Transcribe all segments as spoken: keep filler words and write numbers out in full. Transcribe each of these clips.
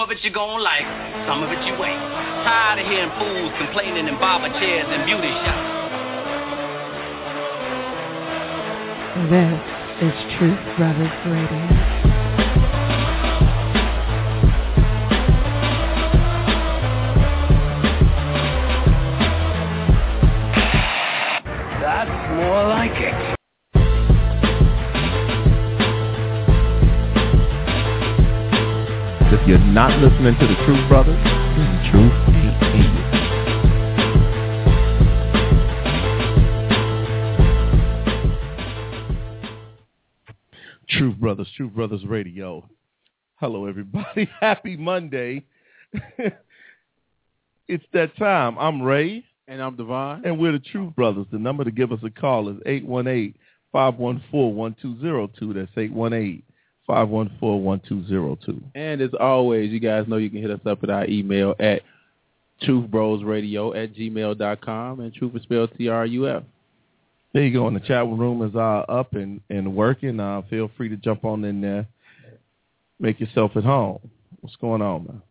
Some of it you gon' like, some of it you ain't. Tired of hearing fools complaining in barber chairs and beauty shops. This is Truth Brothers Radio. That's more like it. If you're not listening to the Truth Brothers, then the truth ain't in you. Truth Brothers, Truth Brothers Radio. Hello, everybody. Happy Monday. It's that time. I'm Ray. And I'm Devon. And we're the Truth Brothers. The number to give us a call is eight one eight, five one four, one two zero two. That's eight one eight, five one four, one two zero two. And as always, you guys know you can hit us up at our email at truthbrosradio at gmail dot com, and truth is spelled T R U F. There you go. And the chat room is uh, up and, and working. Uh, feel free to jump on in there. Make yourself at home. What's going on, man?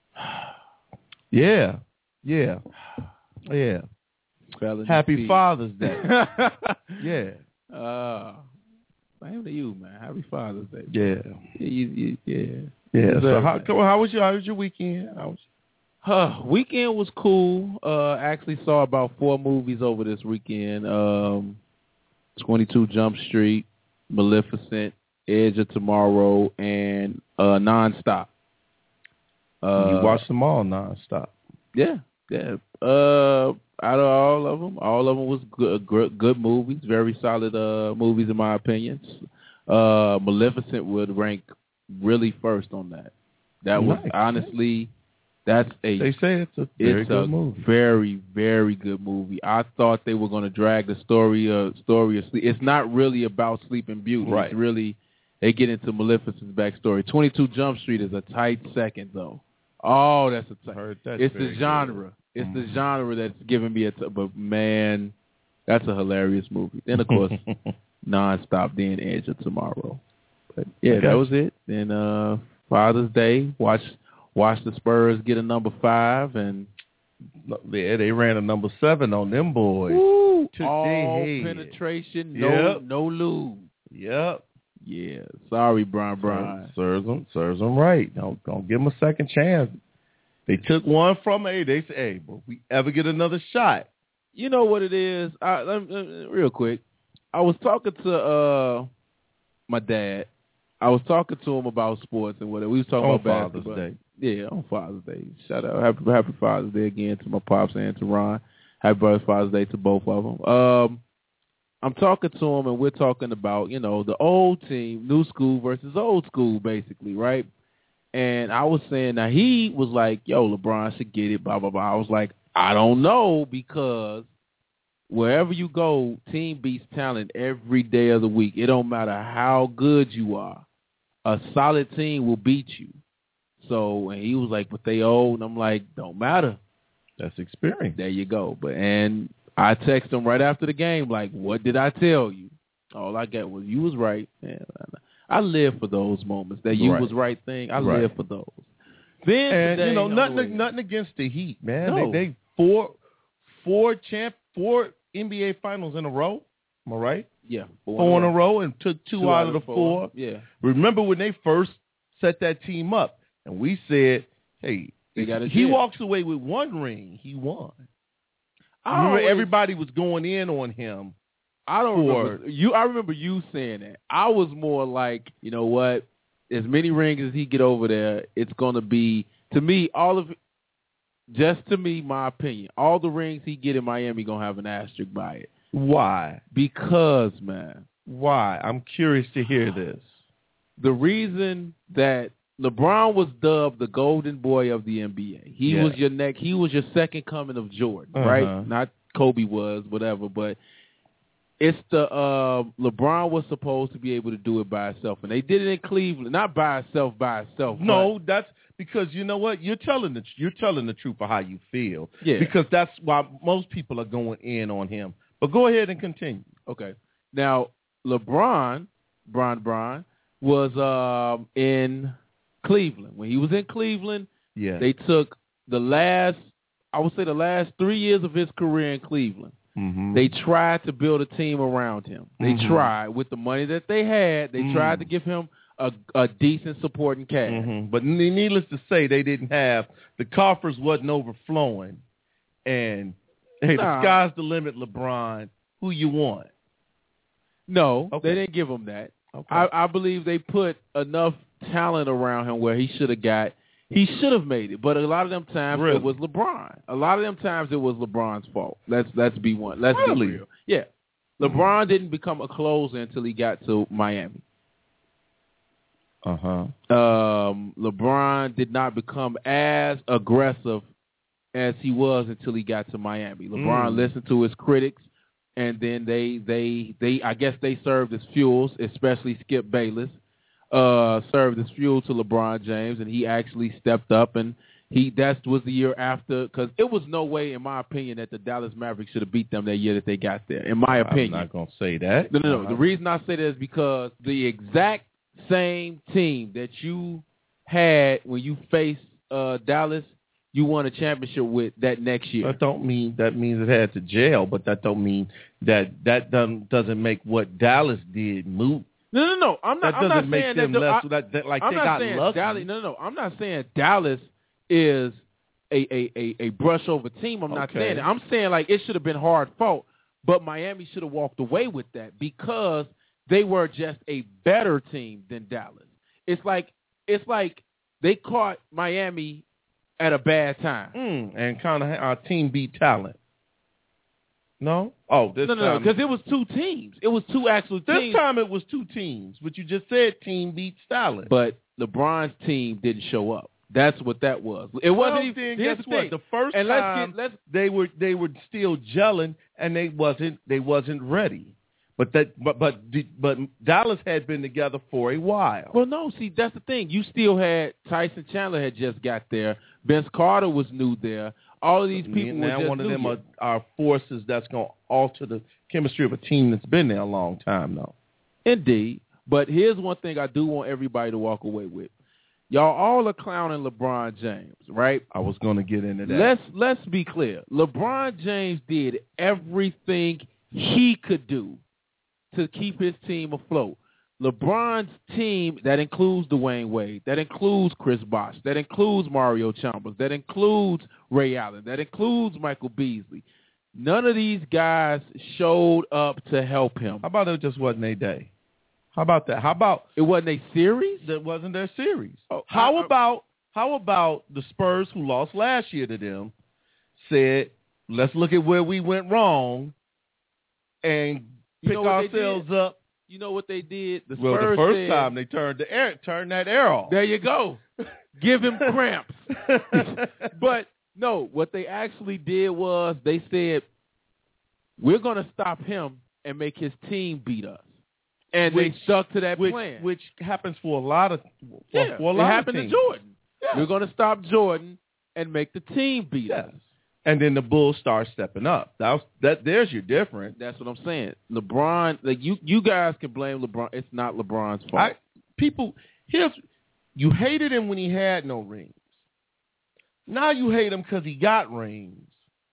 Yeah. Yeah. Yeah. Felony Happy feet. Father's Day. Yeah. Uh, same to you, man. Happy Father's Day. Yeah. Yeah. You, you, yeah. Yeah. So Deserve how, it. how was your how was your weekend? How was Uh, weekend was cool. Uh, actually saw about four movies over this weekend. Um, twenty-two Jump Street, Maleficent, Edge of Tomorrow, and uh, Nonstop. Uh, you watched them all nonstop. Yeah, yeah. Uh, out of all of them, all of them was good, good, good movies. Very solid uh, movies, in my opinion. Uh, Maleficent would rank really first on that. That was Nice. honestly, that's a. They say it's a very it's good a movie. very, very good movie. I thought they were going to drag the story of story of sleep. It's not really about Sleeping Beauty. Right. It's really, they get into Maleficent's backstory. twenty-two Jump Street is a tight second, though. Oh, that's a tight. Heard that's It's very the genre. good. It's Mm. the genre that's giving me a. T- but man, that's a hilarious movie. Then of course, Nonstop. Then Edge of Tomorrow. But yeah, Okay. that was it. Then uh, Father's Day. Watch. Watch the Spurs get a number five, and Yeah, they ran a number seven on them boys. woo, Took all their head. penetration, no, Yep. no lose. Yep. Yeah, sorry, Brian. Brian. Serves them, serves them right. Don't don't give them a second chance. They took one from A. They said, "Hey, if we ever get another shot." You know what it is? I, let me- let me- real quick, I was talking to uh my dad. I was talking to him about sports and whatever. We was talking On about Father's basketball. Day. Yeah, on Father's Day. Shout out, happy Happy Father's Day again to my pops and to Ron. Happy birthday, Father's Day to both of them. Um, I'm talking to him, and we're talking about, you know, the old team, new school versus old school, basically, right? And I was saying, now he was like, yo, LeBron should get it, blah, blah, blah. I was like, I don't know, because wherever you go, team beats talent every day of the week. It don't matter how good you are. A solid team will beat you. So, and he was like, but they old. And I'm like, don't matter. That's experience. There you go. But and I texted him right after the game, like, what did I tell you? All I got was, you was right. And I live for those moments. That you Right. was right thing. I Right. live for those. Then And today, you know, on the nothing way- nothing against the Heat, man. No. They, they four four champ four N B A finals in a row. Am I right? Yeah. Four in a row and took two, out, of the four. Yeah. Remember when they first set that team up, and we said, "Hey, They got a he chip. walks away with one ring. He won." I Remember, always- everybody was going in on him. I don't for- remember you. I remember you saying that. I was more like, you know what? As many rings as he get over there, it's going to be, to me, all of, just to me, my opinion, all the rings he get in Miami going to have an asterisk by it. Why? Because, man, Why? I'm curious to hear this. the reason that LeBron was dubbed the golden boy of the N B A. He Yeah. was your neck. He was your second coming of Jordan, Uh-huh. right? Not Kobe was, whatever, but it's the uh, LeBron was supposed to be able to do it by himself, and they did it in Cleveland, not by himself, by himself. No, that's because you know what? You're telling the you're telling the truth of how you feel. Yeah. Because that's why most people are going in on him. But go ahead and continue. but, okay. Now LeBron, Bron Bron, was um, in Cleveland. When he was in Cleveland, yeah. they took the last, I would say the last three years of his career in Cleveland. Mm-hmm. They tried to build a team around him. They mm-hmm. tried. With the money that they had, they mm. tried to give him a, a decent supporting cast. Mm-hmm. But needless to say, they didn't have, the coffers wasn't overflowing. And, hey, nah. the sky's the limit, LeBron. Who you want? No, okay. they didn't give him that. Okay. I, I believe they put enough talent around him where he should have got, he should have made it. But a lot of them times really? it was LeBron. A lot of them times it was LeBron's fault. Let's let's be one. Let's really? be real. Yeah. LeBron mm-hmm. didn't become a closer until he got to Miami. Uh-huh. Um, LeBron did not become as aggressive as he was until he got to Miami. LeBron mm. listened to his critics, and then they, they, they, I guess they served as fuels, especially Skip Bayless, uh, served as fuel to LeBron James, and he actually stepped up, and he that was the year after, because it was no way, in my opinion, that the Dallas Mavericks should have beat them that year that they got there, in my opinion. I'm not going to say that. No, no, no. Uh-huh. The reason I say that is because the exact same team that you had when you faced uh, Dallas, you won a championship with that next year. That don't mean that means it had to jail, but that don't mean that that doesn't doesn't make what Dallas did moot. No, no, no. I'm not. That doesn't I'm not make saying them that, less. I, that, that, like I'm they not got saying lucky. Dallas. No, no, no. I'm not saying Dallas is a a, a, a brush over team. I'm not okay. saying that. I'm saying like it should have been hard fought, but Miami should have walked away with that because they were just a better team than Dallas. It's like it's like they caught Miami at a bad time. Mm, and kind of our team beat talent. No? Oh, this no, no, time. No, because it was two teams. It was two actual this teams. This time it was two teams, but you just said team beat talent. But LeBron's team didn't show up. That's what that was. It wasn't well, even. Then, guess the what? thing. The first and time let's get, let's, they were they were still gelling, and they wasn't they wasn't ready. But that, but but but Dallas had been together for a while. Well, no, see, that's the thing. You still had Tyson Chandler had just got there. Vince Carter was new there. All of these people now were just one of new them are, here. are forces that's going to alter the chemistry of a team that's been there a long time, though. Indeed. But here's one thing I do want everybody to walk away with. Y'all all are clowning LeBron James, right? I was going to get into that. Let's let's be clear. LeBron James did everything he could do to keep his team afloat. LeBron's team, that includes Dwayne Wade, that includes Chris Bosh, that includes Mario Chalmers, that includes Ray Allen, that includes Michael Beasley. None of these guys showed up to help him. How about it just wasn't a day? How about that? How about it wasn't a series? That wasn't their series. Oh, how I, about how about the Spurs, who lost last year to them, said, let's look at where we went wrong and pick you know ourselves up. You know what they did? The Spurs well, the first said, time they turned the air, turned that air off. There you go. Give him cramps. But no, what they actually did was they said, we're going to stop him and make his team beat us. And which, they stuck to that which, plan. Which happens for a lot of for, yeah, for a lot it happened of teams. to Jordan. Yeah. We're going to stop Jordan and make the team beat yes. us. And then the Bulls start stepping up. That was, that there's your difference. That's what I'm saying. LeBron, like you, you guys can blame LeBron. It's not LeBron's fault. I, people, here's you hated him when he had no rings. Now you hate him because he got rings.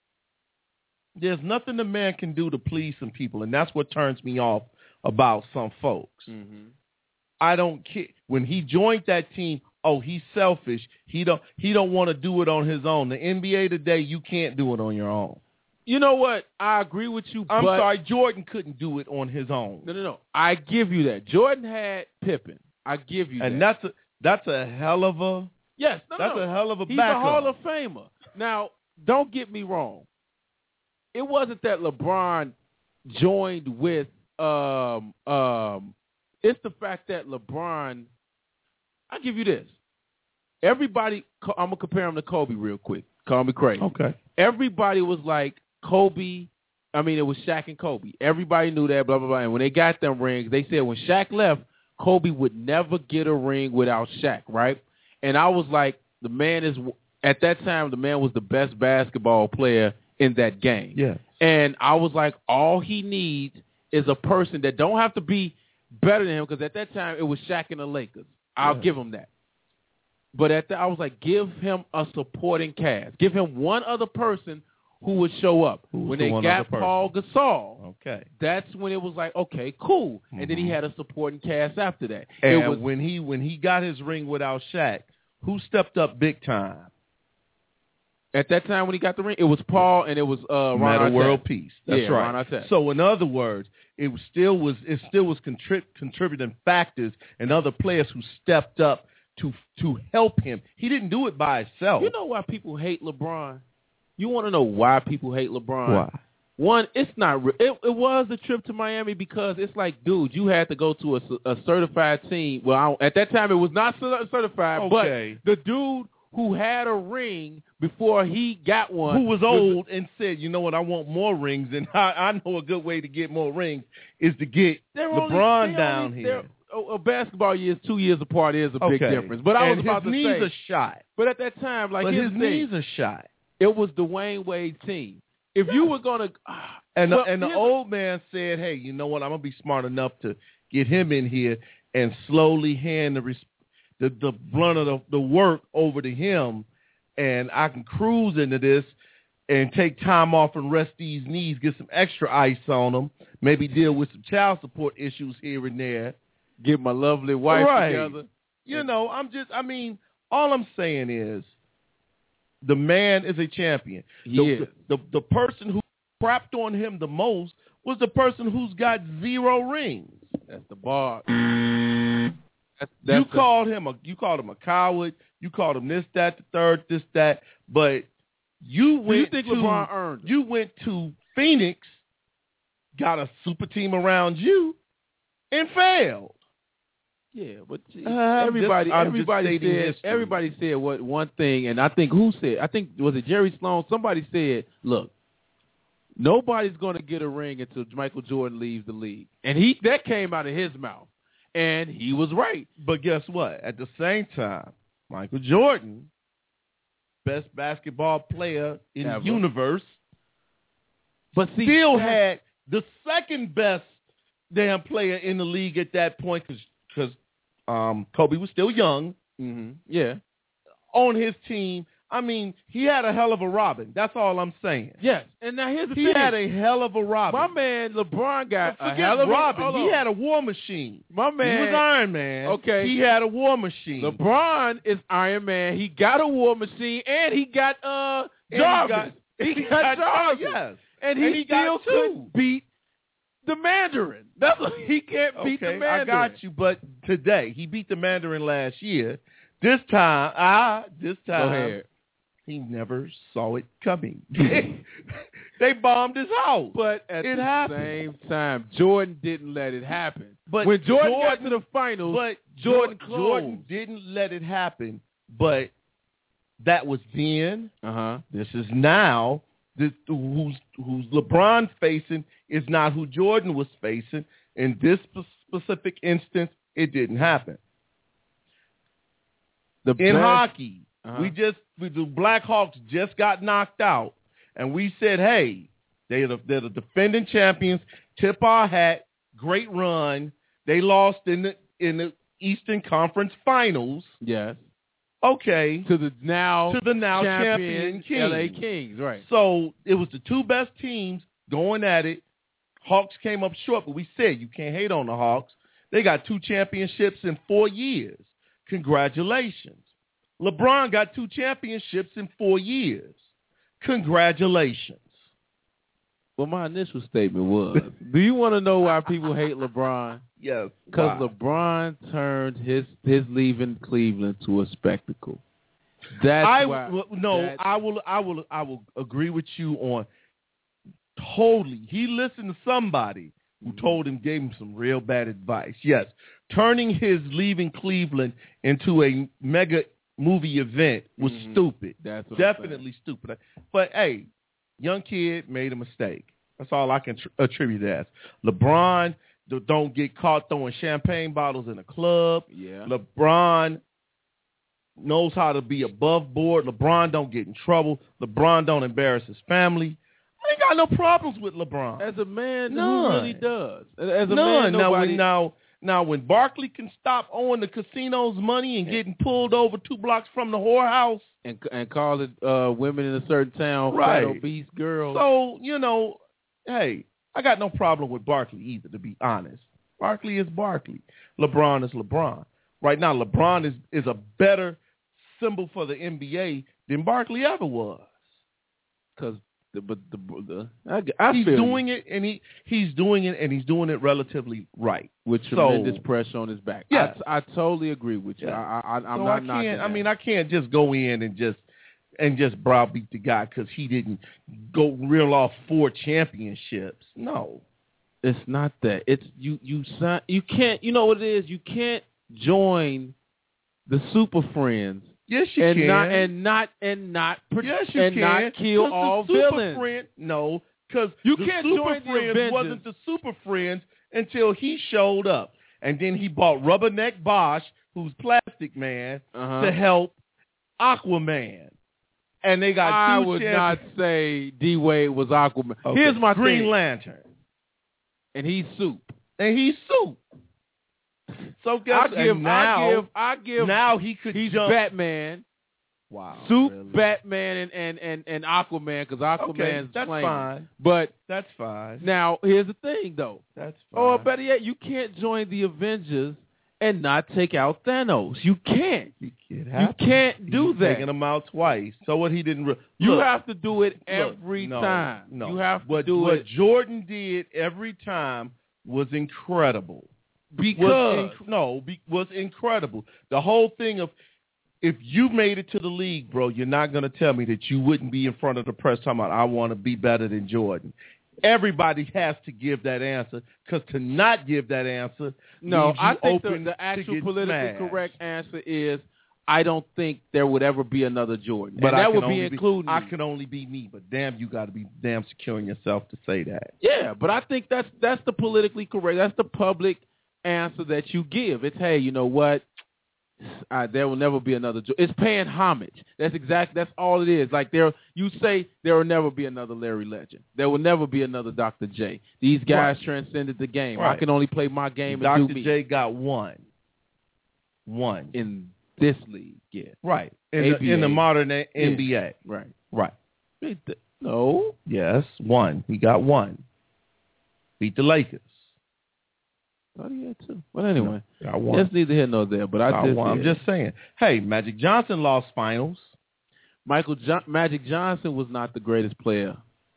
There's nothing the man can do to please some people, and that's what turns me off about some folks. Mm-hmm. I don't care when he joined that team. Oh, he's selfish. He don't. He don't want to do it on his own. The N B A today, you can't do it on your own. You know what? I agree with you. I'm but sorry, Jordan couldn't do it on his own. No, no, no. I give you that. Jordan had Pippen. I give you and that. And that's a that's a hell of a yes. No, that's no. a hell of a He's backup. a Hall of Famer. Now, don't get me wrong. It wasn't that LeBron joined with. Um, um, it's the fact that LeBron. I'll give you this. Everybody, I'm going to compare him to Kobe real quick. Call me crazy. Okay. Everybody was like, Kobe, I mean, it was Shaq and Kobe. Everybody knew that, blah, blah, blah. And when they got them rings, they said when Shaq left, Kobe would never get a ring without Shaq, right? And I was like, the man is, at that time, the man was the best basketball player in that game. Yeah. And I was like, all he needs is a person that don't have to be better than him, because at that time it was Shaq and the Lakers. I'll yeah. give him that. But at the, I was like, give him a supporting cast. Give him one other person who would show up. Who's when the they one got other person? Paul Gasol, Okay. that's when it was like, okay, cool. Mm-hmm. And then he had a supporting cast after that. And it was, when he when he got his ring without Shaq, who stepped up big time? At that time when he got the ring, it was Paul and it was uh, Ron Meta Artest. World Peace. That's yeah, right. Ron Artest. So in other words, it was still was it still was contrib- contributing factors and other players who stepped up to to help him. He didn't do it by himself. You know why people hate LeBron? You want to know why people hate LeBron? Why? One, it's not. Re- it, it was a trip to Miami because it's like, dude, you had to go to a, a certified team. Well, I, at that time it was not certified, Okay. but the dude who had a ring before he got one, who was old and said, you know what, I want more rings, and I, I know a good way to get more rings is to get they're LeBron only, down only, here. A, a basketball years, two years apart is a big Okay. difference. But I and was about his to knees say, are shot. but at that time, like But here's his the thing, knees are shot. it was the Dwayne Wade team. If you were gonna, And well, the, and the here's- old man said, hey, you know what, I'm gonna be smart enough to get him in here and slowly hand the res- the, the brunt of the, the work over to him, and I can cruise into this and take time off and rest these knees, get some extra ice on them, maybe deal with some child support issues here and there. get my lovely wife Right. together. You know, I'm just, I mean, all I'm saying is the man is a champion. He the, is. The, the, the person who crapped on him the most was the person who's got zero rings. That's the bar. That's, that's you the, called him a you called him a coward. You called him this, that, the third, this, that. But you Do went you think to LeBron earned it? you went to Phoenix, got a super team around you, and failed. Yeah, but gee, Uh, I'm everybody, just- I'm just everybody stating said, history. everybody said what one thing, and I think who said? I think was it Jerry Sloan? Somebody said, "Look, nobody's going to get a ring until Michael Jordan leaves the league," and he that came out of his mouth, and he was right. But guess what? At the same time, Michael Jordan, best basketball player in Ever. the universe, But see, still that- had the second best damn player in the league at that point because um, Kobe was still young Mhm. yeah, on his team. I mean, he had a hell of a Robin. That's all I'm saying. yes. And now here's the He thing: had a hell of a Robin. my man LeBron got But a forget hell of Robin. a hold He on. had a war machine. my man. He was Iron Man. Okay. He had a war machine. LeBron is Iron Man. He got a war machine, and he got uh And he Jarvis. got- He he got got- Jarvis. yes. And he And he still got two. couldn't beat the Mandarin. That's what, he can't beat the Okay, Mandarin. I got you. But today, he beat the Mandarin last year. This time, ah, this Go time, ahead. he never saw it coming. They bombed his house. But at It the happened. same time, Jordan didn't let it happen. But when Jordan, Jordan- got to the finals, But Jordan Jordan, closed. Jordan didn't let it happen. But that was then. uh huh. This is now. This, who's who's LeBron facing is not who Jordan was facing. In this spe- specific instance, it didn't happen. The In best- hockey, Uh-huh. we just we, the Blackhawks just got knocked out, and we said, "Hey, they're the, they're the defending champions. Tip our hat. Great run. They lost in the in the Eastern Conference Finals. yes, Okay, to the now to the now champion champion Kings. L A Kings, right? So it was the two best teams going at it. Hawks came up short, but we said you can't hate on the Hawks. They got two championships in four years. Congratulations. LeBron got two championships in four years. Congratulations. Well, my initial statement was, do you want to know why people hate LeBron? Yes. Because Wow. LeBron turned his his leaving Cleveland to a spectacle. That's I why. w- no, that- I will I will I will agree with you on totally. He listened to somebody who told him, gave him some real bad advice. Yes. Turning his leaving Cleveland into a mega movie event was Mhm. stupid. That's what I'm Definitely stupid. But hey, young kid made a mistake. That's all I can tr- attribute it as. LeBron d- don't get caught throwing champagne bottles in a club. Yeah. LeBron knows how to be above board. LeBron don't get in trouble. LeBron don't embarrass his family. I ain't got no problems with LeBron. As a man None. who really does. As a None. man, now, nobody. when, now, Now, when Barkley can stop owing the casinos money and getting pulled over two blocks from the whorehouse. And and call it uh, women in a certain town, right. fat obese girls. So, you know, hey, I got no problem with Barkley either, to be honest. Barkley is Barkley. LeBron is LeBron. Right now, LeBron is, is a better symbol for the N B A than Barkley ever was. Because the, but the, the I, I he's feel doing you. it, and he he's doing it, and he's doing it relatively right with tremendous so, pressure on his back. Yes. I, I totally agree with you. Yeah. I, I, I'm so not I knocking can't. that. I mean, I can't just go in and just and just browbeat the guy because he didn't go reel off four championships. No, it's not that. It's you. You sign. You can't. You know what it is. You can't join the Super Friends. Yes, you and can. Not, and not and not yes, you and can. not kill all the Super villains. Friend, no, because you the can't Super join Friends the wasn't the Super Friends until he showed up, and then he bought Rubberneck Bosch, who's Plastic Man, uh-huh. to help Aquaman, and they got. I two would champions. not say D Wade was Aquaman. Okay. Here's my Green thing. Lantern, and he's Soup, and he's Soup. So guess I give, now, I give, I give. Now he could he's jump. Batman. Wow. Soup, really? Batman, and, and, and, and Aquaman, because Aquaman's okay, that's claiming. fine. But that's fine. Now, here's the thing, though. That's fine. Or better yet, you can't join the Avengers and not take out Thanos. You can't. You can't, you can't do He's that. Taking him out twice. So what he didn't. Re- you look, have to do it look, every no, time. No, you have to what, do what it. What Jordan did every time was incredible. Because was inc- no, be, was incredible. The whole thing of if you made it to the league, bro, you're not going to tell me that you wouldn't be in front of the press talking about I want to be better than Jordan. Everybody has to give that answer because to not give that answer, no, I think the, open the actual politically smashed. correct answer is I don't think there would ever be another Jordan. But and I that can would be only including. Be, I can only be me, but damn, you got to be damn secure in yourself to say that. Yeah, but I think that's that's the politically correct. That's the public answer that you give. It's hey, you know what? Uh, there will never be another. It's paying homage. That's exactly. That's all it is. Like there, you say there will never be another Larry Legend. There will never be another Doctor J. These guys right. transcended the game. Right. I can only play my game. Doctor And do me. J got one, one in this league. Yeah, right. In, the, in the modern a- yeah. N B A. Right, right. No, yes, one. He got one. Beat the Lakers. thought he had two. But anyway, no, got one. That's neither here nor there. But I got just, one. I'm yeah. just saying. Hey, Magic Johnson lost finals. Michael jo- Magic Johnson was not the greatest player.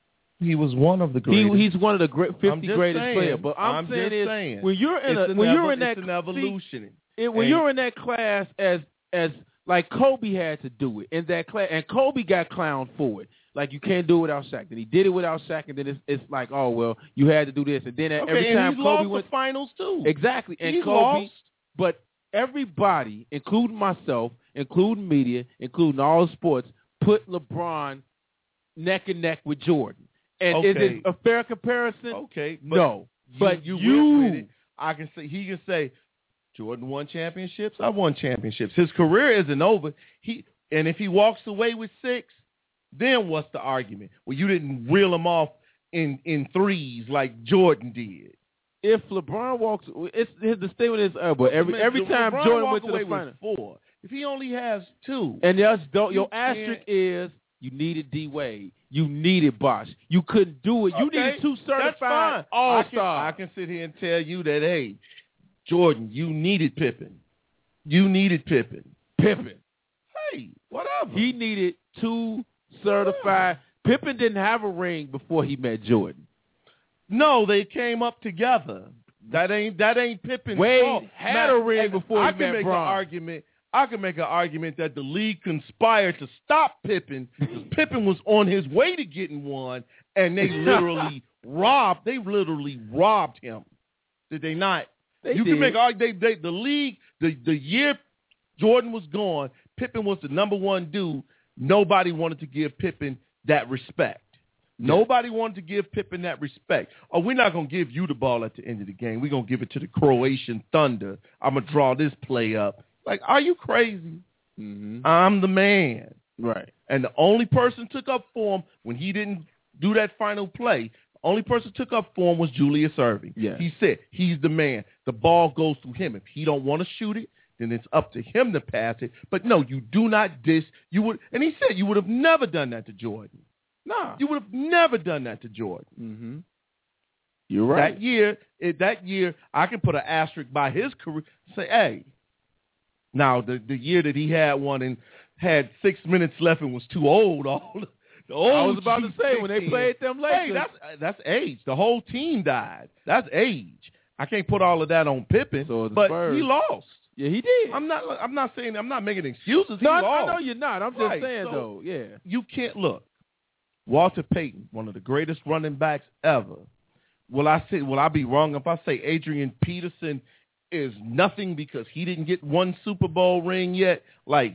He was one of the greatest. He, he's one of the great fifty greatest saying, players. But I'm, I'm saying just is saying, when you're in a an when evo- you're in that it's an evolution. See, it, when and, you're in that class as as like Kobe had to do it in that class, and Kobe got clowned for it. Like you can't do it without Shaq. And he did it without Shaq, and then it's it's like, oh well, you had to do this, and then okay, every and time he's Kobe lost went the finals too. Exactly, and he's Kobe. Lost. But everybody, including myself, including media, including all the sports, put LeBron neck and neck with Jordan. And okay. is it a fair comparison? Okay, but no. You, but you, you, went with it. I can say he can say Jordan won championships. I won championships. His career isn't over. He and if he walks away with six, then what's the argument? Well, you didn't reel him off in, in threes like Jordan did. If LeBron walks, it's his the statement is uh, but every Man, every time LeBron Jordan walk went to away the final, with four. If he only has two, and yes, don't, you your asterisk can't. is you needed D Wade, you needed Bosh, you couldn't do it. You okay, needed two certified all all stars. I can sit here and tell you that hey, Jordan, you needed Pippen, you needed Pippen, Pippen. Hey, whatever. He needed two certified. Yeah. Pippen didn't have a ring before he met Jordan. No, they came up together. That ain't that ain't Pippen's Wade fault. had Matt, a ring before I he can met make Bron. an argument. I can make an argument that the league conspired to stop Pippen because Pippen was on his way to getting one, and they literally robbed. They literally robbed him. Did they not? They you did. can make argument. They, they, the league, the the year Jordan was gone, Pippen was the number one dude. Nobody wanted to give Pippen that respect. Nobody wanted to give Pippen that respect. Oh, we're not going to give you the ball at the end of the game. We're going to give it to the Croatian Thunder. I'm going to draw this play up. Like, are you crazy? Mm-hmm. I'm the man. Right. And the only person took up for him when he didn't do that final play, Only person took up for him was Julius Erving. Yeah. He said he's the man. The ball goes through him. If he don't want to shoot it, then it's up to him to pass it. But no, you do not dish. You would, and he said you would have never done that to Jordan. Nah. You would have never done that to Jordan. Mm-hmm. You're right. That year, it, that year, I can put an asterisk by his career. Say, hey, now the the year that he had one and had six minutes left and was too old. All the old I was about to say when they played them Lakers. Hey, that's that's age. The whole team died. That's age. I can't put all of that on Pippen, so but Spurs. he lost. Yeah, he did. I'm not. I'm not saying. I'm not making excuses. He no, lost. I know you're not. I'm just Right. saying So, though. Yeah. You can't look. Walter Payton, one of the greatest running backs ever. Will I say? Will I be wrong if I say Adrian Peterson is nothing because he didn't get one Super Bowl ring yet? Like,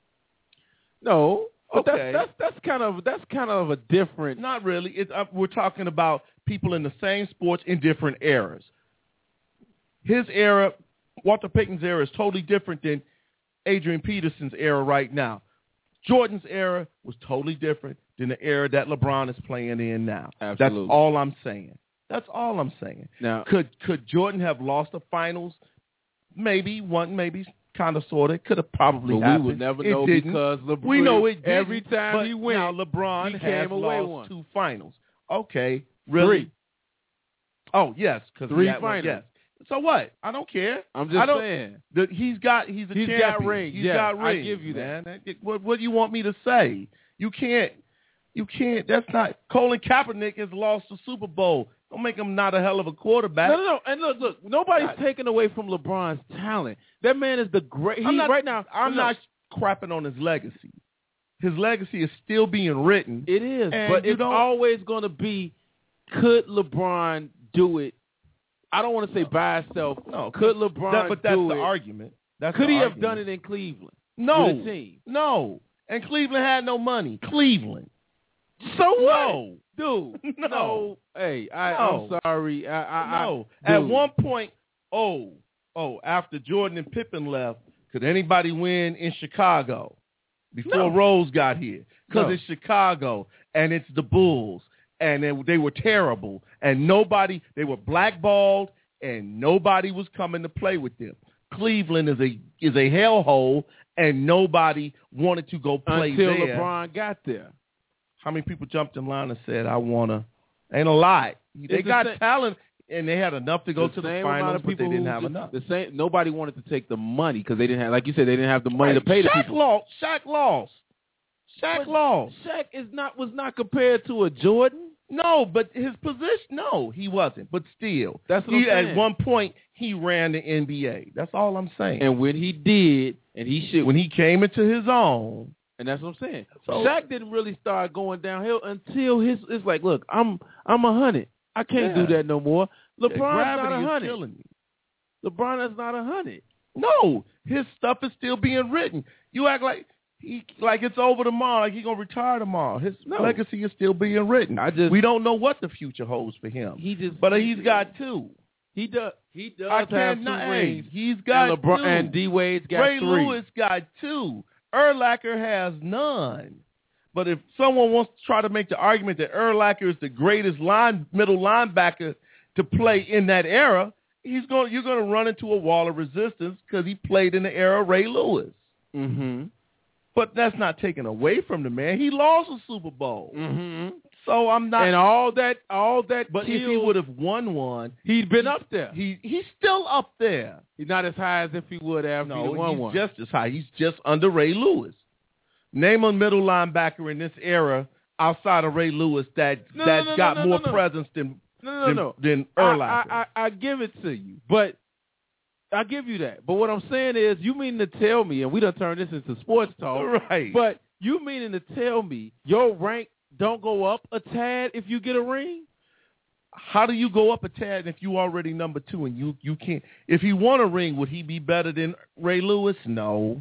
no. But okay, that's, that's that's kind of that's kind of a different. Not really. It, uh, we're talking about people in the same sports in different eras. His era, Walter Payton's era, is totally different than Adrian Peterson's era right now. Jordan's era was totally different than the era that LeBron is playing in now. Absolutely. That's all I'm saying. That's all I'm saying. Now, could could Jordan have lost the finals? Maybe one, maybe kind of, sort of. Could have probably but happened. we would never it know didn't. because LeBron. We know it didn't, every time but he went. Now LeBron he has came away lost one. two finals. Okay, really? Three. Oh yes, because Three finals. finals. Yes. So what? I don't care. I'm I just don't, saying. The, he's got. He's a He's champion. got rings. He's Yes, got I rings. give you man. that. That- What, what do you want me to say? You can't. You can't. That's not. Colin Kaepernick has lost the Super Bowl. Don't make him not a hell of a quarterback. No, no, no. And look, look. Nobody's God. taking away from LeBron's talent. That man is the great. He I'm not, right now. I'm no, not crapping on his legacy. His legacy is still being written. It is, And but you it's don't- always going to be. Could LeBron do it? I don't want to say by himself. No, Could LeBron that, but that's do the it? argument. That's Could the he have argument. done it in Cleveland? No, with a team? no. And Cleveland had no money. Cleveland. So what? No. Dude, No. no. Hey, I, No. I'm sorry. I, I, No. I, At dude. one point, oh, oh, after Jordan and Pippen left, could anybody win in Chicago before No. Rose got here? Because No. it's Chicago and it's the Bulls, and they, they were terrible, and nobody, they were blackballed, and nobody was coming to play with them. Cleveland is a is a hellhole, and nobody wanted to go play until there. LeBron got there. How many people jumped in line and said, I want to? Ain't a lot. They It's the got same- talent, and they had enough to go the to the same amount finals, of but they people didn't who have just- enough. The same. Nobody wanted to take the money because they didn't have, like you said, they didn't have the money to pay the Shaq people. Lost. Shaq lost. Shaq But lost. Shaq is not was not compared to a Jordan. No, but his position, no, he wasn't. But still, That's what he, I'm saying. at one point, he ran the N B A. That's all I'm saying. And when he did, and he should, when he came into his own, and that's what I'm saying. So- Shaq didn't really start going downhill until his. It's like, look, I'm I'm a hundred. I can't Yeah. do that no more. yeah, LeBron's not gravity a is hundred. killing me. LeBron is not a hundred. No, his stuff is still being written. You act like he like it's over tomorrow, like he's gonna retire tomorrow. His No. legacy is still being written. I just we don't know what the future holds for him. he just But he's got two. he does he does I have cannot. two Hey, rings. he's got and LeBron two. and D Wade's got Ray three. Lewis got two. Urlacher has none. But if someone wants to try to make the argument that Urlacher is the greatest line middle linebacker to play in that era, he's going. You're going to run into a wall of resistance because he played in the era of Ray Lewis. Mm-hmm. But that's not taken away from the man. He lost a Super Bowl. Mm-hmm. So I'm not. And all that all that but if he killed- would have won one, he'd been up there. he he's still up there. He's not as high as if he would have No, if he won he's one. just as high. He's just under Ray Lewis. Name a middle linebacker in this era outside of Ray Lewis that No, no, that's no, no, got no, more no, no. presence than no, no, than, no. than I, Urlacher. I, I, I give it to you, but I give you that. But what I'm saying is, you mean to tell me, and we done turned this into sports talk, right. but you meaning to tell me your rank don't go up a tad if you get a ring? How do you go up a tad if you already number two and you, you can't? If he won a ring, would he be better than Ray Lewis? No.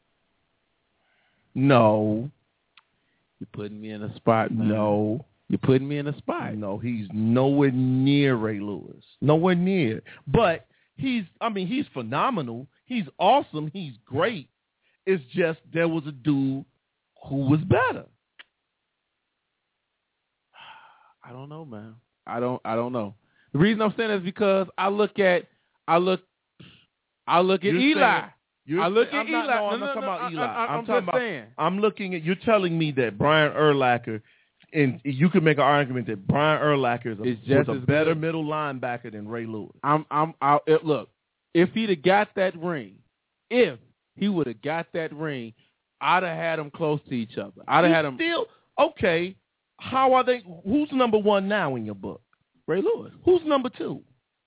No. You're putting me in a spot, man. No. You're putting me in a spot. No, he's nowhere near Ray Lewis. Nowhere near. But he's, I mean, he's phenomenal. He's awesome. He's great. It's just there was a dude who was better. I don't know, man. I don't. I don't know. The reason I'm saying that is because I look at, I look, I look at You're Eli. saying, you're I look saying, at I'm not, Eli. No, I'm no, not no, talking no, about Eli. I, I, I'm, I'm talking just about. saying. I'm looking at. You're telling me that Brian Urlacher, and you could make an argument that Brian Urlacher is a, It's just was a as better good. middle linebacker than Ray Lewis. I'm. I'm. I'll, it, look, if he'd have got that ring, if he would have got that ring, I'd have had them close to each other. I'd have You had them. still okay. How are they? Who's number one now in your book? Ray Lewis. Who's number two?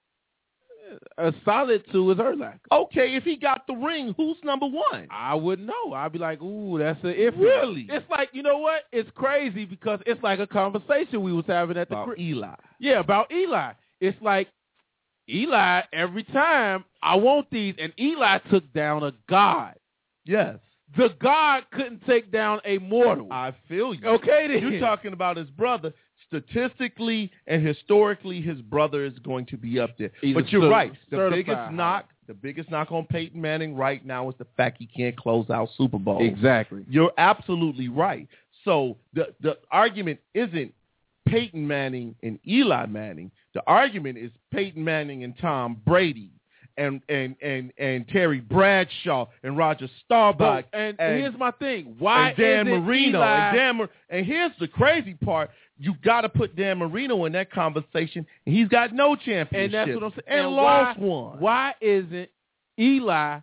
A solid two is Urlacher. Okay, if he got the ring, who's number one? I wouldn't know. I'd be like, ooh, that's a if. Really? It's like, you know what? It's crazy because it's like a conversation we was having at the About crib. Eli. Yeah, about Eli. It's like Eli, every time I want these, and Eli took down a god. Yes. The god couldn't take down a mortal. I feel you. Okay, then. You're talking about his brother. Statistically and historically, his brother is going to be up there. He's but a you're cer- right. The certified biggest high. knock, the biggest knock on Peyton Manning right now is the fact he can't close out Super Bowls. Exactly. You're absolutely right. So the the argument isn't Peyton Manning and Eli Manning. The argument is Peyton Manning and Tom Brady and and and, and Terry Bradshaw and Roger Staubach. But, and, and here's my thing. Why and Dan isn't Marino Eli... and Dan Mar- and here's the crazy part. You got to put Dan Marino in that conversation, and he's got no championship. And that's what I'm saying. And, and lost why, one. Why isn't Eli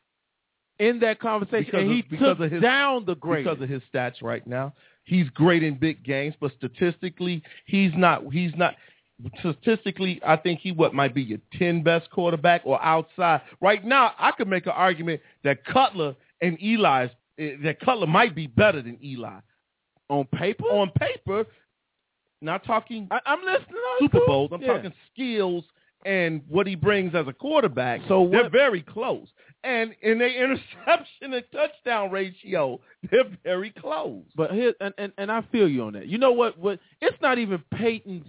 in that conversation? Because and of- he because took of his- down the great. Because of his stats right now. He's great in big games, but statistically, he's not. He's not. Statistically, I think he what might be your ten best quarterback or outside. Right now, I could make an argument that Cutler and Eli's that Cutler might be better than Eli on paper. On paper, not talking I, I'm listening. Super too. Bowls. I'm yeah. talking skills and what he brings as a quarterback. So they're what, very close. And in their interception and touchdown ratio, they're very close. But here, and, and, and I feel you on that. You know what? What it's not even Peyton's.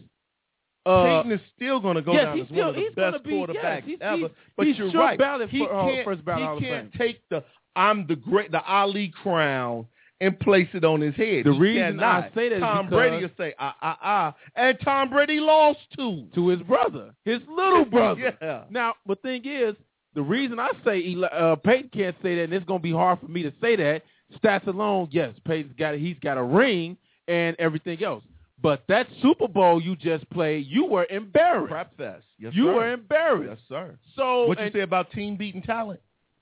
Uh, Peyton is still going to go yes, down he's as still, one of the he's best be, quarterbacks yes, he's, ever. He's, but he's you're sure right. ballot He for, uh, can't, first ballot he Hall of can't Fame. take the I'm the great the Ali crown and place it on his head. The he reason cannot. I say that is Tom because Brady will say ah ah ah, and Tom Brady lost two to his brother, his little brother. Yeah. Now, the thing is, the reason I say Eli, uh, Peyton can't say that, and it's going to be hard for me to say that. Stats alone, yes, Peyton's got he's got a ring and everything else. But that Super Bowl you just played, you were embarrassed. Crap fest. Yes, you sir. were embarrassed. Yes, sir. So what you and, say about team beating talent?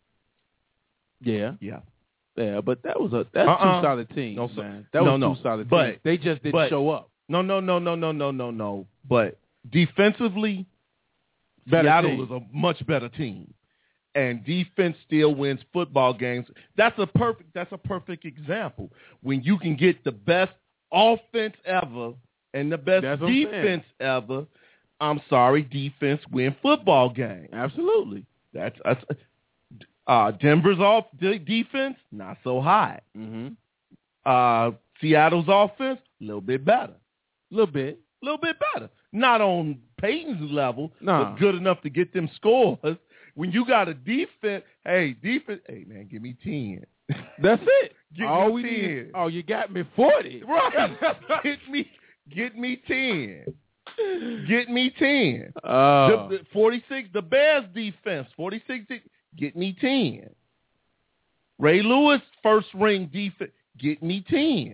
Yeah, yeah, yeah. But that was a that's uh-uh. two solid teams, no, man. That no, was no. two solid but, teams. They just didn't but, show up. No, no, no, no, no, no, no, no. But defensively, Better Seattle team. is a much better team, and defense still wins football games. That's a perfect. That's a perfect example when you can get the best offense ever and the best That's what I'm defense ever. I'm sorry, defense win football games. Absolutely. That's, that's uh, Denver's off de- defense not so high. Mm-hmm. Uh, Seattle's offense a little bit better, a little bit, a little bit better. Not on Peyton's level, nah. but good enough to get them scores. When you got a defense, hey defense, hey man, give me ten. That's it. Get All me we ten. need. Oh, you got me forty. Right. get me, get me ten. Get me ten. Uh, the, the forty-six, the Bears defense, forty-six, get me ten. Ray Lewis, first ring defense, get me ten.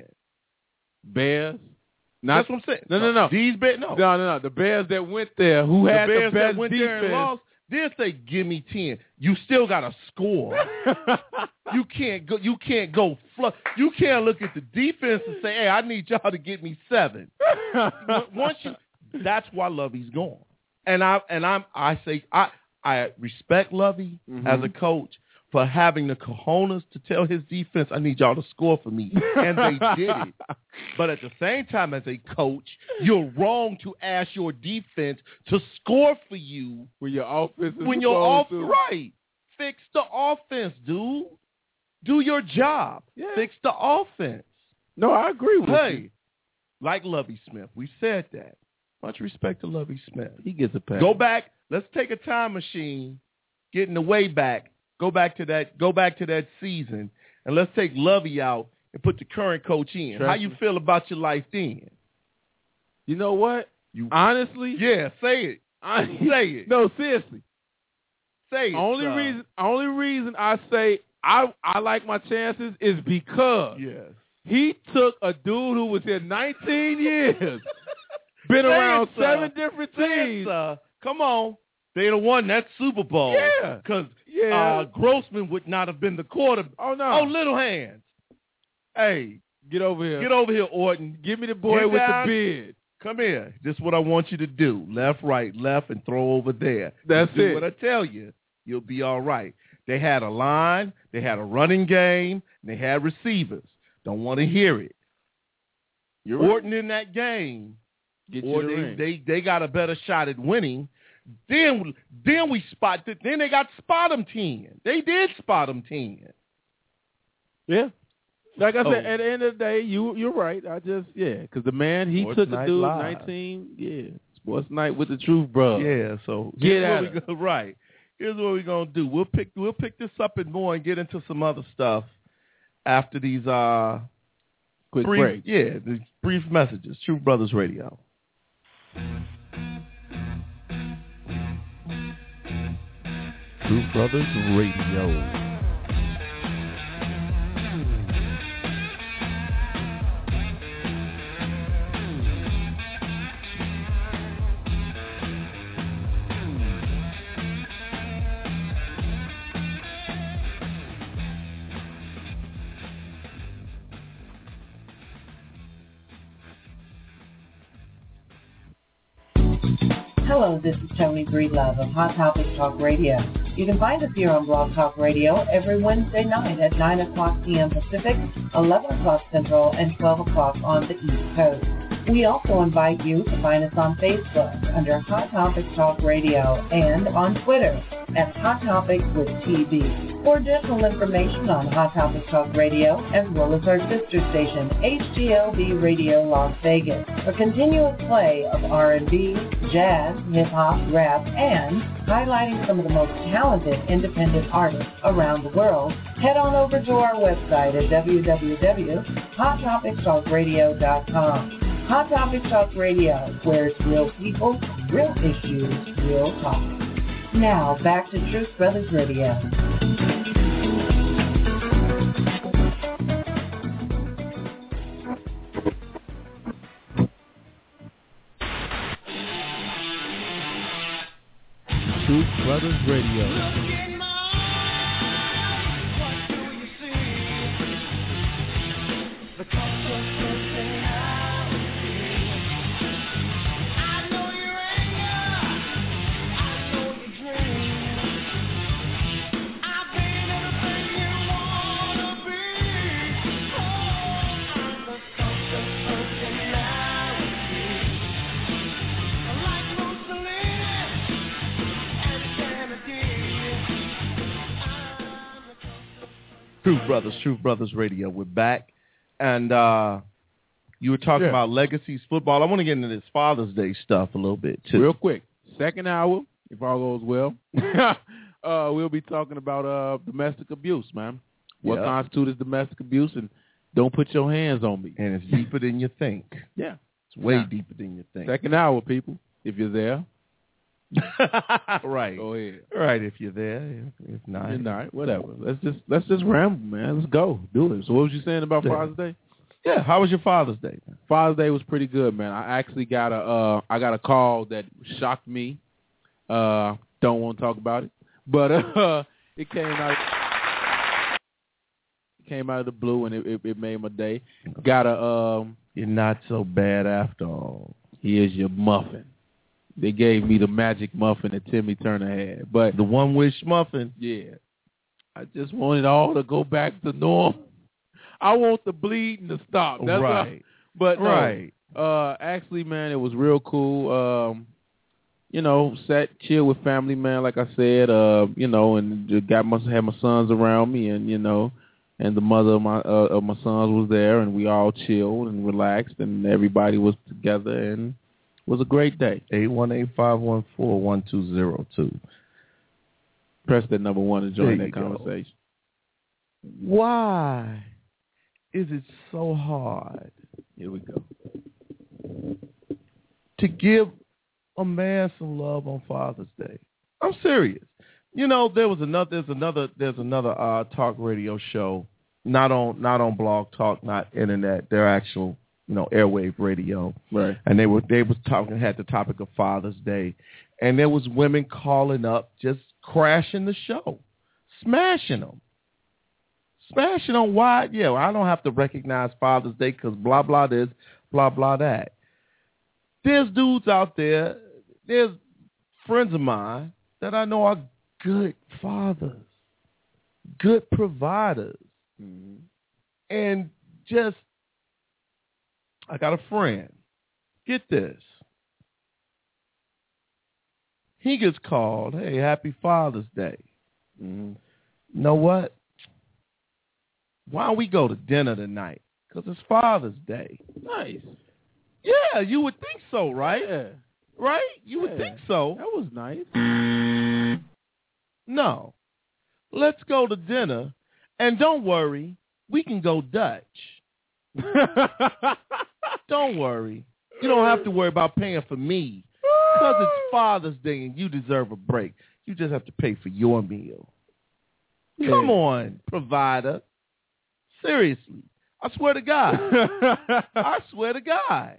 Bears? Not, That's what I'm saying. No, no, no. These Bears, no. No, no, no. The Bears that went there, who had the, Bears the best that went defense. there and lost, they'll say, give me ten. You still got to score. You can't go. You can't go. Fl- you can't look at the defense and say, "Hey, I need y'all to get me seven." Once you, that's why Lovey's gone. And I and I'm I say I I respect Lovey mm-hmm. as a coach for having the cojones to tell his defense, "I need y'all to score for me," and they did it. But at the same time, as a coach, you're wrong to ask your defense to score for you when your offense is when you're off to. right. Fix the offense, dude. Do your job. Yeah. Fix the offense. No, I agree with hey, you. Like Lovey Smith, we said that. Much respect to Lovey Smith. He gets a pass. Go back. Let's take a time machine, get in the way back. Go back to that. Go back to that season, and let's take Lovey out and put the current coach in. Trust How you me. feel about your life then? You know what? You honestly? Yeah, say it. I, say it. No, seriously. Say it. Only son. reason, only reason I say I I like my chances is because yes. he took a dude who was here nineteen years, been say around it, seven different teams. It, Come on. They'd have won that Super Bowl. Yeah. Because yeah. uh, Grossman would not have been the quarterback. Oh, no. Oh, little hands. Hey. Get over here. Get over here, Orton. Give me the boy Get with down. the beard. Come here. This is what I want you to do. Left, right, left, and throw over there. That's do it. what I tell you. You'll be all right. They had a line. They had a running game. And they had receivers. Don't want to hear it. You're Orton right. in that game. Get or you the they, ring. they they got a better shot at winning. Then then we spot then they got spot them ten. They did spot them ten. Yeah. Like I oh. said, at the end of the day, you you're right. I just yeah, because the man he Sports took a Night dude Live. nineteen yeah Sports Night with the Truth Brothers. Yeah, so get here's at what we go, right. Here's what we're gonna do. We'll pick we'll pick this up and more and get into some other stuff after these uh quick brief, break. Yeah, these brief messages. Truth Brothers Radio. Truth Brothers Radio. Hello, this is Tony Breedlove of Hot Topics Talk Radio. You can find us here on Blog Talk Radio every Wednesday night at nine o'clock p.m. Pacific, eleven o'clock Central, and twelve o'clock on the East Coast. We also invite you to find us on Facebook under Hot Topics Talk Radio and on Twitter at Hot Topics with T V. For additional information on Hot Topics Talk Radio, as well as our sister station, H G L V Radio Las Vegas, a continuous play of R and B, jazz, hip-hop, rap, and highlighting some of the most talented independent artists around the world, head on over to our website at w w w dot hot topics talk radio dot com. Hot Topics Talk Radio, where it's real people, real issues, real talk. Now, back to Truth Brothers Radio. Truth Brothers Radio. Truth Brothers, Truth Brothers Radio. We're back. And uh, you were talking yeah. about Legacies football. I want to get into this Father's Day stuff a little bit, too. Real quick. Second hour, if all goes well, uh, we'll be talking about uh, domestic abuse, man. What yeah. constitutes domestic abuse, and don't put your hands on me. And it's deeper than you think. Yeah. It's way yeah. deeper than you think. Second hour, people, if you're there. right. Go ahead. Right, if you're there. If, if not. If not, whatever. Let's just let's just ramble, man. Let's go. Do it. So what was you saying about yeah. Father's Day? Yeah, how was your Father's Day, man? Father's Day was pretty good, man. I actually got a uh, I got a call that shocked me. Uh, don't want to talk about it, but uh, it came out. It came out of the blue, and it, it, it made my day. Got a. Um, You're not so bad after all. Here's your muffin. They gave me the magic muffin that Timmy Turner had, but the one wish muffin. Yeah, I just want it all to go back to normal. I want the bleeding to stop. That's right. What, but no, right. Uh, actually, man, it was real cool. Um, you know, sat chill with family, man. Like I said, uh, you know, and just got my had my sons around me, and you know, and the mother of my uh, of my sons was there, and we all chilled and relaxed, and everybody was together, and it was a great day. eight one eight, five one four, one two zero two. Press that number one to join that conversation. Go. Why is it so hard? Here we go. to give a man some love on Father's Day. I'm serious. You know, there was another. There's another. There's another uh, talk radio show, not on not on Blog Talk, not internet. They're actual, you know, airwave radio. Right. And they were they was talking had the topic of Father's Day, and there was women calling up, just crashing the show, smashing them, smashing on why. Yeah, well, I don't have to recognize Father's Day because blah blah this, blah blah that. There's dudes out there. There's friends of mine that I know are good fathers, good providers, mm-hmm. and just, I got a friend. Get this. He gets called, hey, happy Father's Day. Mm-hmm. You know what? Why don't we go to dinner tonight? Because it's Father's Day. Nice. Yeah, you would think so, right? Yeah. Right? You would yeah. think so. That was nice. No. Let's go to dinner, and don't worry, we can go Dutch. Don't worry. You don't have to worry about paying for me because it's Father's Day and you deserve a break. You just have to pay for your meal. Yeah. Come on, provider. Seriously. I swear to God. I swear to God.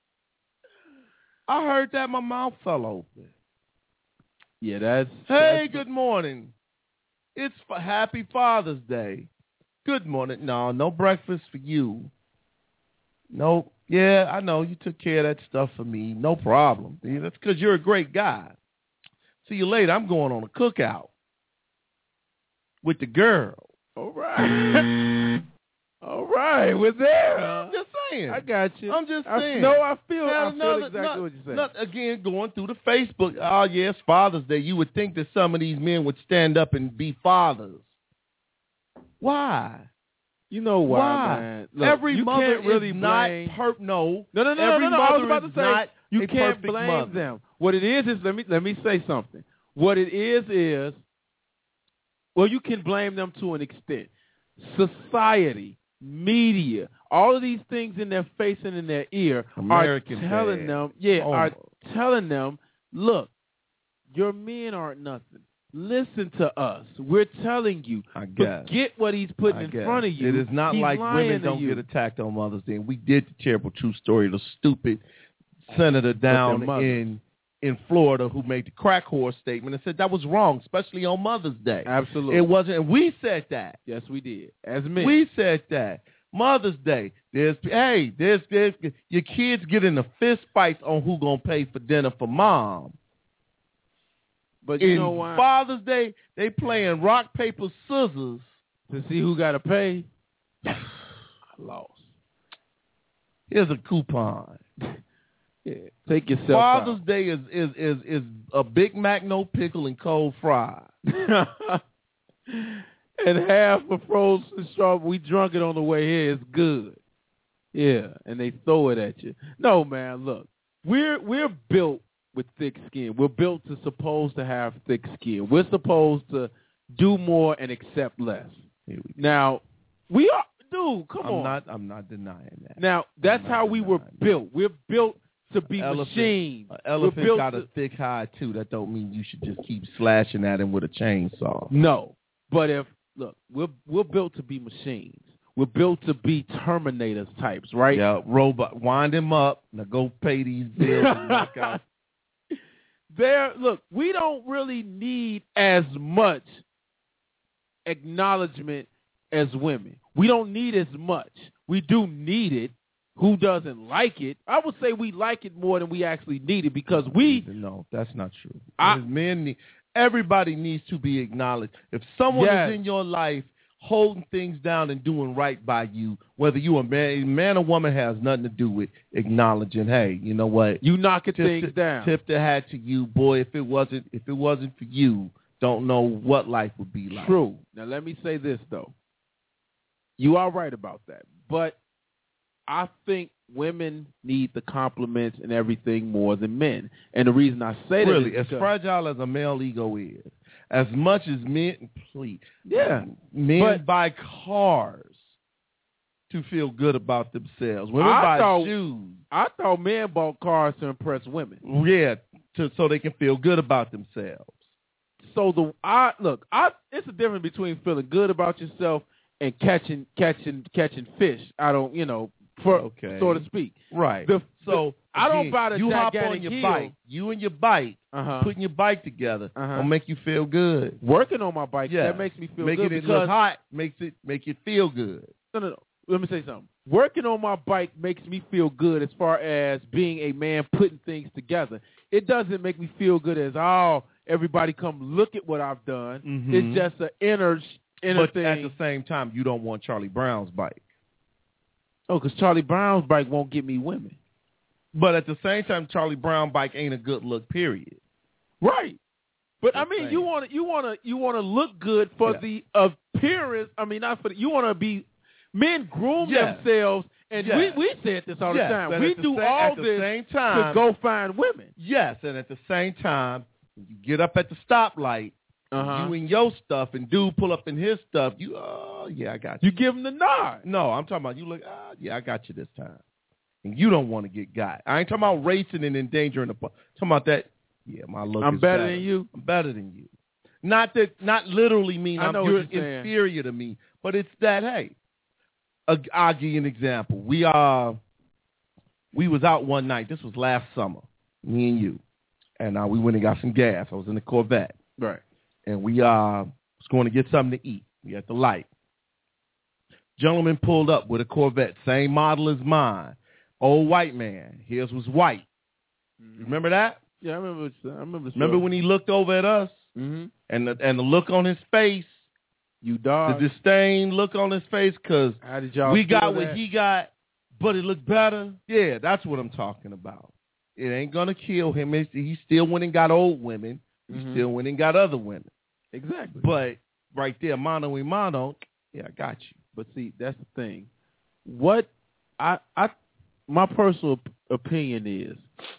I heard that, my mouth fell open. Yeah, that's... Hey, that's... good morning. It's for Happy Father's Day. Good morning. No, no breakfast for you. No, yeah, I know. You took care of that stuff for me. No problem. See, that's because you're a great guy. See you later. I'm going on a cookout with the girl. All right. All right. We're there. I'm just saying. I got you. I'm just I, saying. No, I feel, I another, feel exactly not, what you're saying. Not, again, going through the Facebook. Oh, yes, Father's Day. You would think that some of these men would stand up and be fathers. Why? You know why, why? man? Look, every you mother can't really is not blame... per- no. No, no, no, every no, no, no. I was mother about to is say, not you a can't perfect blame mother. them. What it is is, let me let me say something. What it is is, well, you can blame them to an extent. Society, media, all of these things in their face and in their ear American are telling bad. them, yeah, oh. are telling them, look, your men aren't nothing. Listen to us. We're telling you. I guess. Forget what he's putting I in guess. front of you. It is not he's like women don't you. get attacked on Mother's Day. And we did the terrible true story of the stupid senator down in in Florida who made the crack horse statement and said that was wrong, especially on Mother's Day. Absolutely. It wasn't. And we said that. Yes, we did. As men. We said that. Mother's Day. There's hey, there's, there's your kids get into fist fights on who gonna pay for dinner for mom. But you in know why? Father's Day, they playing rock, paper, scissors to see who got to pay. I lost. Here's a coupon. Yeah, take yourself Father's out. Day is, is is is a Big Mac, no pickle, and cold fries. And half a frozen strawberry. We drunk it on the way here. It's good. Yeah, and they throw it at you. No, man, look. We're we're built with thick skin. We're built to supposed to have thick skin. We're supposed to do more and accept less. Here we now, we are, dude, come I'm on. Not, I'm not denying that. Now, that's how we were that. built. We're built to be elephant, machines. An elephant we're built got to, a thick hide, too. That don't mean you should just keep slashing at him with a chainsaw. No. But if, look, we're, we're built to be machines. We're built to be Terminators types, right? Yeah, robot. Wind him up. Now go pay these bills and knock out. There, look, we don't really need as much acknowledgement as women. We don't need as much. We do need it. Who doesn't like it? I would say we like it more than we actually need it because we... No, that's not true. I, men need, everybody needs to be acknowledged. If someone yes. is in your life holding things down and doing right by you, whether you a man, man or woman, has nothing to do with acknowledging, hey, you know what? You knocking tip things the, down. Tip the hat to you, boy. If it wasn't, if it wasn't for you, don't know what life would be like. True. Now, let me say this, though. You are right about that. But I think women need the compliments and everything more than men. And the reason I say that really, is as fragile as a male ego is, as much as men, please, yeah, men but, buy cars to feel good about themselves. Women I buy thought, shoes. I thought men bought cars to impress women. Yeah, to, so they can feel good about themselves. So the I look, I it's a difference between feeling good about yourself and catching catching catching fish. I don't, you know, for Okay. so to speak. Right. The, So the, I don't again, buy the you hop gigantic on your heel. bike. You and your bike, Uh-huh. putting your bike together, Uh-huh. will make you feel good. Working on my bike, Yeah, that makes me feel Making good it because look hot makes it make you feel good. no, no, no. Let me say something. Working on my bike makes me feel good as far as being a man putting things together. It doesn't make me feel good as, oh, everybody come look at what I've done. Mhm. It's just an inner, inner But thing. at the same time, you don't want Charlie Brown's bike. Oh, because Charlie Brown's bike won't get me women. But at the same time, Charlie Brown bike ain't a good look, period. Right. But I Just mean, saying. you want to you want to you want to look good for Yeah. the appearance. I mean, not for the, you want to be men groom Yes. themselves, and Yes. we we said this all Yes, the time. but We at the do sa- all at the this same to time, go find women. Yes, and at the same time, when you get up at the stoplight, Uh-huh. you and your stuff, and dude pull up in his stuff. You, oh yeah, I got you. You give them the nod. No, I'm talking about you. Look, ah, yeah, I got you this time, and you don't want to get got. I ain't talking about racing and endangering the. I'm talking about that. Yeah, my look. I'm is better better than you. I'm better than you. Not that, not literally mean I I'm, know what you're you're saying. inferior to me, but it's that. Hey, uh, I'll give you an example. We uh, we was out one night. This was last summer, me and you, and uh, we went and got some gas. I was in the Corvette. Right. And we uh, was going to get something to eat. We at the light. Gentleman pulled up with a Corvette, same model as mine. Old white man. His was white. You remember that? Yeah, I remember. I remember. Remember when he looked over at us Mm-hmm. and the, and the look on his face, You dog. the disdain look on his face, because How did y'all? we feel got that? what he got, but it looked better. Yeah, that's what I'm talking about. It ain't going to kill him. It's, he still went and got old women. He Mhm. still went and got other women. Exactly. But right there, mano y mano, yeah, I got you. But see, that's the thing. What I I my personal op- opinion is,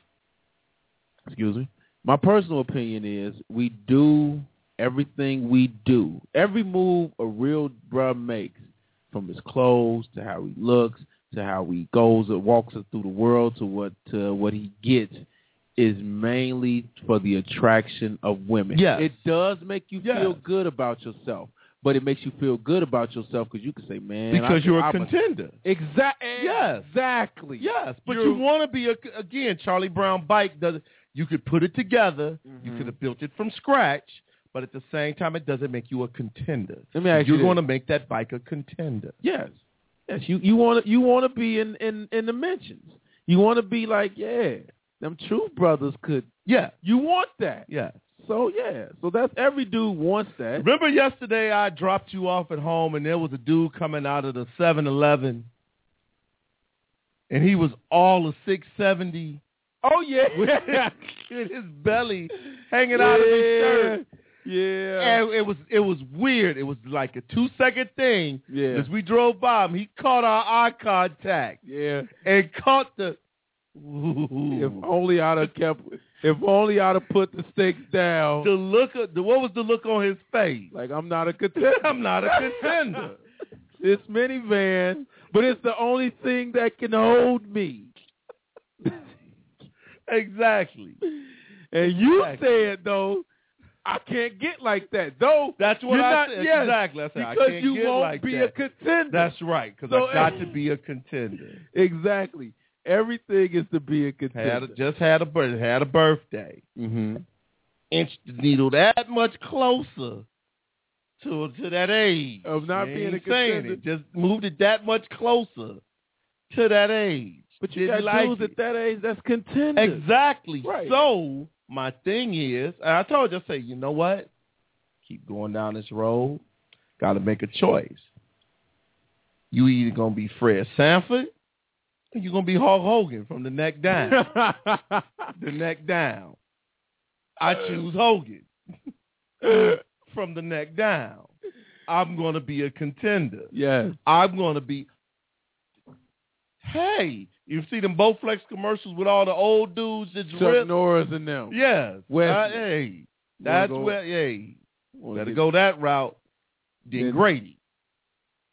excuse me, my personal opinion is we do everything we do, every move a real bruh makes, from his clothes to how he looks to how he goes or walks through the world to what to what he gets, is mainly for the attraction of women. Yes. It does make you Yes. feel good about yourself. But it makes you feel good about yourself because you can say, man, Because I, you're a I'm contender. Exactly. Yes. Exactly. Yes, but You're- you want to be, a, again, Charlie Brown bike, does you could put it together. You Mhm. could have built it from scratch, but at the same time, it doesn't make you a contender. Let me ask You're you going to this. make that bike a contender. Yes. Yes. You you want to you want to be in, in, in the mentions. You want to be like, yeah, them True Brothers could. Yeah, You want that. yeah. So yeah. So that's every dude wants that. Remember yesterday I dropped you off at home, and there was a dude coming out of the seven eleven, and he was all of six seventy. Oh yeah. With his belly hanging out of his shirt. Yeah. And it was it was weird. It was like a two second thing. Yeah. As we drove by him, he caught our eye contact Yeah. and caught the. If only I'd have kept. If only I'd have put the stakes down. The look of the what was the look on his face? Like I'm not a contender. I'm not a contender. This minivan, but it's the only thing that can hold me. Exactly. And you Exactly. said though, I can't get like that. Though That's what you're I not, said. yes, Exactly. I said I because can't you get won't like be that. a contender. That's right, because So- I got to be a contender. Exactly. Everything is to be a contender. Had a, just had a birth, had a birthday. mm-hmm. Inch the needle that much closer to to that age Of not You being ain't a saying contender. it. Just moved it that much closer to that age. But you Didn't got like dudes it. at that age that's contenders. Exactly. Right. So my thing is, and I told you, I say, you know what? Keep going down this road. Got to make a choice. You either gonna be Fred Sanford, or you gonna be Hulk Hogan from the neck down. The neck down. I choose Hogan from the neck down. I'm gonna be a contender. Yes. I'm gonna be. Hey, you see them Bowflex commercials with all the old dudes that's Chuck ripped? Norris and them. Yes. Wesley. Uh, hey, that's go- where. Hey, Wanna better get- go that route than Then- Grady.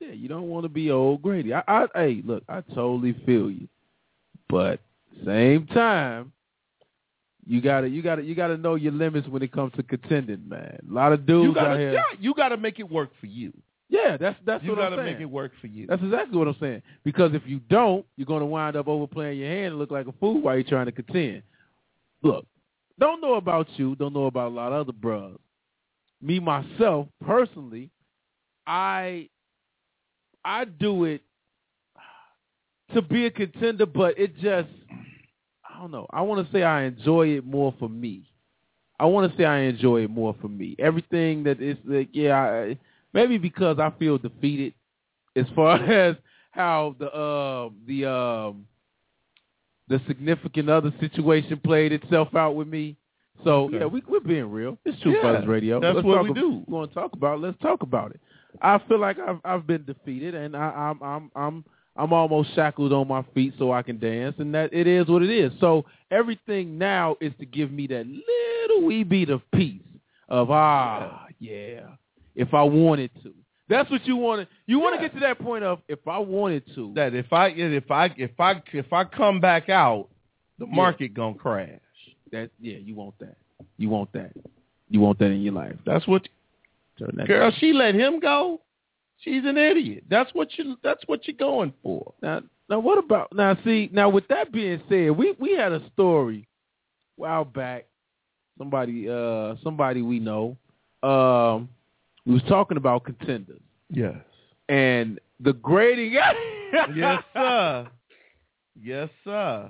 Yeah, you don't want to be old Grady. I, I, hey, look, I totally feel you, but same time, you gotta, you gotta, you gotta know your limits when it comes to contending, man. A lot of dudes you gotta, out here. Yeah, you gotta make it work for you. Yeah, that's that's you what I'm saying. You gotta make it work for you. That's exactly what I'm saying. Because if you don't, you're gonna wind up overplaying your hand and look like a fool while you're trying to contend. Look, don't know about you, don't know about a lot of other bros. Me myself personally, I. I do it to be a contender, but it just, I don't know. I want to say I enjoy it more for me. I want to say I enjoy it more for me. Everything that is, like, yeah, I, maybe because I feel defeated as far as how the uh, the um, the significant other situation played itself out with me. So okay. yeah, we, we're being real. It's Truth yeah, Brothers Radio. That's Let's what talk we about, do. We want to talk about it. Let's talk about it. I feel like I've I've been defeated, and I, I'm I'm I'm I'm almost shackled on my feet so I can dance, and that it is what it is. So everything now is to give me that little wee bit of peace of ah yeah, if I wanted to. That's what you want to. You want to yeah. get to that point of if I wanted to. That if I if I if I if I come back out, the market yeah. gonna crash. That yeah, you want that. You want that. You want that in your life. That's what. Girl, she let him go. She's an idiot. That's what you. That's what you're going for. Now, now what about now? See, now with that being said, we, we had a story a while back. Somebody, uh, somebody we know, um, we was talking about contenders. Yes. And the grading. Yes, sir. Yes, sir.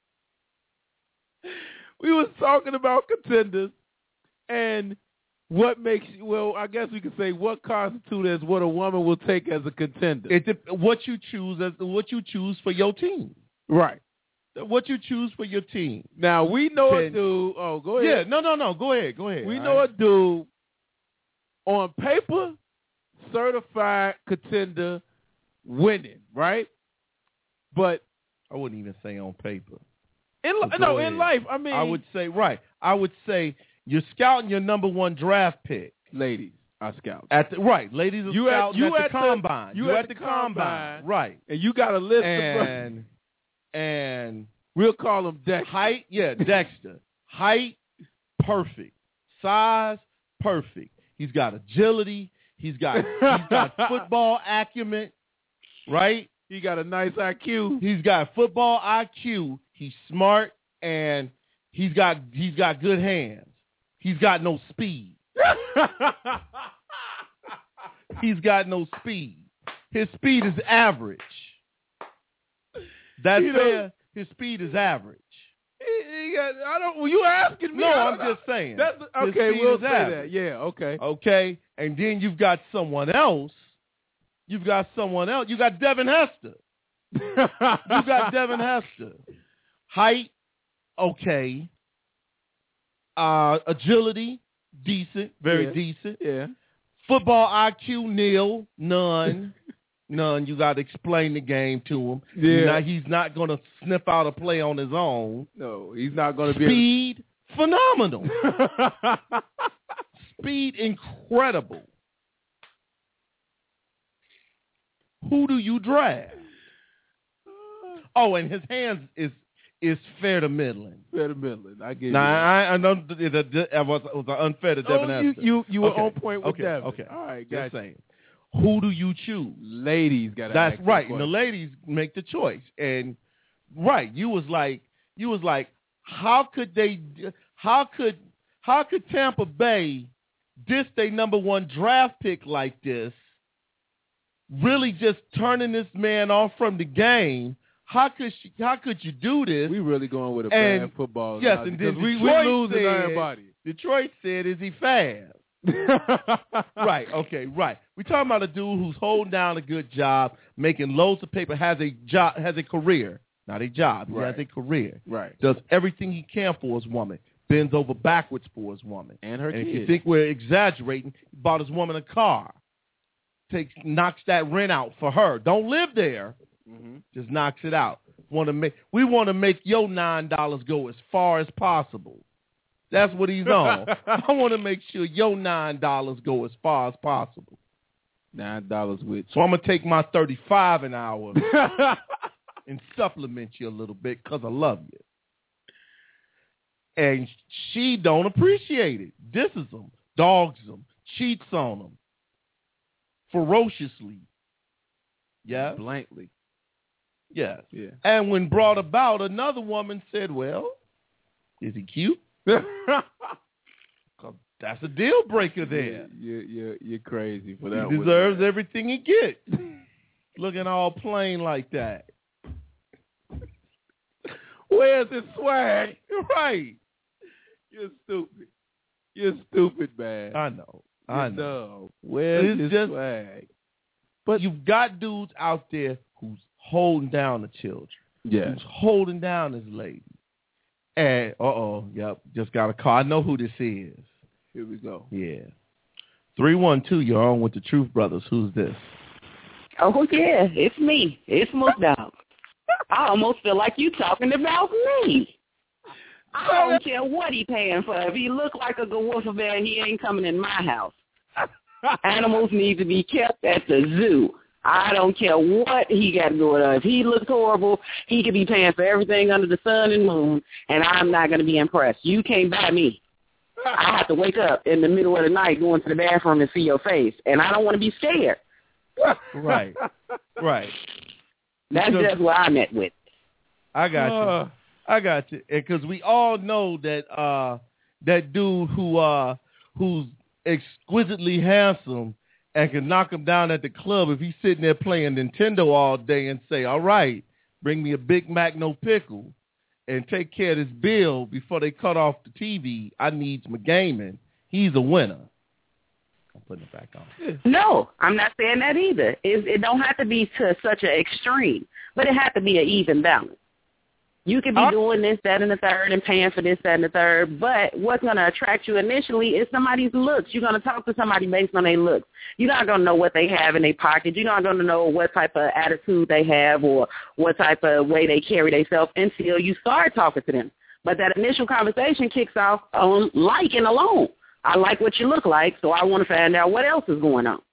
We was talking about contenders and. What makes you, well, I guess we could say what constitutes as what a woman will take as a contender. It, what you choose as what you choose for your team. Right. What you choose for your team. Now, we know Ten, a dude. Oh, go ahead. Yeah, no, no, no. Go ahead. Go ahead. We know right. a dude on paper, certified contender, winning, right? But I wouldn't even say on paper. In, no, ahead. in life, I mean. I would say, right. I would say. You're scouting your number one draft pick. Ladies are scouting. At the, right. Ladies are you scouting at, you at, at the combine. You, you at, at the, the combine. combine. Right. And you got a list and, of And we'll call him Dexter. Height, yeah, Dexter. Height, perfect. Size, perfect. He's got agility. He's got he's got football acumen. Right? He got a nice I Q. He's got football I Q. He's smart and he's got he's got good hands. He's got no speed. He's got no speed. His speed is average. That's you fair. know, His speed is average. He, he got, I don't. Well, you asking me? No, I'm know. just saying. That's, okay, we'll say average. that. Yeah. Okay. Okay, and then you've got someone else. You've got someone else. You got Devin Hester. You got Devin Hester. Height, okay. Uh, agility, decent, very yeah. decent. Yeah. Football I Q, nil, none, none. You got to explain the game to him. Yeah. Now, he's not going to sniff out a play on his own. No, he's not going to be. Speed, phenomenal. Speed, incredible. Who do you draft? Oh, and his hands is. Is fair to middling. Fair to middling. I get it. Now, I, I know it, it, it was, it was unfair to Devin oh, you, Hester. You, you were okay. on point with okay. Devin. Okay. All right, Just gotcha. saying. Who do you choose? Ladies got to That's ask right. that And the ladies make the choice. And right, you was like, you was like, how could they? How could how could Tampa Bay diss their number one draft pick like this? Really, just turning this man off from the game. How could she, how could you do this? We really going with a and, bad football. Yes, now, and then we, Detroit we losing said, everybody. Detroit said, is he fast? Right, okay, right. We're talking about a dude who's holding down a good job, making loads of paper, has a job, has a career. Not a job, he right. has a career. Right. Does everything he can for his woman. Bends over backwards for his woman. And her and kids. If you think we're exaggerating, he bought his woman a car. Takes knocks that rent out for her. Don't live there. Mm-hmm. Just knocks it out. Want to make we want to make your nine dollars go as far as possible. That's what he's on. I want to make sure your nine dollars go as far as possible. Nine dollars with. So I'm gonna take my thirty-five an hour and supplement you a little bit because I love you. And she don't appreciate it. Disses them, dogs them, cheats on them ferociously. Yeah, blankly. Yes. Yeah. And when brought about, another woman said, "Well, is he cute?" That's a deal breaker there. You're, you're, you're crazy for that. He deserves everything he gets. Looking all plain like that. Where's his swag? Right. You're stupid. You're stupid, man. I know. I You're know. dumb. Where's It's his just, swag? But you've got dudes out there who's holding down the children. Yeah. Who's holding down his lady. And, uh-oh, yep, just got a call. I know who this is. Here we go. Yeah. three one two, you're on with the Truth Brothers. Who's this? Oh, yeah, it's me. It's Moose Dog. I almost feel like you talking about me. I don't care what he paying for. If he look like a Gewurfer bear, he ain't coming in my house. Animals need to be kept at the zoo. I don't care what he got going on. If he looks horrible, he could be paying for everything under the sun and moon, and I'm not going to be impressed. You can't buy me. I have to wake up in the middle of the night going to the bathroom and see your face, and I don't want to be scared. Right. Right. That's Because just what I'm at with. I got Uh. you. I got you. Because we all know that uh, that dude who uh, who's exquisitely handsome and can knock him down at the club, if he's sitting there playing Nintendo all day and say, all right, bring me a Big Mac, no pickle, and take care of this bill before they cut off the T V, I need some gaming, he's a winner. I'm putting it back on. No, I'm not saying that either. It, it don't have to be to such an extreme, but it has to be an even balance. You could be Uh, doing this, that, and the third and paying for this, that, and the third, but what's going to attract you initially is somebody's looks. You're going to talk to somebody based on their looks. You're not going to know what they have in their pocket. You're not going to know what type of attitude they have or what type of way they carry themselves until you start talking to them. But that initial conversation kicks off on liking alone. I like what you look like, so I want to find out what else is going on.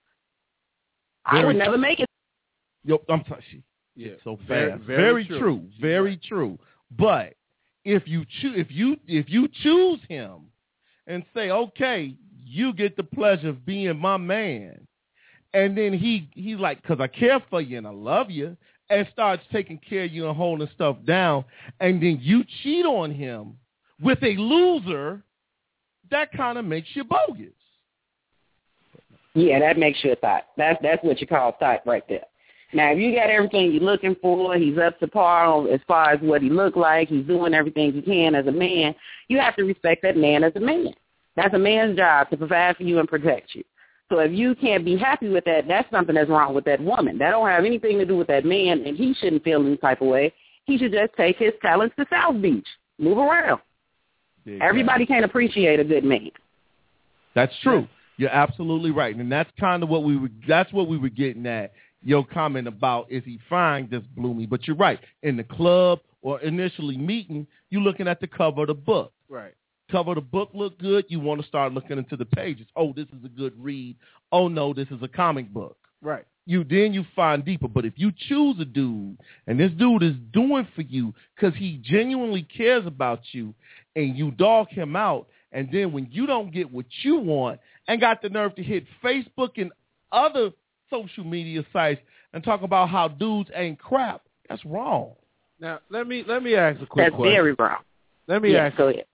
Very I would never make it. Yo, I'm sorry. Yeah. So fast. Very, Very, very true. true. Very Right. true. But if you choose, if you if you choose him and say, okay, you get the pleasure of being my man, and then he he's like, because I care for you and I love you, and starts taking care of you and holding stuff down, and then you cheat on him with a loser, that kind of makes you bogus. Yeah, that makes you a thought. That's that's what you call thought right there. Now, if you got everything you're looking for, he's up to par on, as far as what he look like, he's doing everything he can as a man, you have to respect that man as a man. That's a man's job to provide for you and protect you. So if you can't be happy with that, that's something that's wrong with that woman. That don't have anything to do with that man, and he shouldn't feel any type of way. He should just take his talents to South Beach. Move around. Exactly. Everybody can't appreciate a good man. That's true. You're absolutely right, and that's kind of what we were. That's what we were getting at. Your comment about is he fine just blew me, but you're right. In the club or initially meeting, you're looking at the cover of the book. Right. Cover of the book look good. You want to start looking into the pages. Oh, this is a good read. Oh no, this is a comic book. Right. You then you find deeper. But if you choose a dude and this dude is doing for you because he genuinely cares about you, and you dog him out, and then when you don't get what you want and got the nerve to hit Facebook and other social media sites and talk about how dudes ain't crap, that's wrong. Now let me let me ask a quick That's question. very wrong. Let me Yeah, ask. go ahead.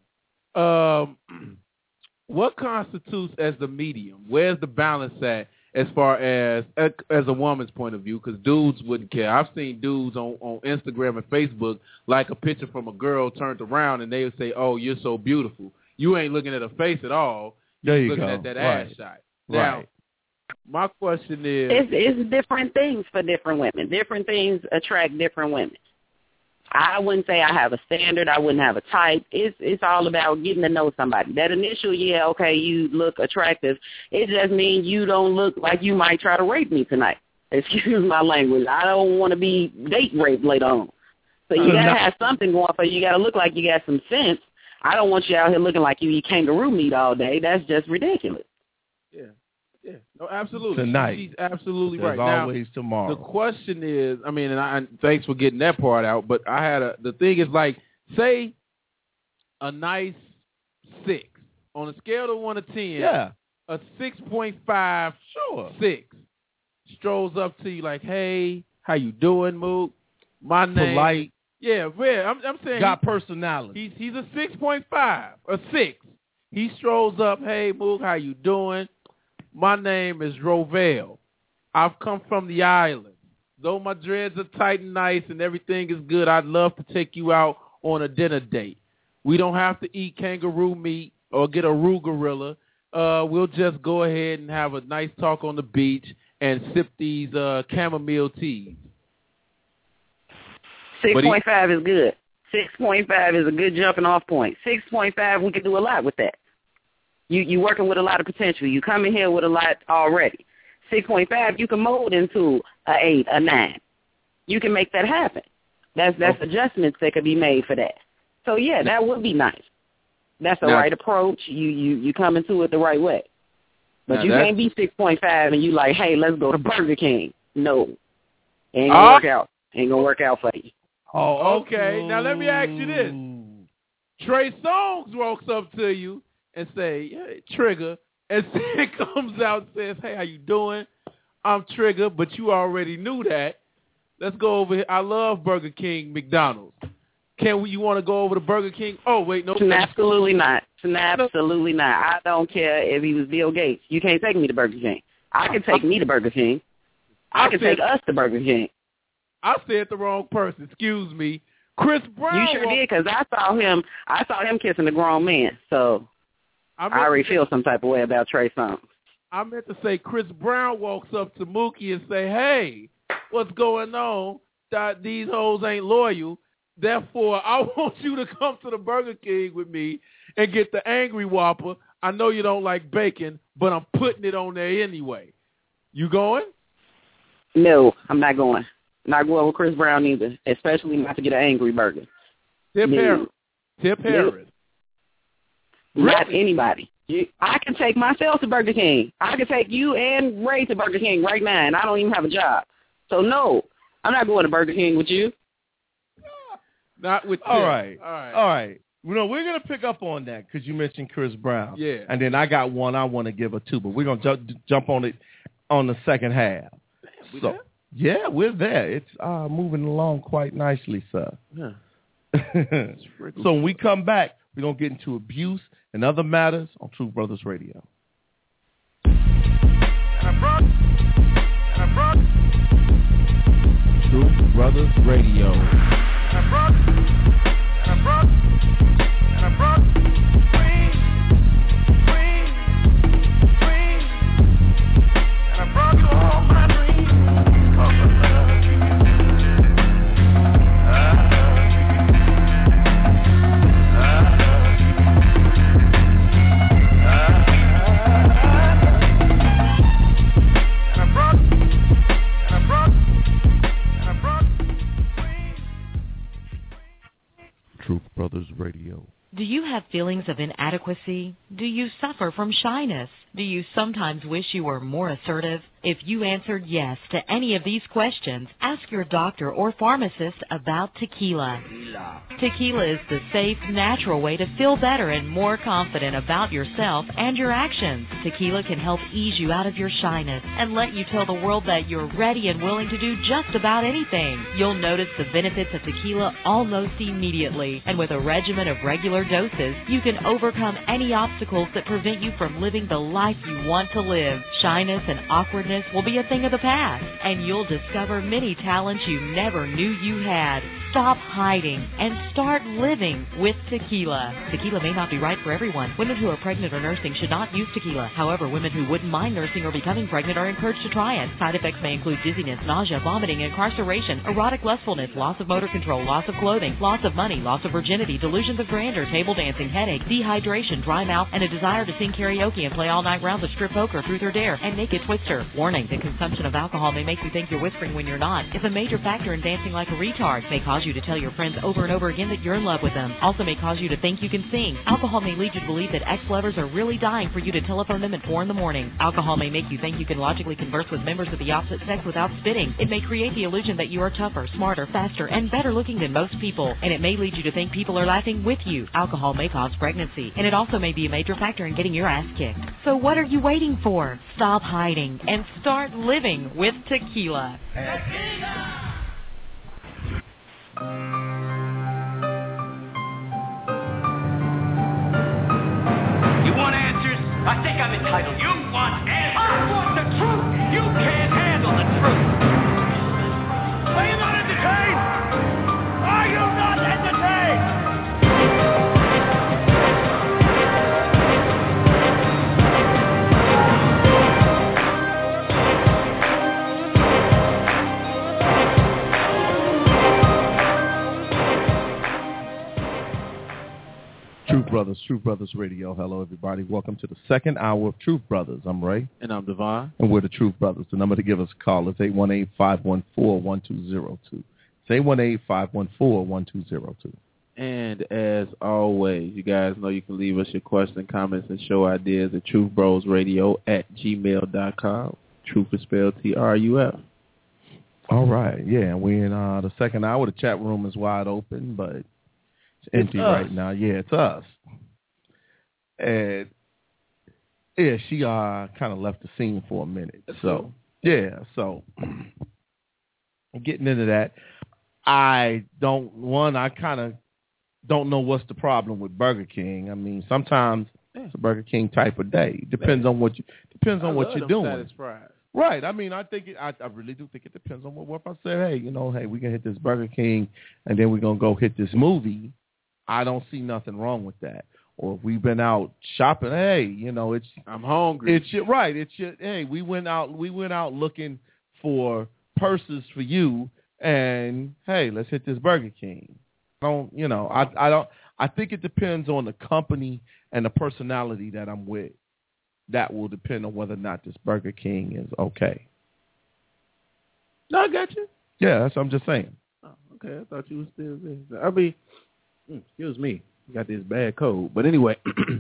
Um, what constitutes as the medium? Where's the balance at as far as as a woman's point of view? Because dudes wouldn't care. I've seen dudes on, on Instagram and Facebook like a picture from a girl turned around and they would say, "Oh, you're so beautiful." You ain't looking at her face at all. You're There you looking go. at that Right. ass shot. Now, Right. my question is, It's, it's different things for different women. Different things attract different women. I wouldn't say I have a standard. I wouldn't have a type. It's it's all about getting to know somebody. That initial, yeah, okay, you look attractive. It just means you don't look like you might try to rape me tonight. Excuse my language. I don't want to be date raped later on. So you So got to now- have something going for you. You got to look like you got some sense. I don't want you out here looking like you eat kangaroo meat all day. That's just ridiculous. yeah. Yeah, no, absolutely. Tonight. She's absolutely There's right. always now, tomorrow. The question is, I mean, and, I, and thanks for getting that part out, but I had a, the thing is like, say a nice six. On a scale of one to ten, yeah. a six point five, sure. six, strolls up to you like, hey, how you doing, Mook? My name. Polite. Yeah, yeah, I'm, I'm saying. Got he, personality. He's, he's a six point five, a six. He strolls up, hey, Mook, how you doing? My name is Rovell. I've come from the island. Though my dreads are tight and nice and everything is good, I'd love to take you out on a dinner date. We don't have to eat kangaroo meat or get a roo gorilla. Uh, we'll just go ahead and have a nice talk on the beach and sip these uh, chamomile teas. six point five is good. six point five is a good jumping off point. six point five, we can do a lot with that. You you working with a lot of potential. You come in here with a lot already. six point five, you can mold into a eight, a nine. You can make that happen. That's that's okay. Adjustments that could be made for that. So, yeah, that would be nice. That's the now, right approach. You, you you come into it the right way. But you can't be six point five and you like, hey, let's go to Burger King. No. It ain't going to uh, work out. Ain't going to work out for you. Oh, okay. Now let me ask you this. Trey Songz walks up to you and say, hey, Trigger, and then comes out and says, hey, how you doing? I'm Trigger, but you already knew that. Let's go over here. I love Burger King, McDonald's. Can we, you want to go over to Burger King? Oh, wait, no. Absolutely not. Absolutely not. I don't care if he was Bill Gates. You can't take me to Burger King. I can take me to Burger King. I, I can said, take us to Burger King. I said the wrong person. Excuse me. Chris Brown. You sure walked, did, because I saw him. I saw him kissing a grown man. So I, I already feel some type of way about Trey Songz. I meant to say Chris Brown walks up to Mookie and say, "Hey, what's going on? That these hoes ain't loyal. Therefore, I want you to come to the Burger King with me and get the Angry Whopper. I know you don't like bacon, but I'm putting it on there anyway. You going?" No, I'm not going. Not going with Chris Brown either, especially not to get an Angry Burger. Tip no. Harris. Tip Harris. No. Not really? Anybody. You, I can take myself to Burger King. I can take you and Ray to Burger King right now, and I don't even have a job. So, no, I'm not going to Burger King with you. Not with All Tim. right. All right. All right. You know, we're going to pick up on that because you mentioned Chris Brown. Yeah. And then I got one I want to give her too, but we're going to jump, jump on it on the second half. We so, there? Yeah, we're there. It's uh, moving along quite nicely, sir. Yeah. So when we come back, we're going to get into abuse and other matters on Truth Brothers Radio. And I brought, and I brought, Truth Brothers Radio. And I brought, and I brought, and I brought queen, queen, queen, and I brought you all my dreams of love. Truth Brothers Radio. Do you have feelings of inadequacy? Do you suffer from shyness? Do you sometimes wish you were more assertive? If you answered yes to any of these questions, ask your doctor or pharmacist about tequila. Tequila is the safe, natural way to feel better and more confident about yourself and your actions. Tequila can help ease you out of your shyness and let you tell the world that you're ready and willing to do just about anything. You'll notice the benefits of tequila almost immediately, and with a regimen of regular doses, you can overcome any obstacles that prevent you from living the life you want to live. Shyness and awkwardness will be a thing of the past, and you'll discover many talents you never knew you had. Stop hiding and start living with tequila. Tequila may not be right for everyone. Women who are pregnant or nursing should not use tequila. However, women who wouldn't mind nursing or becoming pregnant are encouraged to try it. Side effects may include dizziness, nausea, vomiting, incarceration, erotic lustfulness, loss of motor control, loss of clothing, loss of money, loss of virginity, delusions of grandeur, table dancing, headache, dehydration, dry mouth, and a desire to sing karaoke and play all-night rounds of strip poker, truth or dare, and naked twister. Warning, the consumption of alcohol may make you think you're whispering when you're not. It's a major factor in dancing like a retard. May cause you to tell your friends over over and over again that you're in love with them. Also may cause you to think you can sing. Alcohol may lead you to believe that ex-lovers are really dying for you to telephone them at four in the morning. Alcohol may make you think you can logically converse with members of the opposite sex without spitting. It may create the illusion that you are tougher, smarter, faster, and better looking than most people. And it may lead you to think people are laughing with you. Alcohol may cause pregnancy. And it also may be a major factor in getting your ass kicked. So what are you waiting for? Stop hiding and start living with tequila. You want answers? I think I'm entitled. You want answers? I want the truth. You can't handle the truth. Are you not entertained? Are you not entertained? Truth Brothers, Truth Brothers Radio. Hello, everybody. Welcome to the second hour of Truth Brothers. I'm Ray. And I'm Devon. And we're the Truth Brothers. The number to give us a call is eight one eight, five one four, one two zero two. It's eight one eight, five one four, one two zero two. And as always, you guys know you can leave us your questions, comments, and show ideas at truthbrosradio at gmail dot com. Truth is spelled T R U F. All right. Yeah, we're in uh, the second hour. The chat room is wide open, but it's empty It's right us. now. Yeah, it's us. And, yeah, she uh, kind of left the scene for a minute. That's So, cool. yeah, so getting into that, I don't, one, I kind of don't know what's the problem with Burger King. I mean, sometimes it's a Burger King type of day. Depends on what you, depends on I what love you're them doing. status fries. Right. I mean, I think it, I, I really do think it depends on what, what if I say, hey, you know, hey, we're going to hit this Burger King and then we're going to go hit this movie. I don't see nothing wrong with that. Or if we've been out shopping, hey, you know, it's I'm hungry. it's your, right. It's your, hey, we went out we went out looking for purses for you, and hey, let's hit this Burger King. I don't, you know, I I don't. I think it depends on the company and the personality that I'm with. That will depend on whether or not this Burger King is okay. No, I got you. Yeah, that's what I'm just saying. Oh, okay, I thought you were still there. I mean, excuse me, you got this bad cold. But anyway,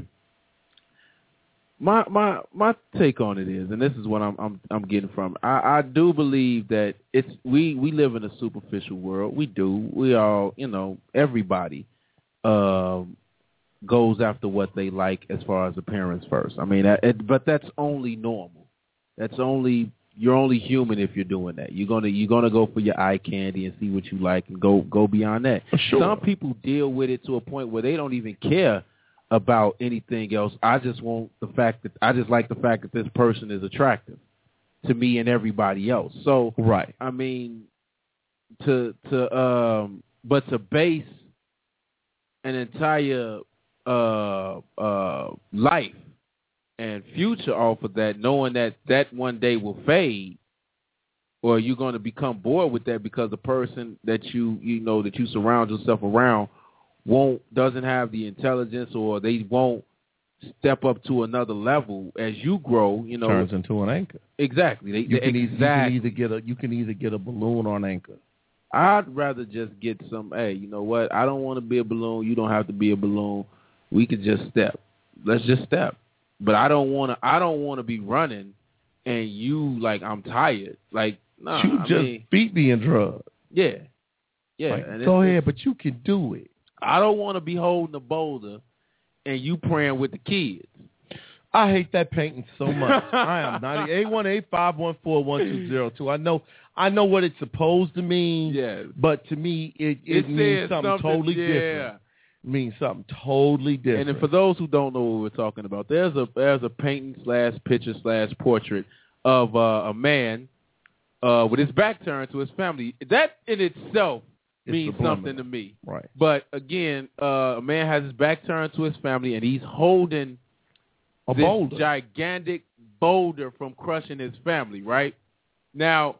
my my my take on it is, and this is what I'm I'm I'm getting from. I, I do believe that it's we we live in a superficial world. We do. We all, you know, everybody um, goes after what they like as far as appearance first. I mean, it, but that's only normal. That's only You're only human if you're doing that. You're gonna you're gonna go for your eye candy and see what you like and go go beyond that. Sure. Some people deal with it to a point where they don't even care about anything else. I just want the fact that I just like the fact that this person is attractive to me and everybody else. So Right. I mean, to to um, but to base an entire uh uh life and future off of that, knowing that that one day will fade, or you're going to become bored with that because the person that you you know that you surround yourself around won't doesn't have the intelligence, or they won't step up to another level as you grow. You know, Turns into an anchor. Exactly. They, You they, can, either, exactly. you can either get a you can either get a balloon or an anchor. I'd rather just get some. Hey, you know what? I don't want to be a balloon. You don't have to be a balloon. We could just step. Let's just step. But I don't want to. I don't want to be running, and you like I'm tired. Like nah, you I just mean, beat me and drugs. yeah, yeah. Like, and go it's- ahead, but you can do it. I don't want to be holding the boulder, and you praying with the kids. I hate that painting so much. I am not eight one eight, five one four, one two zero two. I know I know what it's supposed to mean, Yeah. but to me it, it, It means says something, something, totally yeah. different. It means something totally different. And then for those who don't know what we're talking about, there's a there's a painting slash picture slash portrait of uh, a man uh, with his back turned to his family. That in itself It's means subliminal. something to me. Right. But again, uh, a man has his back turned to his family, and he's holding A this boulder. gigantic boulder from crushing his family. Right now,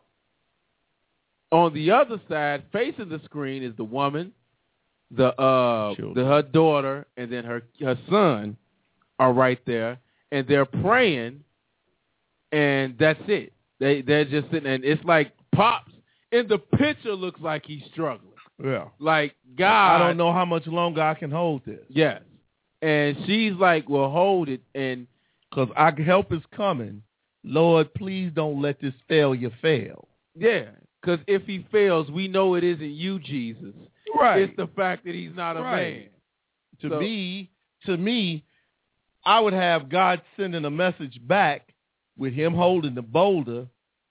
on the other side, facing the screen, is the woman. The uh, Children. the her daughter and then her her son are right there, and they're praying, and that's it. They they're just sitting, and it's like Pops in the picture looks like he's struggling. Yeah. Like, God. I don't know how much longer I can hold this. Yes. And she's like, well, hold it. And because our help is coming. Lord, please don't let this failure fail. Yeah. Because if he fails, we know it isn't you, Jesus. Right. It's the fact that he's not a right. man. To so, me, to me, I would have God sending a message back with him holding the boulder,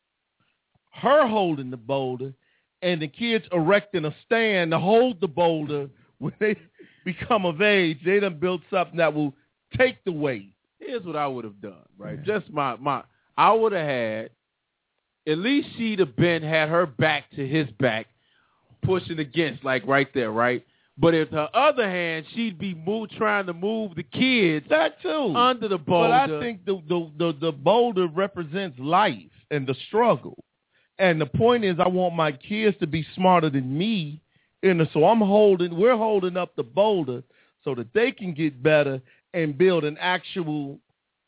her holding the boulder, and the kids erecting a stand to hold the boulder when they become of age. They done built something that will take the weight. Here's what I would have done, right? Yeah. Just my, my, I would have had, at least she'd have been, had her back to his back, pushing against, like right there, right? But if her other hand, she'd be move, trying to move the kids that too under the boulder. But I think the, the, the, the boulder represents life and the struggle. And the point is, I want my kids to be smarter than me. And so I'm holding, we're holding up the boulder so that they can get better and build an actual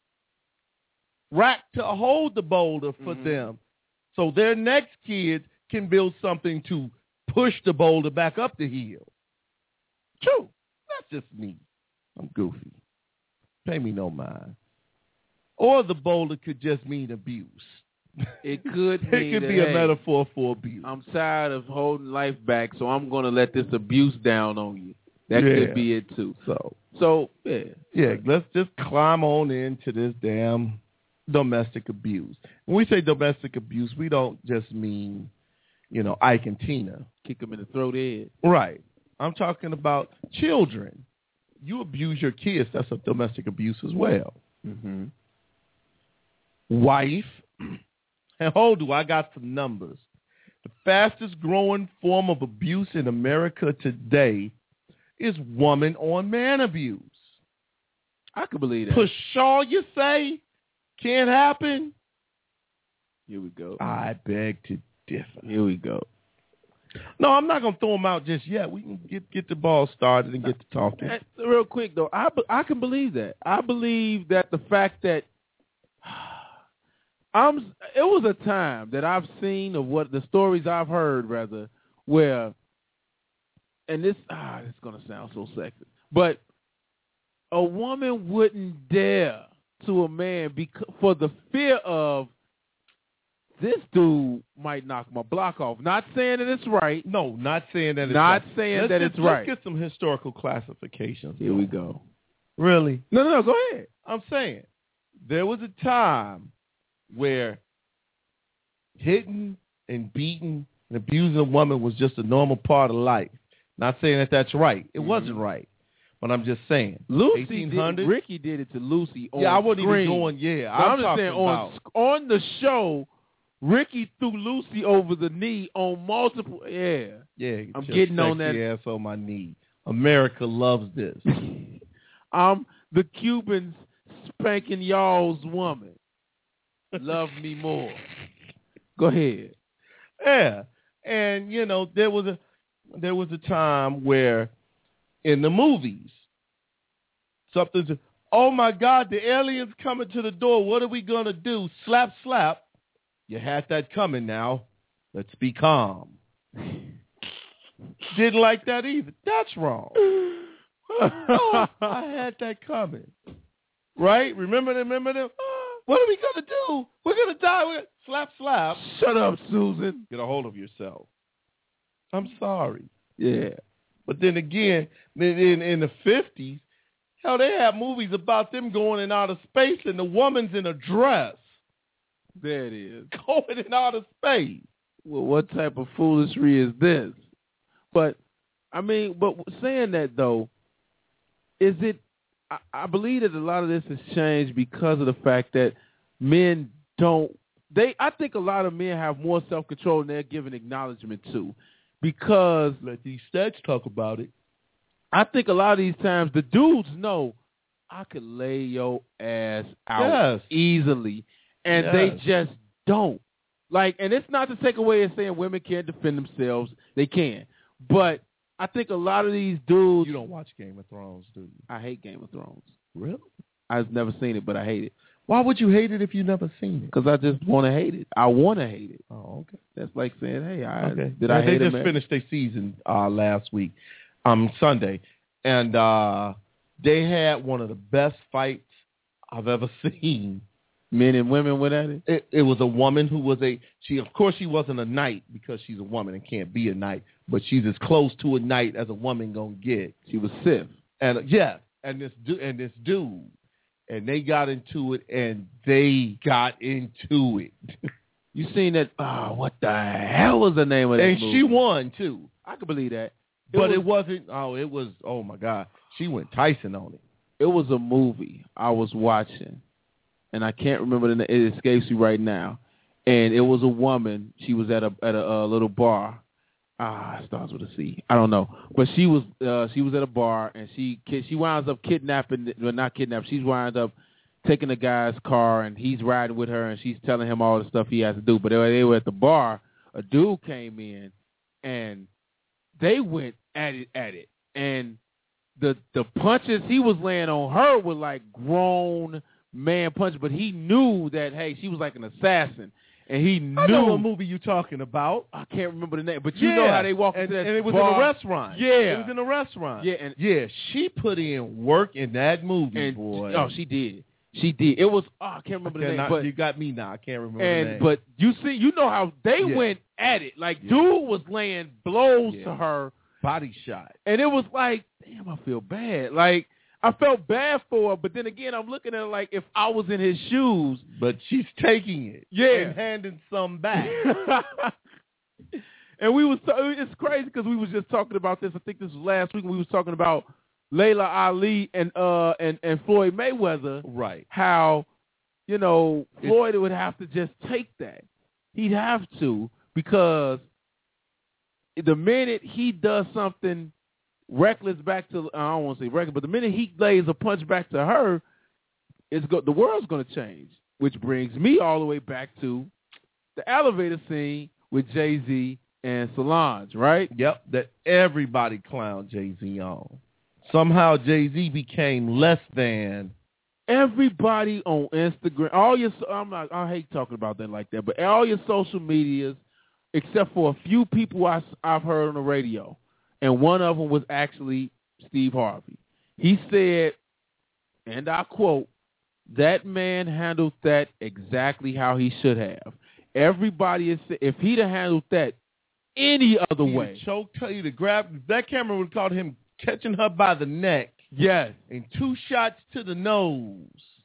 rack to hold the boulder for mm-hmm. them. So their next kids can build something to push the boulder back up the hill. True. That's just me. I'm goofy. Pay me no mind. Or the boulder could just mean abuse. It could it mean could that, be a hey, metaphor for abuse. I'm tired of holding life back, so I'm going to let this abuse down on you. That yeah. could be it too. So, so yeah. Yeah, let's just climb on into this damn domestic abuse. When we say domestic abuse, we don't just mean, you know, Ike and Tina. Kick them in the throat head. Right. I'm talking about children. You abuse your kids, that's a domestic abuse as well. Mm-hmm. Wife. And hold on, I got some numbers. The fastest growing form of abuse in America today is woman on man abuse. I can believe that. Pshaw, you say? Can't happen? Here we go. I beg to differ. Here we go. No, I'm not going to throw them out just yet. We can get, get the ball started and get to talking. Real quick, though, I, I can believe that. I believe that the fact that I'm, it was a time that I've seen of what the stories I've heard, rather, where, and this, ah, it's going to sound so sexist, but a woman wouldn't dare to a man because, for the fear of this dude might knock my block off. Not saying that it's right. No, not saying that it's not right. Not saying let's that get, it's right. Let's get some historical classifications. Here we go. Really? No, no, no, go ahead. I'm saying there was a time where hitting and beating and abusing a woman was just a normal part of life. Not saying that that's right. It mm-hmm. wasn't right. But I'm just saying. Lucy did, Ricky did it to Lucy on Yeah, I wasn't screen. even going, yeah. So I'm, I'm just saying, on, on the show, Ricky threw Lucy over the knee on multiple, yeah. Yeah, I'm getting on that. ass on my knee. America loves this. I'm the Cubans spanking y'all's woman. Love me more. Go ahead. Yeah, and you know there was a there was a time where in the movies something's oh my God, the aliens coming to the door. What are we gonna do? Slap, slap. You had that coming. Now let's be calm. Didn't like that either. That's wrong. Oh, I had that coming. Right? Remember them? Remember them? What are we going to do? We're going to die. We're gonna... Slap, slap. Shut up, Susan. Get a hold of yourself. I'm sorry. Yeah. But then again, in, in, in the fifties, hell, they have movies about them going in outer space and the woman's in a dress. There it is. Going in outer space. Well, what type of foolery is this? But, I mean, but saying that, though, is it, I, I believe that a lot of this has changed because of the fact that men don't, they, I think a lot of men have more self-control than they're giving acknowledgement to because. Let these stats talk about it. I think a lot of these times the dudes know I could lay your ass out yes. easily, and yes. they just don't. Like, and it's not to take away and saying women can't defend themselves. They can. But I think a lot of these dudes. You don't watch Game of Thrones, do you? I hate Game of Thrones. Really? I've never seen it, but I hate it. Why would you hate it if you never seen it? Because I just want to hate it. I want to hate it. Oh, okay. That's like saying, hey, I Okay. did yeah, I hate They it, just man? finished their season uh, last week, um, Sunday, and uh, they had one of the best fights I've ever seen. Men and women went at it? It, it was a woman who was a, she of course she wasn't a knight because she's a woman and can't be a knight, but she's as close to a knight as a woman gonna get. She was Sif. And uh, yeah, and this du- and this dude, and they got into it, and they got into it. You seen that? Oh, what the hell was the name of that And movie? she won too. I can believe that. It But was, it wasn't. Oh, it was. Oh my God, she went Tyson on it. It was a movie I was watching, and I can't remember the name. It escapes me right now. And it was a woman. She was at a at a, a little bar. Ah, it starts with a C. I don't know, but she was uh, she was at a bar, and she she winds up kidnapping. Well, not kidnapping. She's winds up taking the guy's car, and he's riding with her, and she's telling him all the stuff he has to do. But they were, they were at the bar. A dude came in, and they went at it at it, and the the punches he was laying on her were like grown man punches. But he knew that hey, she was like an assassin. And he knew. I know what movie you talking about. I can't remember the name, but you yeah. know how they walk and, into that and it was bar. in a restaurant. Yeah, it was in a restaurant. Yeah, and yeah, she put in work in that movie, and, boy. Oh, she did. She did. It was. Oh, I can't remember I the name. cannot, But you got me now. I can't remember and the name. but you see, you know how they yeah. went at it. Like yeah. dude was laying blows yeah. to her, body shot, and it was like, damn, I feel bad. Like. I felt bad for her, but then again, I'm looking at it like if I was in his shoes. But she's taking it, yeah, and handing some back. And we was it's crazy because we was just talking about this. I think this was last week. We was talking about Layla Ali and uh and, and Floyd Mayweather. Right. How, you know, Floyd would have to just take that. He'd have to because the minute he does something reckless back to, I don't want to say reckless, but the minute he lays a punch back to her, it's go, the world's going to change, which brings me all the way back to the elevator scene with Jay-Z and Solange, right? Yep, that everybody clowned Jay-Z on. Somehow Jay-Z became less than. Everybody on Instagram, all your, I'm not, I hate talking about that like that, but all your social medias, except for a few people I, I've heard on the radio, and one of them was actually Steve Harvey. He said, and I quote, that man handled that exactly how he should have. Everybody is, if he'd have handled that any other He'd way. Choked her, he'd have grabbed, that camera would have caught him catching her by the neck. Yes. And two shots to the nose.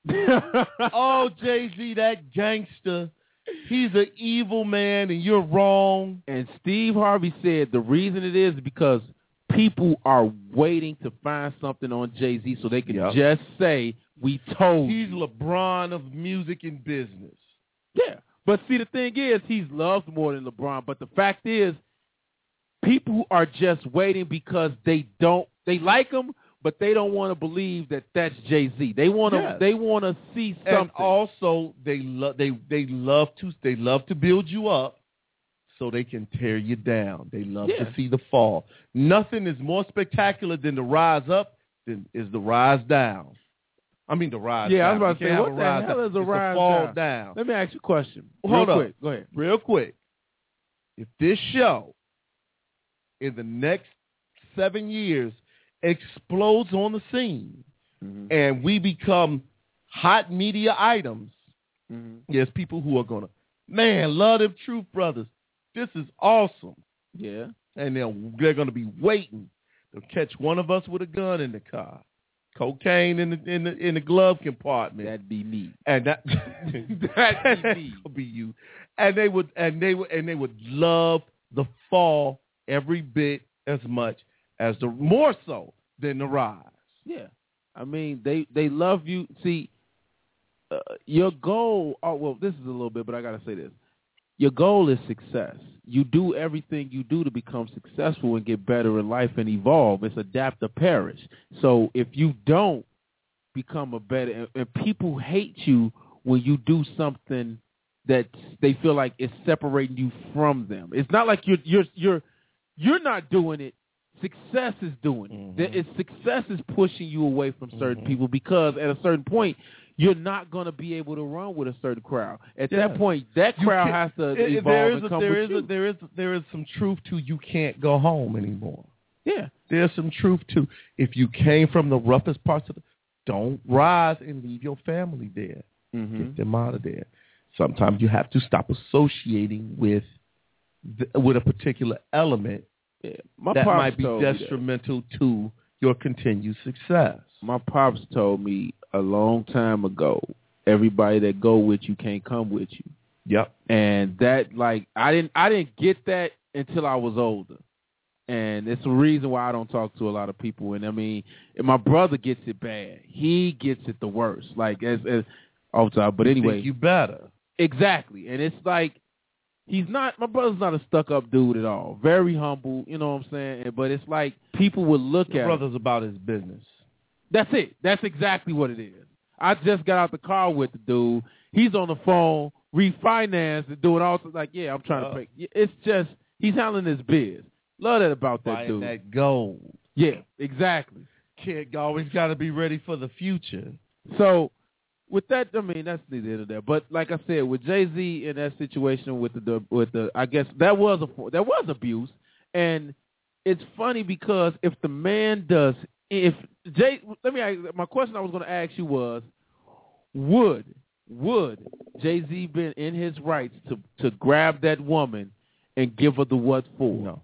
Oh, Jay-Z, that gangster. He's an evil man, and you're wrong. And Steve Harvey said the reason it is because people are waiting to find something on Jay-Z so they can yep. just say, we told He's you. LeBron of music and business. Yeah. But see, the thing is, he's loved more than LeBron. But the fact is, people are just waiting because they don't, they like him, but they don't want to believe that that's Jay-Z. They want to, yes. they want to see something. And also, they love, they they love to, they love to build you up, so they can tear you down. They love yeah. to see the fall. Nothing is more spectacular than the rise up than is the rise down. I mean the rise yeah, down. I was about you to say, what the rise hell down. is a it's rise a fall down? down? Let me ask you a question. Hold Real up. quick. Go ahead. Real quick. If this show in the next seven years explodes on the scene mm-hmm. and we become hot media items, mm-hmm. there's people who are going to, man, love them Truth Brothers. This is awesome. Yeah. And they're, they're going to be waiting. They'll catch one of us with a gun in the car. Cocaine in the in the in the glove compartment. That'd be me. And that that'd be me. Be you. And they would and they would and they would love the fall every bit as much as the more so than the rise. Yeah. I mean, they they love you. See, uh, your goal. Oh well, this is a little bit, but I gotta say this. Your goal is success. You do everything you do to become successful and get better in life and evolve. It's adapt or perish. So if you don't become a better, and people hate you when you do something that they feel like is separating you from them. It's not like you're you're you're you're not doing it. Success is doing it. Mm-hmm. It's, success is pushing you away from certain mm-hmm. people because at a certain point you're not going to be able to run with a certain crowd. At Yeah. that point, that crowd has to it, evolve there is and a, come there with is you. A, there is there is some truth to you can't go home anymore. Yeah. There's some truth to if you came from the roughest parts of the, don't rise and leave your family there. Mm-hmm. Get them out of there. Sometimes you have to stop associating with the, with a particular element Yeah. My that pops might be told me that. detrimental to your continued success. My pops told me a long time ago, everybody that go with you can't come with you. Yep. And that, like, I didn't I didn't get that until I was older. And it's the reason why I don't talk to a lot of people. And, I mean, and my brother gets it bad. He gets it the worst. Like, as, as all the time. But anyway. Think you better. Exactly. And it's like, he's not, my brother's not a stuck-up dude at all. Very humble, you know what I'm saying? But it's like people would look Your at brother's him. about his business. That's it. That's exactly what it is. I just got out the car with the dude. He's on the phone, refinance, and doing all like, yeah, I'm trying uh, to pay. It's just, he's handling his biz. Love that about that buying dude. that gold. Yeah, exactly. Kid always got to be ready for the future. So, with that, I mean, that's neither here nor there. But like I said, with Jay-Z in that situation with the, with the, I guess that was a that was abuse, and it's funny because if the man does, if Jay, let me ask, my question I was going to ask you was, would would Jay-Z been in his rights to to grab that woman and give her the what for? No.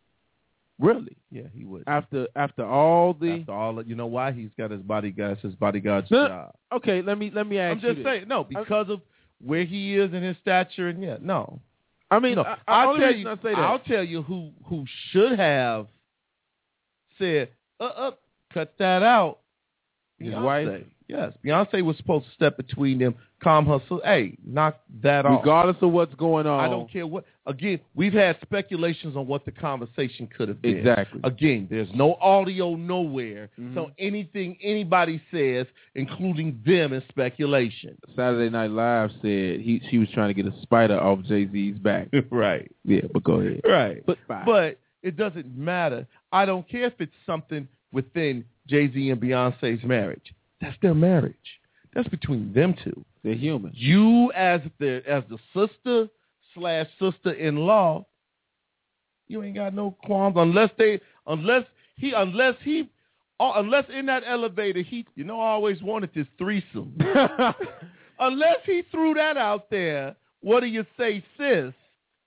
Really? Yeah, he would. After after all the After all, you know why he's got his bodyguards, his bodyguard's no, job. Okay, let me let me ask I'm just you saying, this. no, because of where he is in his stature, and yeah, no. I mean, no, I, I'll only tell reason you. I say that. I'll tell you who who should have said, "Uh, uh, cut that out." His Beyonce. wife? Yes, Beyonce was supposed to step between them, calm her. So, hey, knock that off. Regardless of what's going on. I don't care what. Again, we've had speculations on what the conversation could have been. Exactly. Again, there's no audio nowhere, Mm-hmm. so anything anybody says, including them, is speculation. Saturday Night Live said he she was trying to get a spider off Jay-Z's back. Right. Yeah, but go ahead. Right. But, bye. But it doesn't matter. I don't care if it's something within Jay-Z and Beyonce's marriage. That's their marriage. That's between them two. They're human. You as the as the sister slash sister-in-law, you ain't got no qualms unless they unless he unless he uh, unless in that elevator he you know I always wanted this threesome. Unless he threw that out there, what do you say, sis?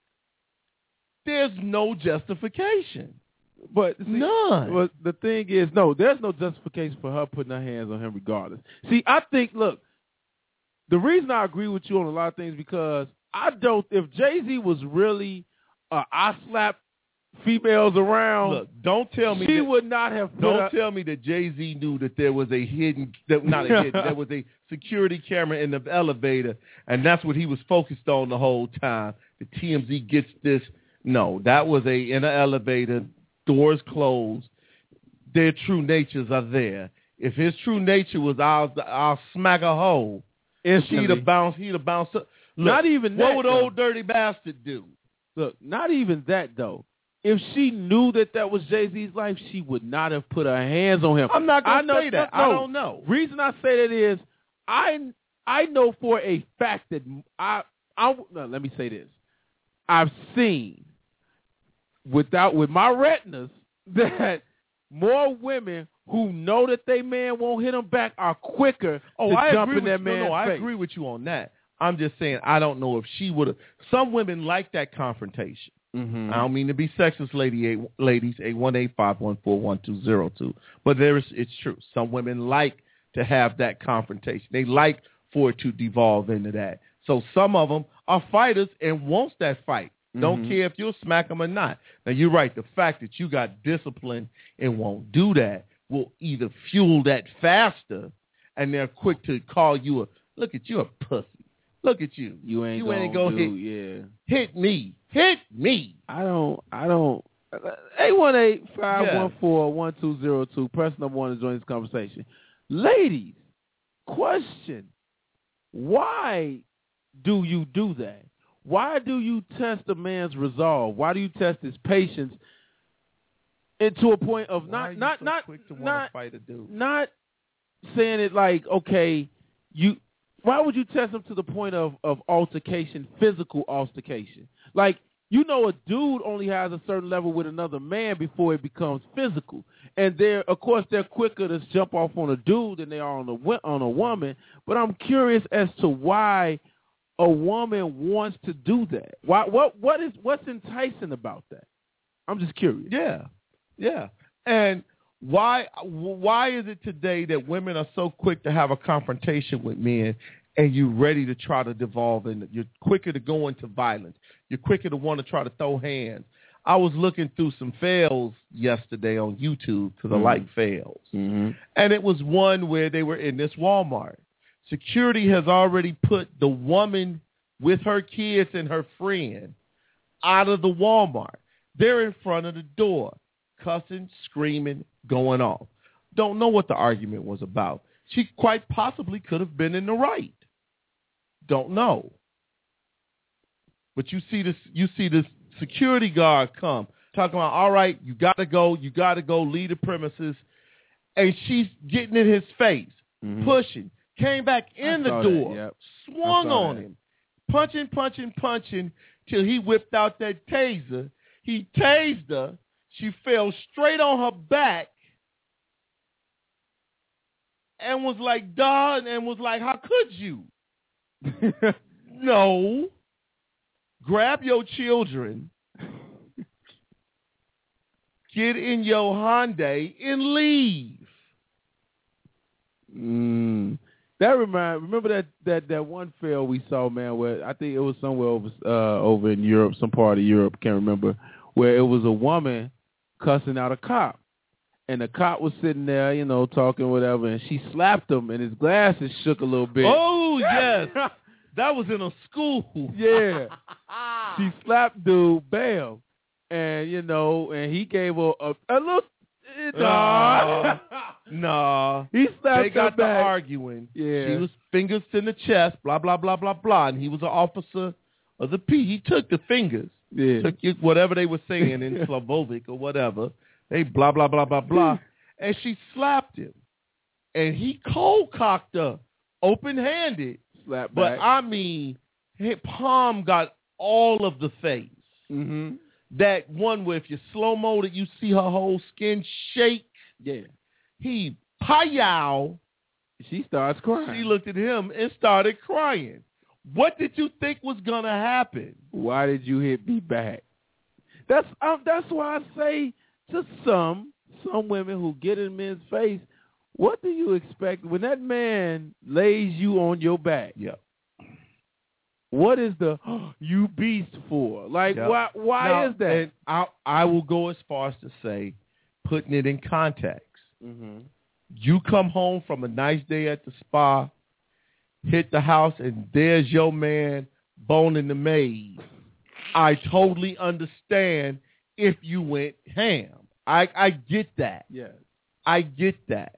There's no justification. But see, None. But the thing is, no, there's no justification for her putting her hands on him regardless. See, I think, look, the reason I agree with you on a lot of things because I don't, if Jay-Z was really, uh, I slap females around, Look, don't tell me she that, would not have put Don't her, tell me that Jay-Z knew that there was a hidden, that, not a hidden, there was a security camera in the elevator, and that's what he was focused on the whole time. The T M Z gets this. No, that was a in an elevator, doors closed. Their true natures are there. If his true nature was, I'll, I'll smack a hole. He'd have bounced. He'd have bounced. Look, not even what that, would though. old dirty bastard do? Look, not even that, though. If she knew that that was Jay-Z's life, she would not have put her hands on him. I'm not I going know, to say that. No, I don't know. Reason I say that is I I know for a fact that I I no, let me say this. I've seen without with my retinas that more women who know that they man won't hit them back are quicker Oh, to I jump agree in with that you. man's No, no, I face. agree with you on that. I'm just saying I don't know if she would have. Some women like that confrontation. Mm-hmm. I don't mean to be sexist, lady, eight, ladies. eight one eight, five one four, one two zero two. But there is, it's true. Some women like to have that confrontation. They like for it to devolve into that. So some of them are fighters and wants that fight. Don't Mm-hmm. care if you'll smack them or not. Now, you're right. The fact that you got discipline and won't do that will either fuel that faster, and they're quick to call you a, look at you, a pussy. Look at you. You ain't you gonna, ain't gonna do, hit, yeah. hit me. Hit me. I don't, I don't. eight one eight, five one four, one two zero two. Press number one to join this conversation. Ladies, question. Why do you do that? Why do you test a man's resolve? Why do you test his patience and to a point of Why not, are you not, so not, quick to want not, to fight a dude? not saying it like, okay, you why would you test them to the point of, of altercation, physical altercation? Like, you know, a dude only has a certain level with another man before it becomes physical. And they're, of course, they're quicker to jump off on a dude than they are on a, on a woman. But I'm curious as to why a woman wants to do that. Why? What? What is? What's enticing about that? I'm just curious. Yeah, yeah. And why? Why is it today that women are so quick to have a confrontation with men, and you're ready to try to devolve in? You're quicker to go into violence. You're quicker to want to try to throw hands. I was looking through some fails yesterday on YouTube because mm-hmm. I like fails, mm-hmm. and it was one where they were in this Walmart. Security has already put the woman with her kids and her friend out of the Walmart. They're in front of the door, cussing, screaming, going off. Don't know what the argument was about. She quite possibly could have been in the right. Don't know. But you see this, you see this security guard come, talking about, all right, you got to go, you got to go, leave the premises. And she's getting in his face, mm-hmm. pushing. Came back in the door, yep. swung on that. him, punching, punching, punching, till he whipped out that taser. He tased her. She fell straight on her back and was like, duh, and was like, how could you? No. Grab your children, get in your Hyundai, and leave. Mm. That remind remember that, that, that one fail we saw, man, where I think it was somewhere over uh, over in Europe, some part of Europe, can't remember, where it was a woman cussing out a cop. And the cop was sitting there, you know, talking whatever, and she slapped him, and his glasses shook a little bit. Oh, yes. That was in a school. Yeah. She slapped dude, bam. And, you know, and he gave her a, a little... Nah, nah. He slapped They got her to back. arguing. Yeah. She was fingers in the chest, blah, blah, blah, blah, blah. And he was an officer of the P. He took the fingers. Yeah. Took it, whatever they were saying in Slavovic or whatever. They blah, blah, blah, blah, blah. And she slapped him. And he cold-cocked her, open-handed. Slap but, back. I mean, his palm got all of the face. Mm-hmm. That one where if you slow-mo that you see her whole skin shake. Yeah. He pow. She starts crying. She looked at him and started crying. What did you think was going to happen? Why did you hit me back? That's um, that's why I say to some, some women who get in men's face, what do you expect when that man lays you on your back? Yep. What is the oh, you beast for? Like, yep. why Why now, is that? And I, I will go as far as to say, putting it in context. Mm-hmm. You come home from a nice day at the spa, hit the house, and there's your man boning the maid. I totally understand if you went ham. I, I get that. Yes. I get that.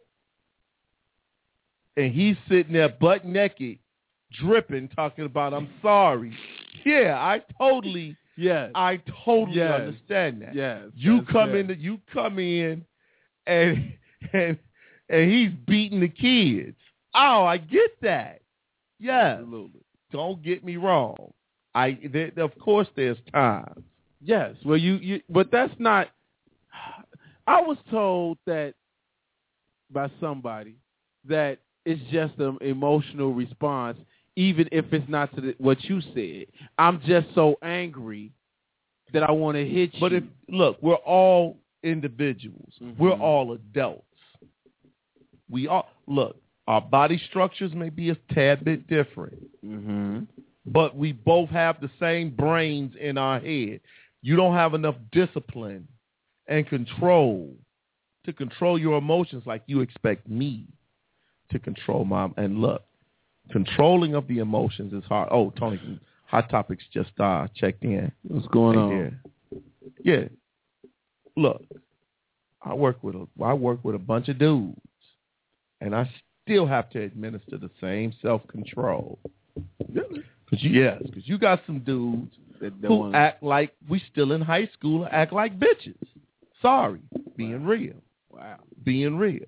And he's sitting there butt naked, dripping, talking about, I'm sorry. Yeah, I totally, yes. I totally yes. understand that. Yes. You That's come yes. in, you come in, and and and he's beating the kids. Oh, I get that. Yes. Absolutely. Don't get me wrong. I there, of course there's times. Yes. Well, you, you but that's not. I was told that by somebody that it's just an emotional response, even if it's not to the, what you said. I'm just so angry that I want to hit you. But if look, we're all individuals. Mm-hmm. We're all adults. We all look. Our body structures may be a tad bit different, mm-hmm. but we both have the same brains in our head. You don't have enough discipline and control to control your emotions like you expect me to control my. And look, controlling of the emotions is hard. Oh, Tony, Hot Topics just uh, checked in. What's going on? Here. Yeah. Look, I work with a I work with a bunch of dudes, and I still have to administer the same self-control. Really? Cause you, yes, because you got some dudes who wanna... act like we still in high school, act like bitches. Sorry, being wow. real. Wow. Being real.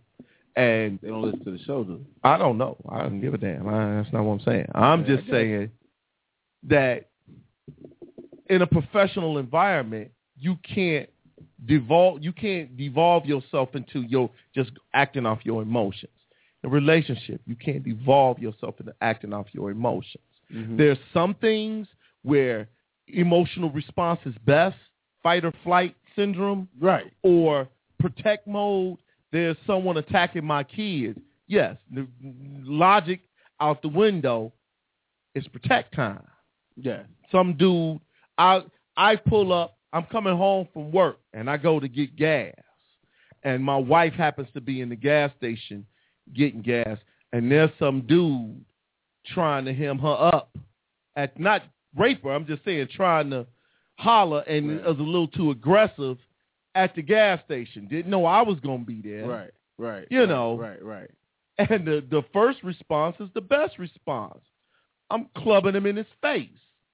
And they don't listen to the show, do they? I don't know. I don't give a damn. I, that's not what I'm saying. I'm yeah, just saying that in a professional environment, you can't devolve. You can't devolve yourself into your just acting off your emotions. In a relationship, you can't devolve yourself into acting off your emotions. Mm-hmm. There's some things where emotional response is best, fight or flight syndrome, right, or protect mode. There's someone attacking my kids. Yes, the logic out the window is protect time. Yeah, some dude, I I pull up. I'm coming home from work and I go to get gas, and my wife happens to be in the gas station getting gas, and there's some dude trying to hem her up, at not rape her. I'm just saying trying to holler, and right. was a little too aggressive at the gas station. Didn't know I was going to be there. Right, right. You right, know. Right, right. And the, the first response is the best response. I'm clubbing him in his face.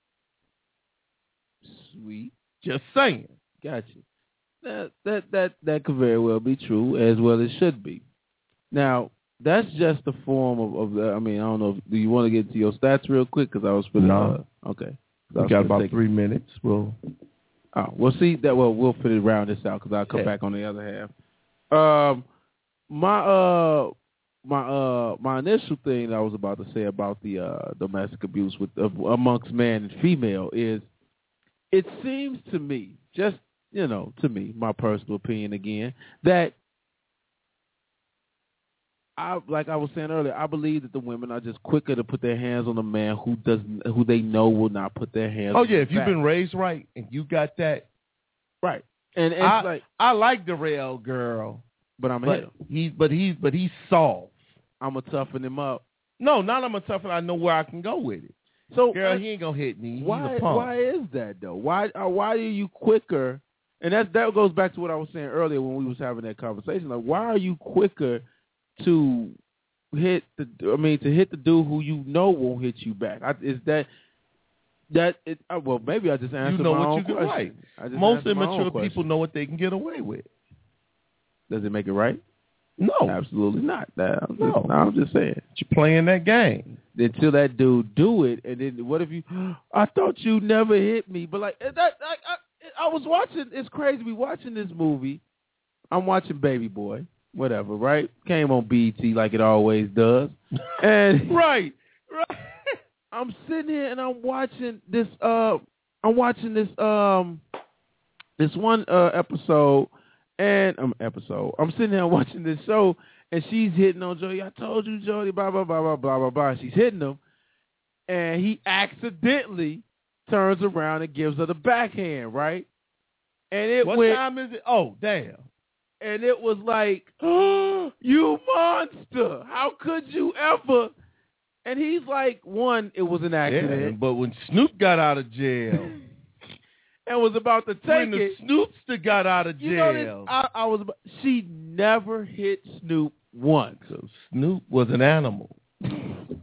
Sweet. Just saying. Gotcha. That, that, that, that could very well be true, as well as should be. Now, that's just a form of, of the, I mean, I don't know. If, do you want to get to your stats real quick? Because I was putting No. Uh, okay. We got about three minutes. We'll... Oh, we'll see that. Well, we'll fit it round this out because I'll come yeah. back on the other half. Um, my uh, my uh, my initial thing I was about to say about the uh, domestic abuse with uh, amongst man and female is, it seems to me, just you know, to me, my personal opinion again, that I like I was saying earlier, I believe that the women are just quicker to put their hands on a man who doesn't, who they know will not put their hands. Oh on yeah, if back. you've been raised right and you got that right, and it's I, like I like the real girl, but I'm but he's but he's but he's soft. I'm gonna toughen him up. No, not I'm gonna toughen. I know where I can go with it. So girl, uh, he ain't gonna hit me. Why? He's a punk. Why is that though? Why? Uh, why are you quicker? And that that goes back to what I was saying earlier when we was having that conversation. Like, why are you quicker to hit the? I mean, to hit the dude who you know won't hit you back? I, is that that? It, uh, well, maybe I just answered you know my what own you can question. Right. Most immature people know what they can get away with. Does it make it right? No, absolutely not. That, I'm no, just, I'm just saying. You're playing that game until that dude do it, and then what if you? I thought you never hit me, but like that. I, I, I was watching. It's crazy. We watching this movie. I'm watching Baby Boy, whatever. Right? Came on B E T like it always does. And right, right. I'm sitting here and I'm watching this. Uh, I'm watching this. Um, this one uh, episode. And um, episode. I'm sitting there watching this show, and she's hitting on Jody. I told you, Jody, blah, blah, blah, blah, blah, blah, blah. She's hitting him, and he accidentally turns around and gives her the backhand, right? And it what went, time is it? Oh, damn. And it was like, oh, you monster. How could you ever? And he's like, one, it was an accident. Yeah, but when Snoop got out of jail... and was about to take when the it. Snoopster got out of jail. You know this, I, I was. She never hit Snoop once. So Snoop was an animal. Snoop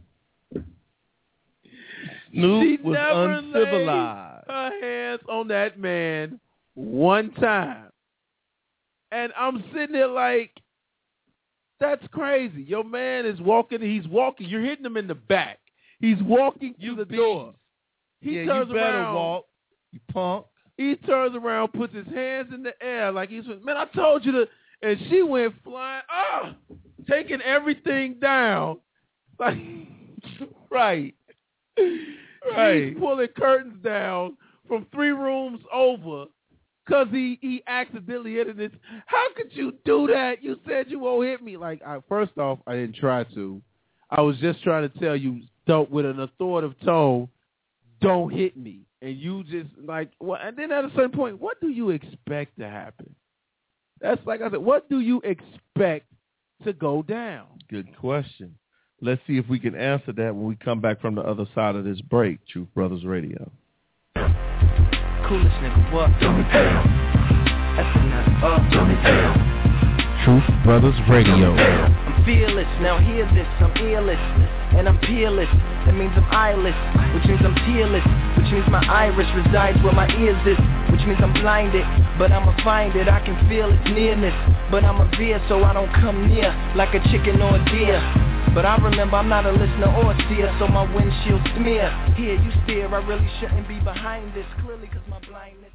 she was never uncivilized. Laid her hands on that man one time, and I'm sitting there like, that's crazy. Your man is walking. He's walking. You're hitting him in the back. He's walking you through the beast. door. He yeah, turns you better around. Walk. You punk. He turns around, puts his hands in the air like he's, man, I told you to, and she went flying, ah, taking everything down. Like, right. Right. He's pulling curtains down from three rooms over because he, he accidentally hit it. How could you do that? You said you won't hit me. Like, I, first off, I didn't try to. I was just trying to tell you, don't, with an authoritative tone, don't hit me. And you just like, well, and then at a certain point, what do you expect to happen? That's like I said, what do you expect to go down? Good question. Let's see if we can answer that when we come back from the other side of this break. Truth Brothers Radio. Coolest nigga, what? That's enough. Uh, Truth Brothers Radio. I'm fearless. Now hear this, I'm earless, and I'm peerless. That means I'm eyeless, which means I'm tearless, which means my iris resides where my ears is, which means I'm blinded, but I'ma find it. I can feel its nearness, but I'm a veer, so I don't come near like a chicken or a deer. But I remember I'm not a listener or a seer, so my windshield smear. Here you steer, I really shouldn't be behind this, clearly cause my blindness.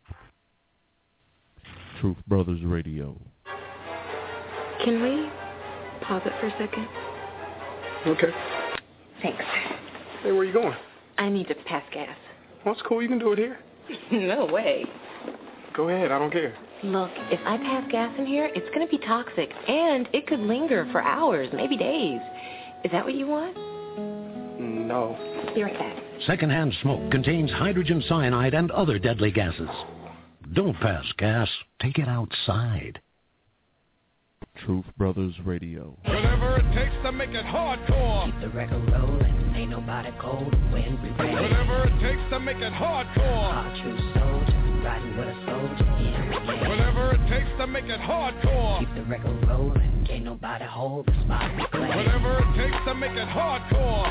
Truth Brothers Radio. Can we pause it for a second? Okay. Thanks. Hey, where are you going? I need to pass gas. Well, that's cool. You can do it here. No way. Go ahead. I don't care. Look, if I pass gas in here, it's going to be toxic, and it could linger for hours, maybe days. Is that what you want? No. Be right back. Secondhand smoke contains hydrogen cyanide and other deadly gases. Don't pass gas. Take it outside. Truth Brothers Radio. Whatever it takes to make it hardcore. Keep the record rolling. Ain't nobody cold when we rain. Whatever it takes to make it hardcore. Our true soldier, riding with a soldier. Yeah, yeah. Whatever it takes to make it hardcore. Keep the record rolling. Ain't nobody hold the spot we claim. Whatever it takes to make it hardcore.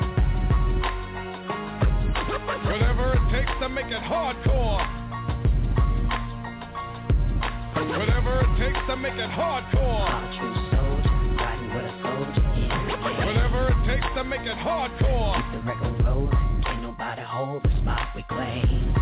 Whatever it takes to make it hardcore. Whatever it takes to make it hardcore. Our true soldier, riding with a soldier. Yeah, yeah. Whatever it takes to make it hardcore. Keep the record rolling. Ain't nobody hold the spot we claim.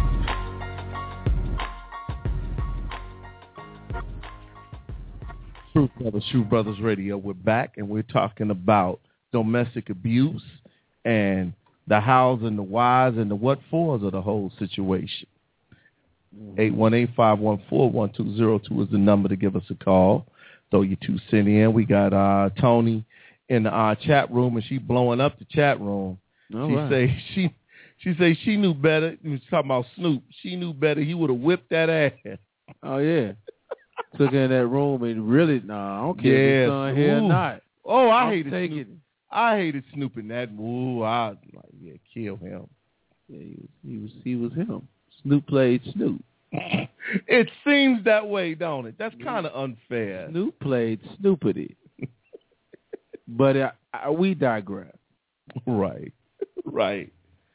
Truth Brothers, Truth Brothers Radio. We're back, and we're talking about domestic abuse and the hows and the whys and the what fors of the whole situation. eight one eight, five one four, one two zero two is the number to give us a call. Throw your two cents in. We got uh, Tony in the uh, chat room, and she blowing up the chat room. All she right. say she she say she knew better. He was talking about Snoop. She knew better. He would have whipped that ass. Oh, yeah. Took her in that room and really, nah, I don't care Yes. if his son here or Ooh. not. Oh, I I'm hated taking Snoop. it. I hated Snoop in that. Ooh, I like yeah, kill him. Yeah, he was, he was, he was him. Snoop played Snoop. It seems that way, don't it? That's kind of unfair. Snoop played Snoopity. But uh, I, we digress. Right, right.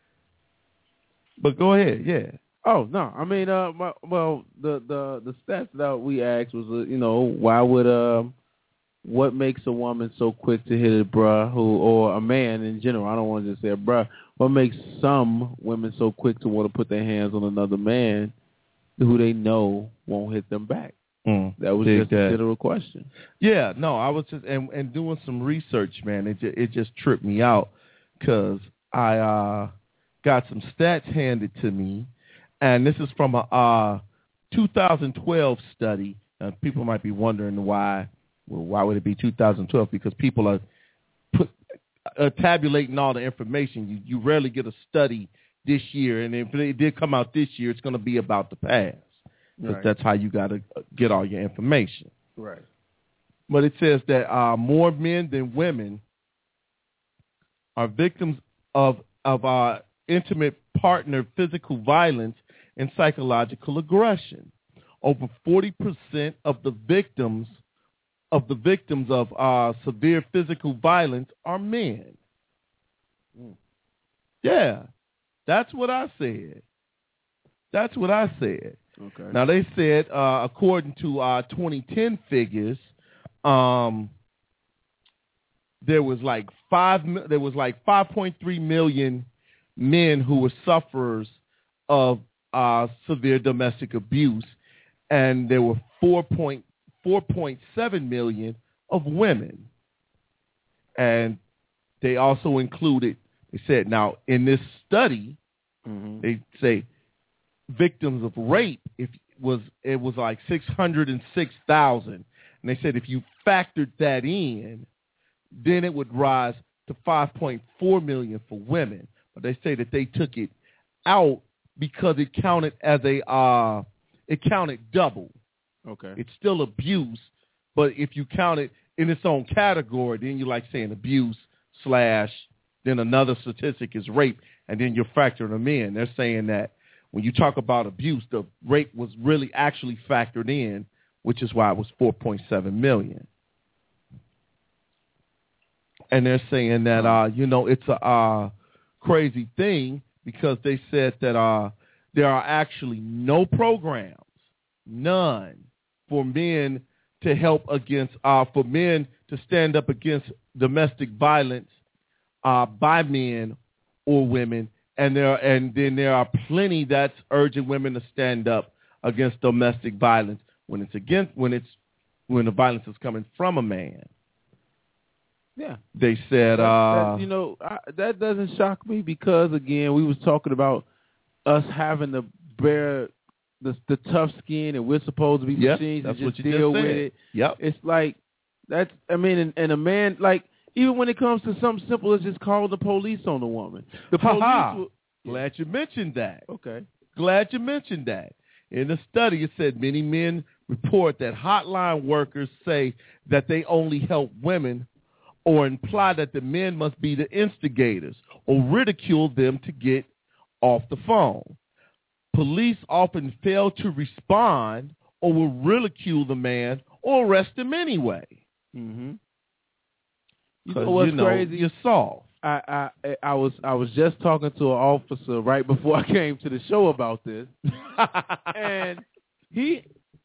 But go ahead, yeah. Oh no, I mean, uh, my, well, the the the stats that we asked was, uh, you know, why would um, what makes a woman so quick to hit a bruh, who, or a man in general? I don't want to just say a bruh. What makes some women so quick to want to put their hands on another man who they know won't hit them back? Mm, that was just that. a general question. Yeah, no, I was just and, and doing some research, man. It just, it just tripped me out because I uh, got some stats handed to me, and this is from a uh, two thousand twelve study. Uh, people might be wondering why. Well, why would it be two thousand twelve? Because people are put uh, tabulating all the information. You you rarely get a study this year, and if it did come out this year, it's going to be about the past. Because Right. that's how you got to get all your information. Right. But it says that uh, more men than women are victims of of uh, intimate partner physical violence and psychological aggression. Over forty percent of the victims of the victims of uh, severe physical violence are men. Mm. Yeah, that's what I said. That's what I said. Okay. Now they said, uh, according to uh, twenty ten figures, um, there was like five. There was like five point three million men who were sufferers of uh, severe domestic abuse, and there were four point four point seven million of women. And they also included. They said now in this study, mm-hmm. they say victims of rape, if was it was like six hundred six thousand, and they said if you factored that in, then it would rise to five point four million for women. But they say that they took it out because it counted as a uh, it counted double. Okay, it's still abuse, but if you count it in its own category, then you're like saying abuse slash then another statistic is rape, and then you're factoring them in. They're saying that when you talk about abuse, the rape was really actually factored in, which is why it was four point seven million. and they're saying that uh, you know, it's a uh, crazy thing because they said that uh, there are actually no programs, none, for men to help against uh, for men to stand up against domestic violence uh, by men or women, and there and then there are plenty that's urging women to stand up against domestic violence when it's against when it's when the violence is coming from a man. Yeah, they said, that, uh, that, you know, I, that doesn't shock me because again, we was talking about us having to bear the the tough skin, and we're supposed to be yep, machines that's and just what you deal just with said. it. Yep, it's like that's. I mean, and, and a man like even when it comes to something simple as just calling the police on a woman, the police. Will, Glad you mentioned that. Okay, glad you mentioned that. In the study, it said many men report that hotline workers say that they only help women, or imply that the men must be the instigators, or ridicule them to get off the phone. Police often fail to respond or will ridicule the man or arrest him anyway. Mm-hmm. You know what's you know, crazy? You're soft. I, I I was I was just talking to an officer right before I came to the show about this, and he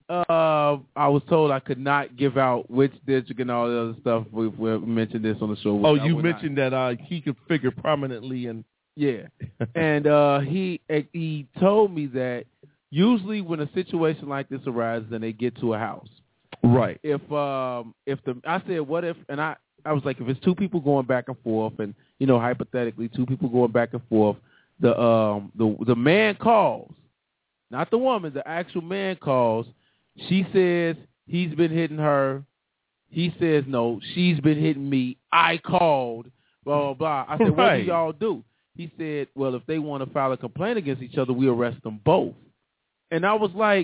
uh I was told I could not give out which district and all the other stuff. We, we mentioned this on the show. Oh, you mentioned not. that uh he could figure prominently and yeah, and uh he he told me that usually when a situation like this arises, then they get to a house. Right. If um if the I said what if and I. I was like, if it's two people going back and forth, and you know, hypothetically, two people going back and forth, the um the the man calls, not the woman, the actual man calls. She says he's been hitting her. He says no, she's been hitting me. I called. Blah blah blah. I said, right. What do y'all do? He said, well, if they want to file a complaint against each other, we arrest them both. And I was like,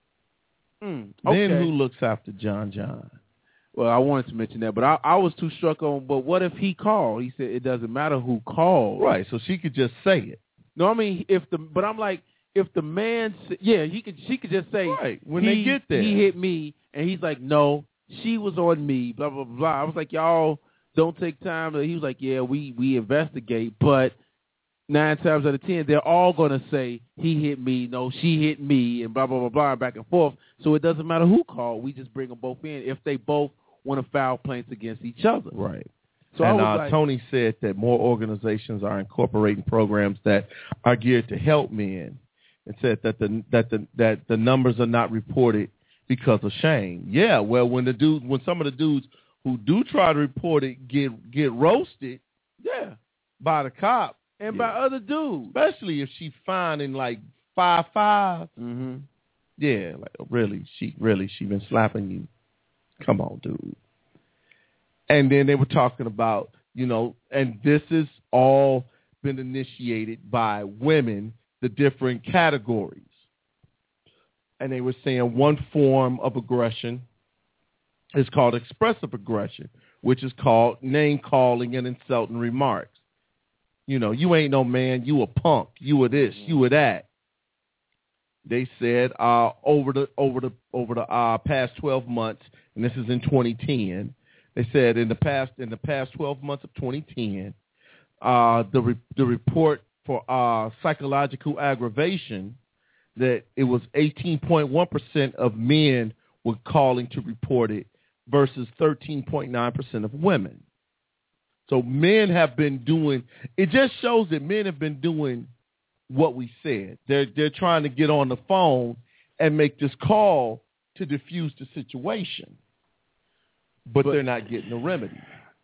mm, okay. Then who looks after John John? Well, I wanted to mention that, but I, I was too struck on, but what if he called? He said it doesn't matter who called. Right, so she could just say it. No, I mean, if the, but I'm like, if the man, yeah, he could, she could just say, right, when they get there. He hit me, and he's like, no, she was on me, blah, blah, blah. I was like, y'all don't take time. To, he was like, yeah, we, we investigate, but nine times out of ten, they're all going to say, he hit me, no, she hit me, and blah, blah, blah, blah, back and forth. So it doesn't matter who called. We just bring them both in if they both want to file complaints against each other. Right. So and I uh, was like, Tony said that more organizations are incorporating programs that are geared to help men, and said that the that the that the numbers are not reported because of shame. Yeah, well, when the dude, when some of the dudes who do try to report it get get roasted, yeah, by the cop and yeah. by other dudes, especially if she finding like five five. Mm-hmm. Yeah, like really, she really she been slapping you. Come on, dude. And then they were talking about, you know, and this is all been initiated by women, the different categories. And they were saying one form of aggression is called expressive aggression, which is called name-calling and insulting remarks. You know, you ain't no man, you a punk, you a this, you a that. They said uh, over the over the over the uh, past twelve months, and this is in twenty ten. They said in the past in the past twelve months of twenty ten, uh, the re- the report for uh, psychological aggravation, that it was eighteen point one percent of men were calling to report it versus thirteen point nine percent of women. So men have been doing. It just shows that men have been doing what we said. They're they're trying to get on the phone and make this call to diffuse the situation, but, but they're not getting a remedy.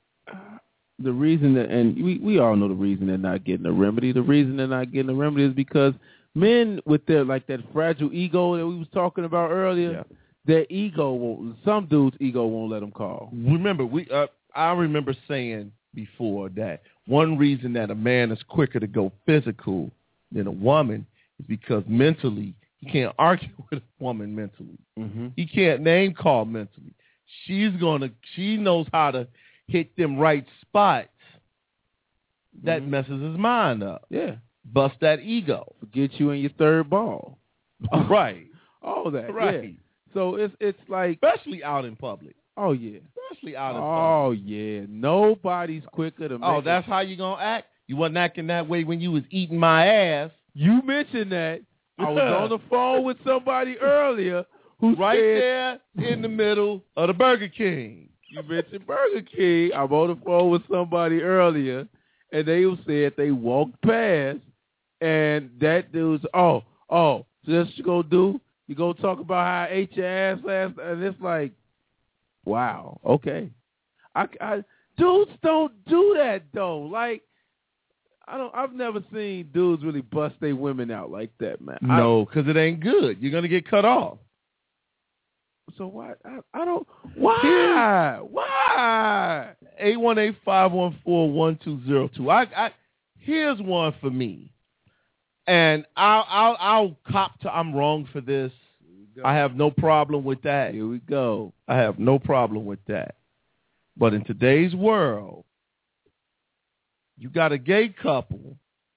The reason that, and we, we all know the reason they're not getting a remedy. The reason they're not getting a remedy is because men with their like that fragile ego that we was talking about earlier, yeah. their ego won't. Some dudes' ego won't let them call. Remember, we uh, I remember saying before that one reason that a man is quicker to go physical than a woman is because mentally he can't argue with a woman mentally. Mm-hmm. He can't name call mentally. She's gonna. She knows how to hit them right spots. That mm-hmm. messes his mind up. Yeah, bust that ego. Forget you in your third ball. Right. All that. Right. Yeah. So it's it's like especially out in public. Oh, yeah. Especially out of Oh, yeah. Nobody's quicker to make Oh, that's it. how you going to act? You wasn't acting that way when you was eating my ass. You mentioned that. I was on the phone with somebody earlier who right said, there in the middle of the Burger King. You mentioned Burger King. I'm on the phone with somebody earlier, and they said they walked past, and that dude's, oh, oh, so that's what you going to do? You going to talk about how I ate your ass last night? And it's like, wow, okay. I, I, dudes don't do that, though. Like, I don't. I've never seen dudes really bust their women out like that, man. No, because it ain't good. You're going to get cut off. So why? I, I don't. Why? Why? eight one eight, five one four, one two zero two. I, I, here's one for me. And I'll, I'll, I'll cop to I'm wrong for this. I have no problem with that. Here we go. I have no problem with that. But in today's world, you got a gay couple,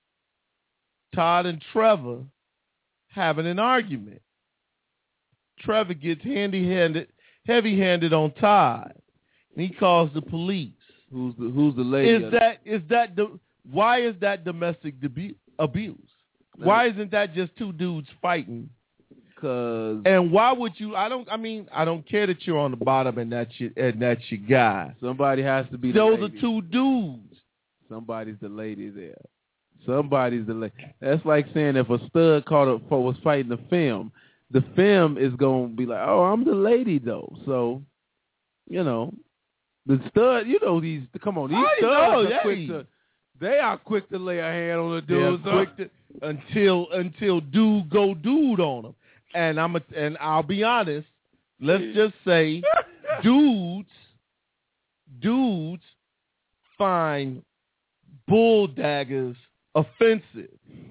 Todd and Trevor, having an argument. Trevor gets handy-handed, heavy-handed on Todd, and he calls the police. Who's the Who's the lady? Is that is that the why is that domestic debu- abuse? Why isn't that just two dudes fighting? Cause and why would you? I don't. I mean, I don't care that you're on the bottom and that's your and that's your guy. Somebody has to be. Those the are two dudes. Somebody's the lady there. Somebody's the lady. That's like saying if a stud caught a, was fighting the film, the film is going to be like, oh, I'm the lady, though. So, you know, the stud, you know, these, come on, these I studs know, are yeah. quick to, they are quick to lay a hand on the dudes. Quick to, until, until dude go dude on them. And, I'm a, and I'll be honest, let's just say dudes, dudes find bull daggers offensive.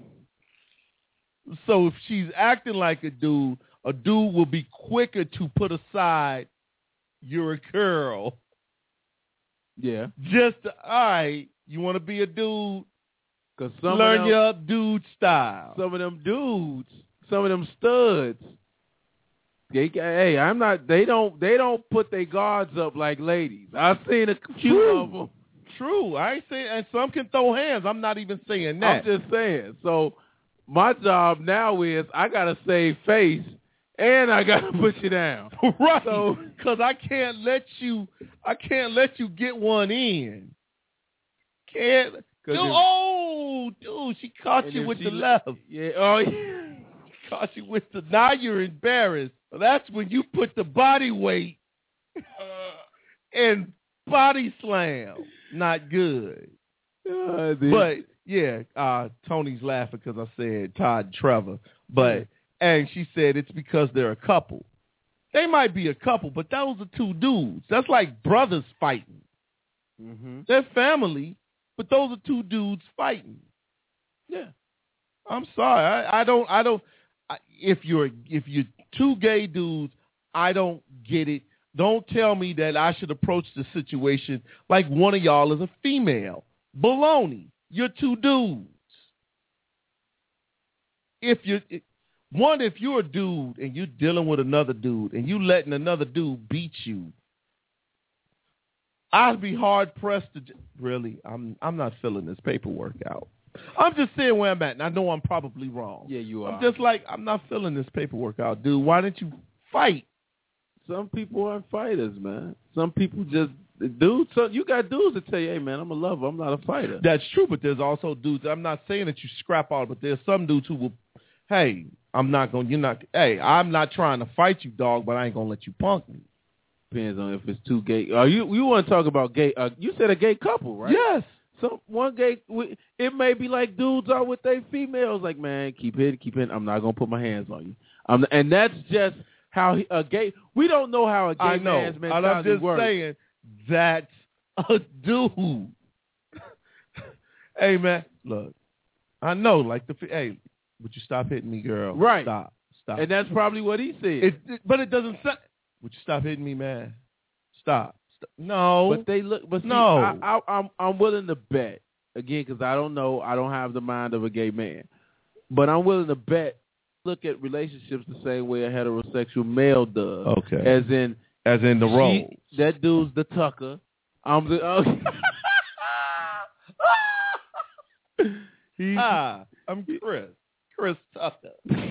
So if she's acting like a dude, a dude will be quicker to put aside you're a girl. Yeah. Just, to, all right, you want to be a dude? Cause some learn of them, your dude style. Some of them dudes, some of them studs, they, hey, I'm not, they don't, they don't put their guards up like ladies. I've seen a few True. of them. True. I ain't saying, and some can throw hands. I'm not even saying that. I'm just saying. So my job now is I got to save face and I got to put you down. Right. So, because I can't let you, I can't let you get one in. Can't. Dude, oh, dude, she caught you with she, the left. Yeah. Oh, yeah. She caught you with the, now you're embarrassed. That's when you put the body weight and body slam. Not good. Uh, but, yeah, uh, Tony's laughing because I said Todd and Trevor. But, and she said it's because they're a couple. They might be a couple, but those are two dudes. That's like brothers fighting. Mm-hmm. They're family, but those are two dudes fighting. Yeah. I'm sorry. I, I don't, I don't, I, if you're, if you're two gay dudes, I don't get it. Don't tell me that I should approach the situation like one of y'all is a female. Baloney. You're two dudes. If you're, one, if you're a dude and you're dealing with another dude and you letting another dude beat you, I'd be hard pressed to, really, I'm I'm not filling this paperwork out. I'm just saying where I'm at, and I know I'm probably wrong. Yeah, you are. I'm just like, I'm not filling this paperwork out, dude. Why don't you fight? Some people aren't fighters, man. Some people just dudes. So you got dudes that tell you, "Hey, man, I'm a lover. I'm not a fighter." That's true, but there's also dudes. I'm not saying that you scrap out, but there's some dudes who will. Hey, I'm not going. You're not. Hey, I'm not trying to fight you, dog, but I ain't gonna let you punk me. Depends on if it's two gay. Uh, you you want to talk about gay? Uh, you said a gay couple, right? Yes. So one gay. It may be like dudes are with their females. Like, man, keep it, keep it. I'm not gonna put my hands on you. Um, and that's just how he, a gay. We don't know how a gay I know. man's mentality I'm just works. saying that's a dude. Hey, man, look. I know, like the. Hey, would you stop hitting me, girl? Right. Stop. Stop. And that's probably what he said. It, it, but it doesn't say. Would you stop hitting me, man? Stop. Stop. No. But they look. But see, no. I, I, I'm I'm willing to bet again because I don't know. I don't have the mind of a gay man, but I'm willing to bet. Look at relationships the same way a heterosexual male does. Okay. As in, As in the She- role. That dude's the Tucker. I'm the. Oh. He's, ah, I'm Chris. Chris Tucker.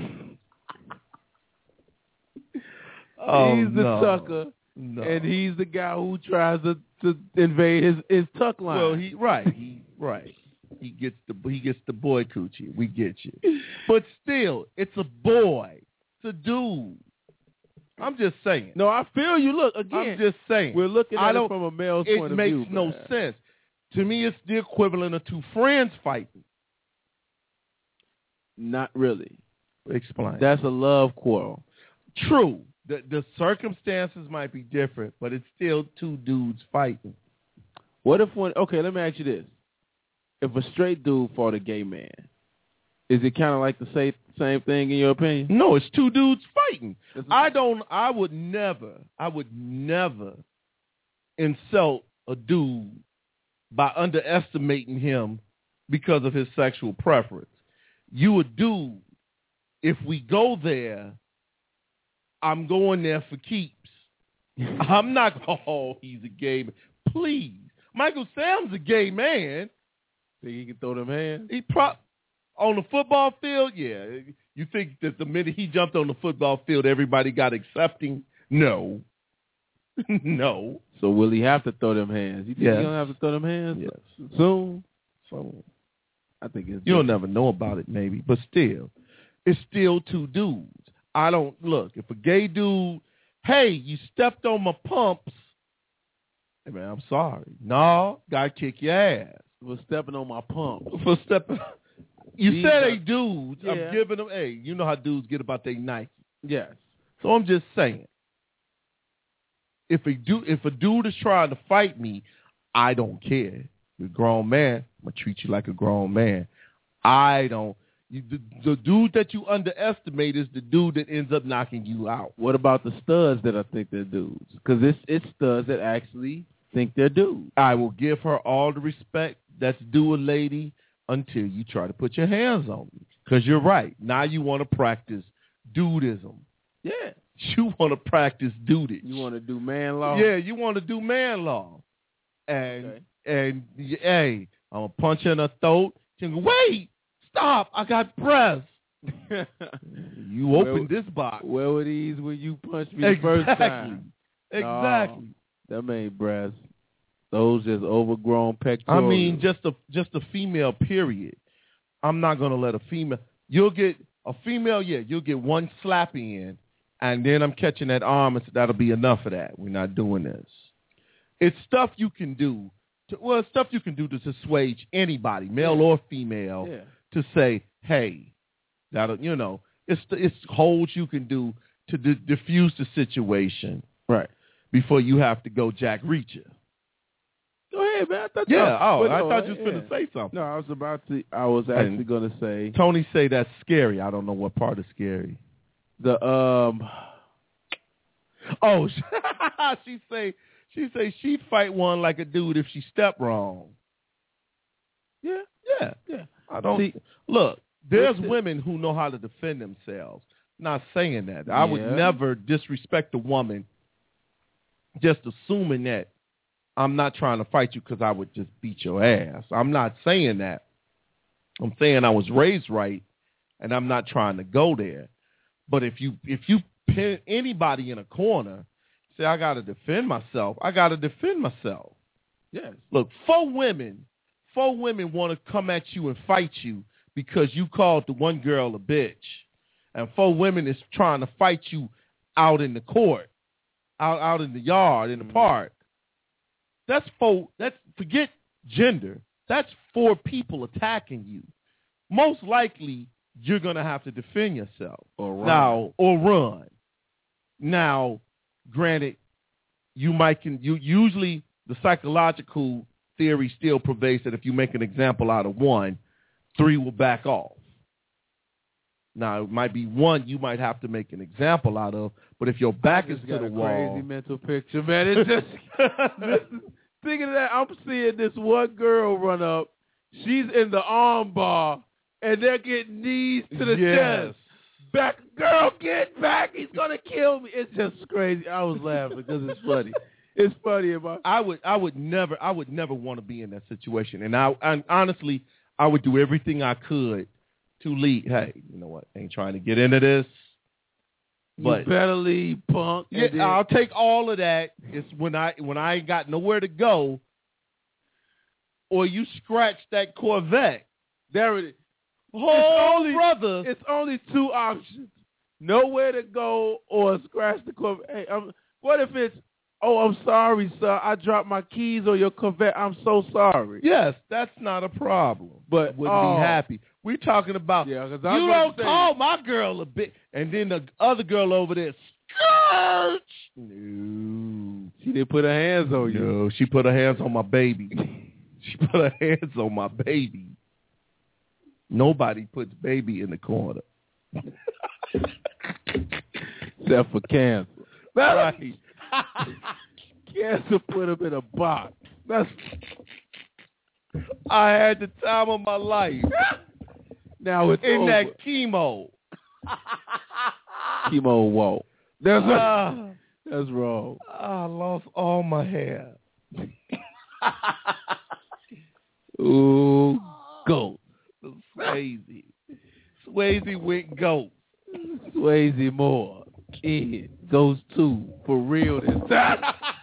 oh, he's the no. Tucker, no. and he's the guy who tries to, to invade his, his tuck line. Well, he right, he right. He gets the he gets the boy coochie. We get you, but still, it's a boy. It's a dude. I'm just saying. No, I feel you. Look, again, I'm just saying. we're looking I at don't, it from a male's it point of makes view. no man. sense. To me, it's the equivalent of two friends fighting. Not really. Explain. That's a love quarrel. True. The the circumstances might be different, but it's still two dudes fighting. What if one? Okay, let me ask you this: if a straight dude fought a gay man, is it kind of like the same same thing in your opinion? No, it's two dudes fighting. I don't. I would never. I would never insult a dude by underestimating him because of his sexual preference. You a dude. If we go there, I'm going there for keeps. I'm not, oh, he's a gay man. Please. Michael Sam's a gay man. Think he can throw them hands? He pro- on the football field, yeah. You think that the minute he jumped on the football field, everybody got accepting? No. no. So will he have to throw them hands? You think Yes. he's going to have to throw them hands Yes. soon? So I think it's you'll different. never know about it, maybe. But still, it's still two dudes. I don't, look, if a gay dude, hey, you stepped on my pumps, hey, man, I'm sorry. No, gotta kick your ass. For stepping on my pump. For stepping. You These said are- they dudes. Yeah. I'm giving them, hey, you know how dudes get about their Nike. Yes. So I'm just saying, if a dude, if a dude is trying to fight me, I don't care. You're a grown man. I'm going to treat you like a grown man. I don't. You, the, the dude that you underestimate is the dude that ends up knocking you out. What about the studs that I think they're dudes? Because it's, it's studs that actually think they're dudes. I will give her all the respect that's due a lady until you try to put your hands on me. Because you're right. Now you want to practice dudism. Yeah. You want to practice dudage. You want to do man law? Yeah, you want to do man law. And, Okay. and hey, I'm going to punch her in her throat. She go, wait, stop, I got breasts. You opened Where- this box. Where were these when you punched me the Exactly. first time? Exactly. No, them ain't breasts. Those just overgrown I pectorals. mean, just a just a female, period. I'm not going to let a female. You'll get a female, yeah, you'll get one slap in, and then I'm catching that arm, and that'll be enough of that. We're not doing this. It's stuff you can do. To, well, it's stuff you can do to assuage anybody, male or female, Yeah. to say, hey, that'll, you know, it's it's holds you can do to di- diffuse the situation. Right. Before you have to go Jack Reacher. Go ahead, man. I thought Yeah, you, oh, but I no, thought you was yeah. going to say something. No, I was about to. I was actually going to say Tony say that's scary. I don't know what part is scary. the um. Oh, she say she say she'd fight one like a dude if she stepped wrong. Yeah, Yeah, yeah. I don't See, look. There's listen. women who know how to defend themselves. Not saying that. I would Yeah. never disrespect a woman just assuming that I'm not trying to fight you because I would just beat your ass. I'm not saying that. I'm saying I was raised right, and I'm not trying to go there. But if you if you pin anybody in a corner, say I got to defend myself, I got to defend myself. Yes. Look, four women, four women want to come at you and fight you because you called the one girl a bitch, and four women is trying to fight you out in the court, out out in the yard, in the Mm-hmm. park. That's four. That's forget gender. That's four people attacking you. Most likely, you're gonna have to defend yourself Or run. now, or run. Now, granted, you might can you usually the psychological theory still prevails that if you make an example out of one, three will back off. Now, it might be one you might have to make an example out of, but if your back is Just to got the a wall, crazy mental picture, man. It's just listen, thinking of that. I'm seeing this one girl run up. She's in the arm bar, and they're getting knees to the yes, chest. back, girl, get back. He's going to kill me. It's just crazy. I was laughing because it's funny. It's funny about. I would, I would never, I would never want to be in that situation. And I, I honestly, I would do everything I could to lead. Hey, you know what? I ain't trying to get into this. But you better leave, punk. Yeah, then, I'll take all of that. It's when I when I ain't got nowhere to go, or you scratch that Corvette. There it is. Oh, only, brother. It's only two options: nowhere to go or scratch the Corvette. Hey, um, what if it's? Oh, I'm sorry, sir. I dropped my keys on your Corvette. I'm so sorry. Yes, that's not a problem. But wouldn't oh. be happy. We're talking about yeah, you don't call my girl a bitch, and then the other girl over there, skirt. No, she didn't put her hands on you. No, she put her hands on my baby. She put her hands on my baby. Nobody puts baby in the corner, except for cancer. That's right. Cancer put him in a box. That's. I had the time of my life. Now it's in over. that chemo. Chemo wall. That's uh, that's wrong. I lost all my hair. Ooh, goat. Swayze. Swayze went goat. Swayze more. Kid goes two for real this time.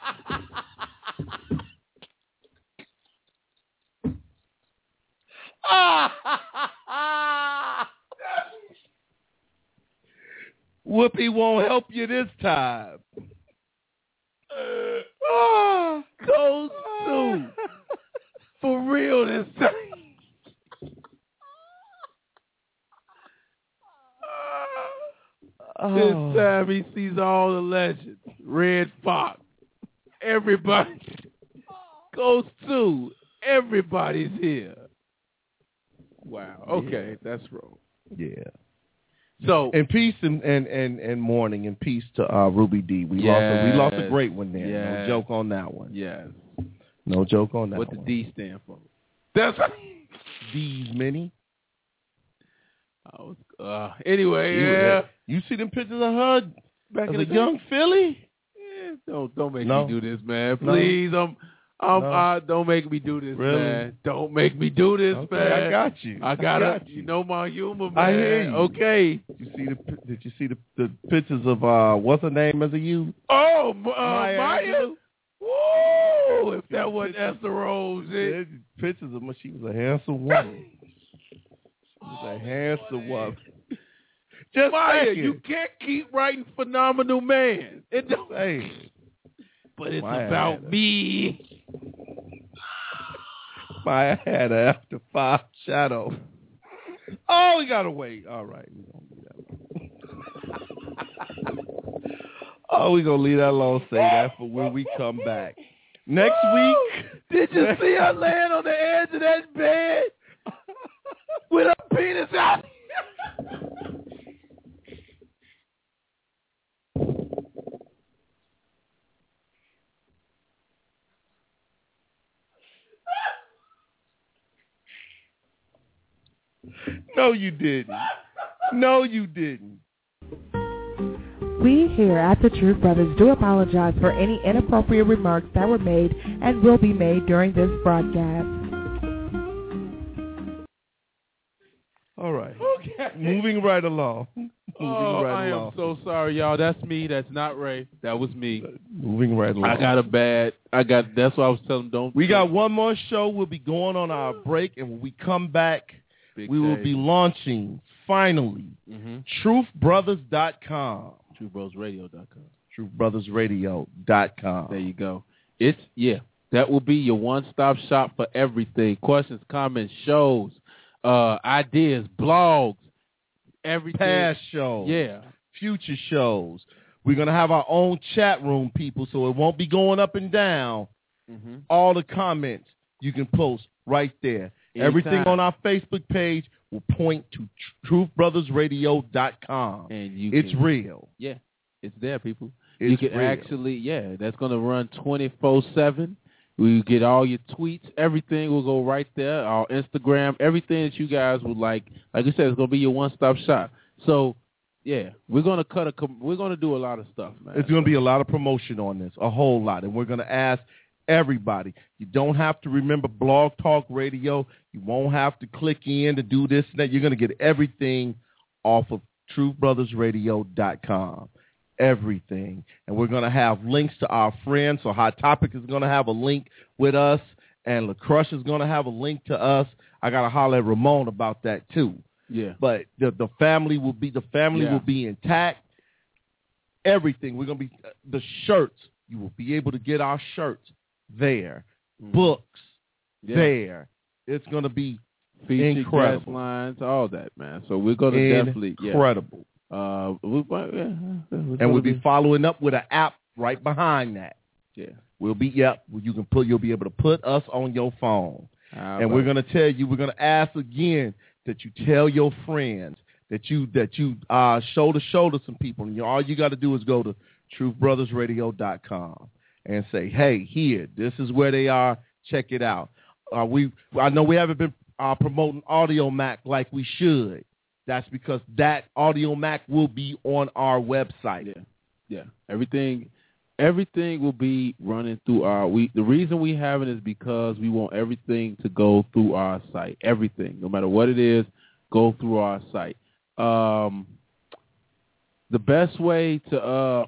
Whoopi won't help you this time. Uh, goes two for real this time. Oh. This time he sees all the legends. Red Fox. Everybody. Goes two. Everybody's here. Wow. Okay, yeah. That's wrong. Yeah. So and peace and, and, and, and mourning and peace to uh, Ruby D. We yes. lost a, we lost a great one there. Yes. No joke on that one. Yes. No joke on that what one. What the D stand for? That's D's many. Oh, uh, anyway, yeah. You see them pictures of her back as in a the young day? Philly? Yeah, don't don't make no. me do this, man. Please, no. I'm, I'm, no. uh, don't make me do this, really? man. Don't make me do this, okay, man. I got you. I gotta, I got you. you know my humor, man. I hear you. Okay. Did you see the Did you see the, the pictures of uh what's her name as a youth? Oh, uh, Maya. Maya? Woo! If that wasn't Esther Rose, it. Pictures of her. She was a handsome woman. She was oh, a handsome boy. woman. Just Maya, saying. you can't keep writing phenomenal man. It don't. Hey, but it's Maya about me. Maya had an after five shadow. Oh, we gotta wait. All right, we gonna leave that alone. Oh, we gonna leave that alone. Say that for when we come back next week. Did you see her laying on the edge of that bed with her penis out? No, you didn't. No, you didn't. We here at the Truth Brothers do apologize for any inappropriate remarks that were made and will be made during this broadcast. All right. Okay. Moving right along. Moving oh, right I along. am so sorry, y'all. That's me. That's not Ray. That was me. Moving right along. I got a bad. I got. That's why I was telling them don't. We got one more show. We'll be going on our break, and when we come back, Big we day. will be launching finally mm-hmm. truth brothers dot com. truth brothers radio dot com. truth brothers radio dot com. There you go. It's yeah. That will be your one-stop shop for everything. Questions, comments, shows, uh, ideas, blogs, everything. Past shows. Yeah. Future shows. We're going to have our own chat room, people, so it won't be going up and down. Mm-hmm. All the comments you can post right there. Anytime. Everything on our Facebook page will point to truth brothers radio dot com. And you it's can, real. Yeah, it's there, people. It's you can real. actually, yeah, that's going to run twenty-four seven. We get all your tweets. Everything will go right there. Our Instagram, everything that you guys would like. Like I said, it's going to be your one-stop shop. So yeah, we're gonna cut a. We're gonna do a lot of stuff, man. It's gonna be a lot of promotion on this, a whole lot, and we're gonna ask everybody. You don't have to remember Blog Talk Radio. You won't have to click in to do this and that. You're gonna get everything off of truth brothers radio dot com. Everything. And we're going to have links to our friends. So Hot Topic is going to have a link with us, and LaCrush is going to have a link to us. I got to holler at Ramon about that too. Yeah. But the the family will be the family yeah. will be intact. Everything. We're going to be the shirts. You will be able to get our shirts there. Mm. Books yeah. there. It's going to be featured incredible. Guest lines, all that, man. So we're going to definitely incredible. Yeah. Uh, we, yeah, and we'll be following up with an app right behind that. Yeah, we'll be yep. You can put. You'll be able to put us on your phone, How and about? we're gonna tell you. We're gonna ask again that you tell your friends that you that you uh, shoulder shoulder some people. And you, all you got to do is go to truth brothers radio dot com and say, hey, here, this is where they are. Check it out. Uh, we I know we haven't been uh, promoting Audio Mac like we should. That's because that Audio Mac will be on our website. Yeah, yeah. Everything, everything will be running through our. We the reason we have it is because we want everything to go through our site. Everything, no matter what it is, go through our site. Um, the best way to uh,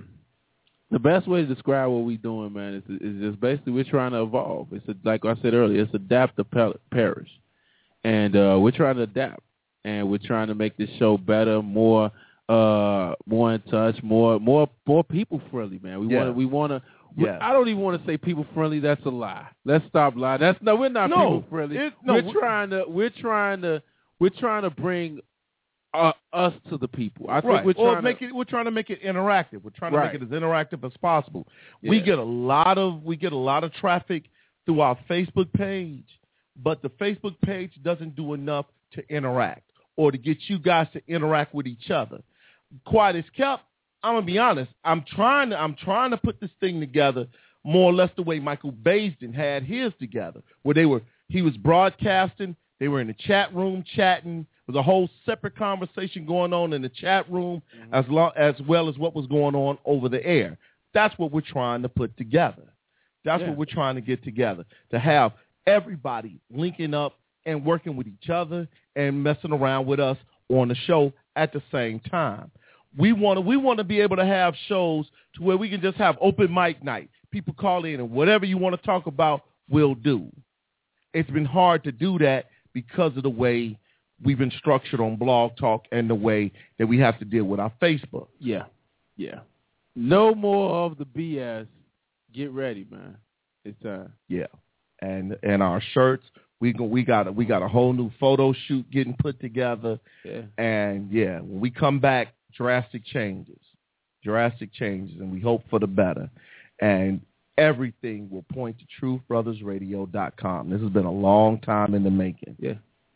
the best way to describe what we're doing, man, is, is just basically we're trying to evolve. It's a, like I said earlier, it's adapt to perish, and uh, we're trying to adapt. And we're trying to make this show better, more, uh, more in touch, more, more, more people friendly, man. We yeah. want to, we want to. Yeah. I don't even want to say people friendly. That's a lie. Let's stop lying. That's no, we're not no, people friendly. It, no, we're, we're trying to, we're trying to, we're trying to bring uh, us to the people. I think right. we're trying or make to, it. We're trying to make it interactive. We're trying to right. make it as interactive as possible. Yeah. We get a lot of we get a lot of traffic through our Facebook page, but the Facebook page doesn't do enough to interact or to get you guys to interact with each other. Quiet as kept, I'm gonna be honest. I'm trying to I'm trying to put this thing together more or less the way Michael Baisden had his together, where they were he was broadcasting, they were in the chat room chatting. There was a whole separate conversation going on in the chat room mm-hmm. as long as well as what was going on over the air. That's what we're trying to put together. That's yeah. what we're trying to get together, to have everybody linking up and working with each other and messing around with us on the show at the same time. We want to we want to be able to have shows to where we can just have open mic night. People call in and whatever you want to talk about, we'll do. It's been hard to do that because of the way we've been structured on Blog Talk and the way that we have to deal with our Facebook. Yeah, yeah. No more of the B S. Get ready, man. It's time. Yeah, and and our shirts. We go, we got a, we got a whole new photo shoot getting put together, yeah. and yeah, when we come back, drastic changes, drastic changes, and we hope for the better. And everything will point to truth brothers radio dot com. This has been a long time in the making. Yeah,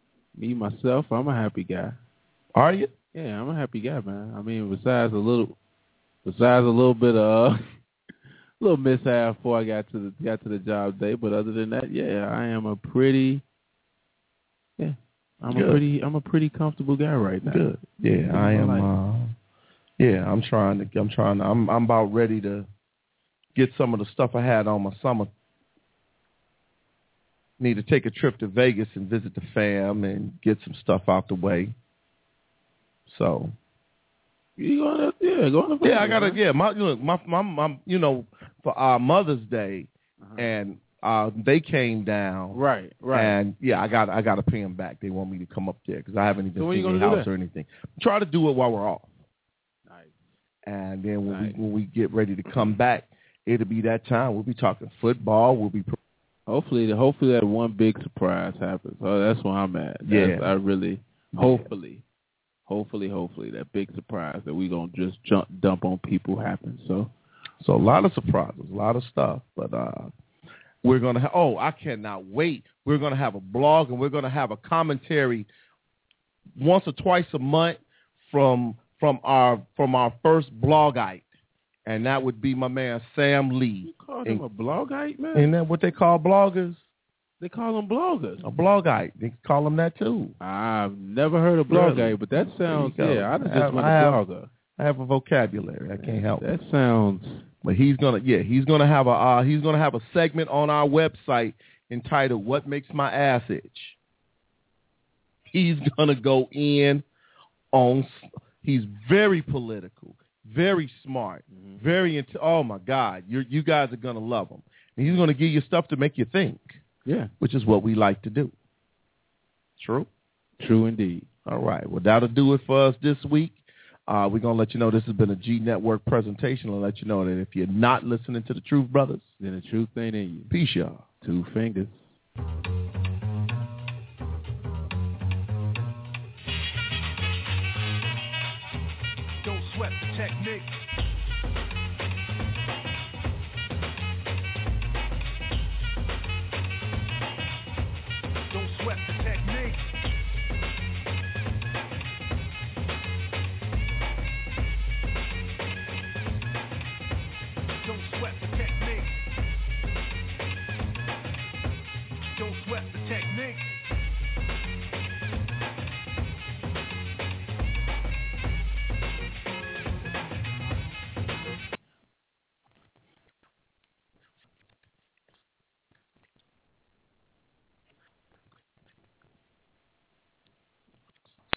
me myself, I'm a happy guy. Are you? Yeah, I'm a happy guy, man. I mean, besides a little, besides a little bit of. Uh, little mishap before I got to the got to the job day, but other than that, yeah, I am a pretty, yeah, I'm Good. a pretty, I'm a pretty comfortable guy right now. Good, yeah, I am. Uh, yeah, I'm trying to, I'm trying to, I'm, I'm about ready to get some of the stuff I had on my summer. Need to take a trip to Vegas and visit the fam and get some stuff out the way. So. You gonna yeah going to Vegas, yeah I gotta man. yeah my look my, my my you know for our Mother's Day uh-huh. and uh they came down right right and yeah I got I got to pay them back. They want me to come up there because I haven't even so seen their house or anything. Try to do it while we're off. Nice. And then when nice. we when we get ready to come back, it'll be that time. We'll be talking football. We'll be hopefully hopefully that one big surprise happens. Oh, that's where I'm at. That's, yeah, I really hopefully. Hopefully, hopefully, that big surprise that we're going to just jump, dump on people happens. So so a lot of surprises, a lot of stuff. But uh, we're going to have, oh, I cannot wait. We're going to have a blog, and we're going to have a commentary once or twice a month from from our from our first blogite. And that would be my man, Sam Lee. You call him a blogite, man? Isn't that what they call bloggers? They call them bloggers. A blogite. They call them that too. I've never heard of blogite, Really? but that sounds, yeah, I just I have, want I a have, blogger. I have a vocabulary. I can't help That it. sounds... But he's gonna, yeah, he's gonna have a, uh, he's gonna have a segment on our website entitled "What Makes My Ass Itch." He's gonna go in on. He's very political, very smart, mm-hmm. very into. Oh my God, you you guys are gonna love him. And he's gonna give you stuff to make you think. Yeah, which is what we like to do. True, true indeed. All right, well that'll do it for us this week. Uh, we're going to let you know this has been a G Network presentation and let you know that if you're not listening to the Truth Brothers, then the truth ain't in you. Peace, y'all. Two fingers. Don't sweat the technique. Don't sweat the technique. Don't sweat the technique. Don't sweat the technique.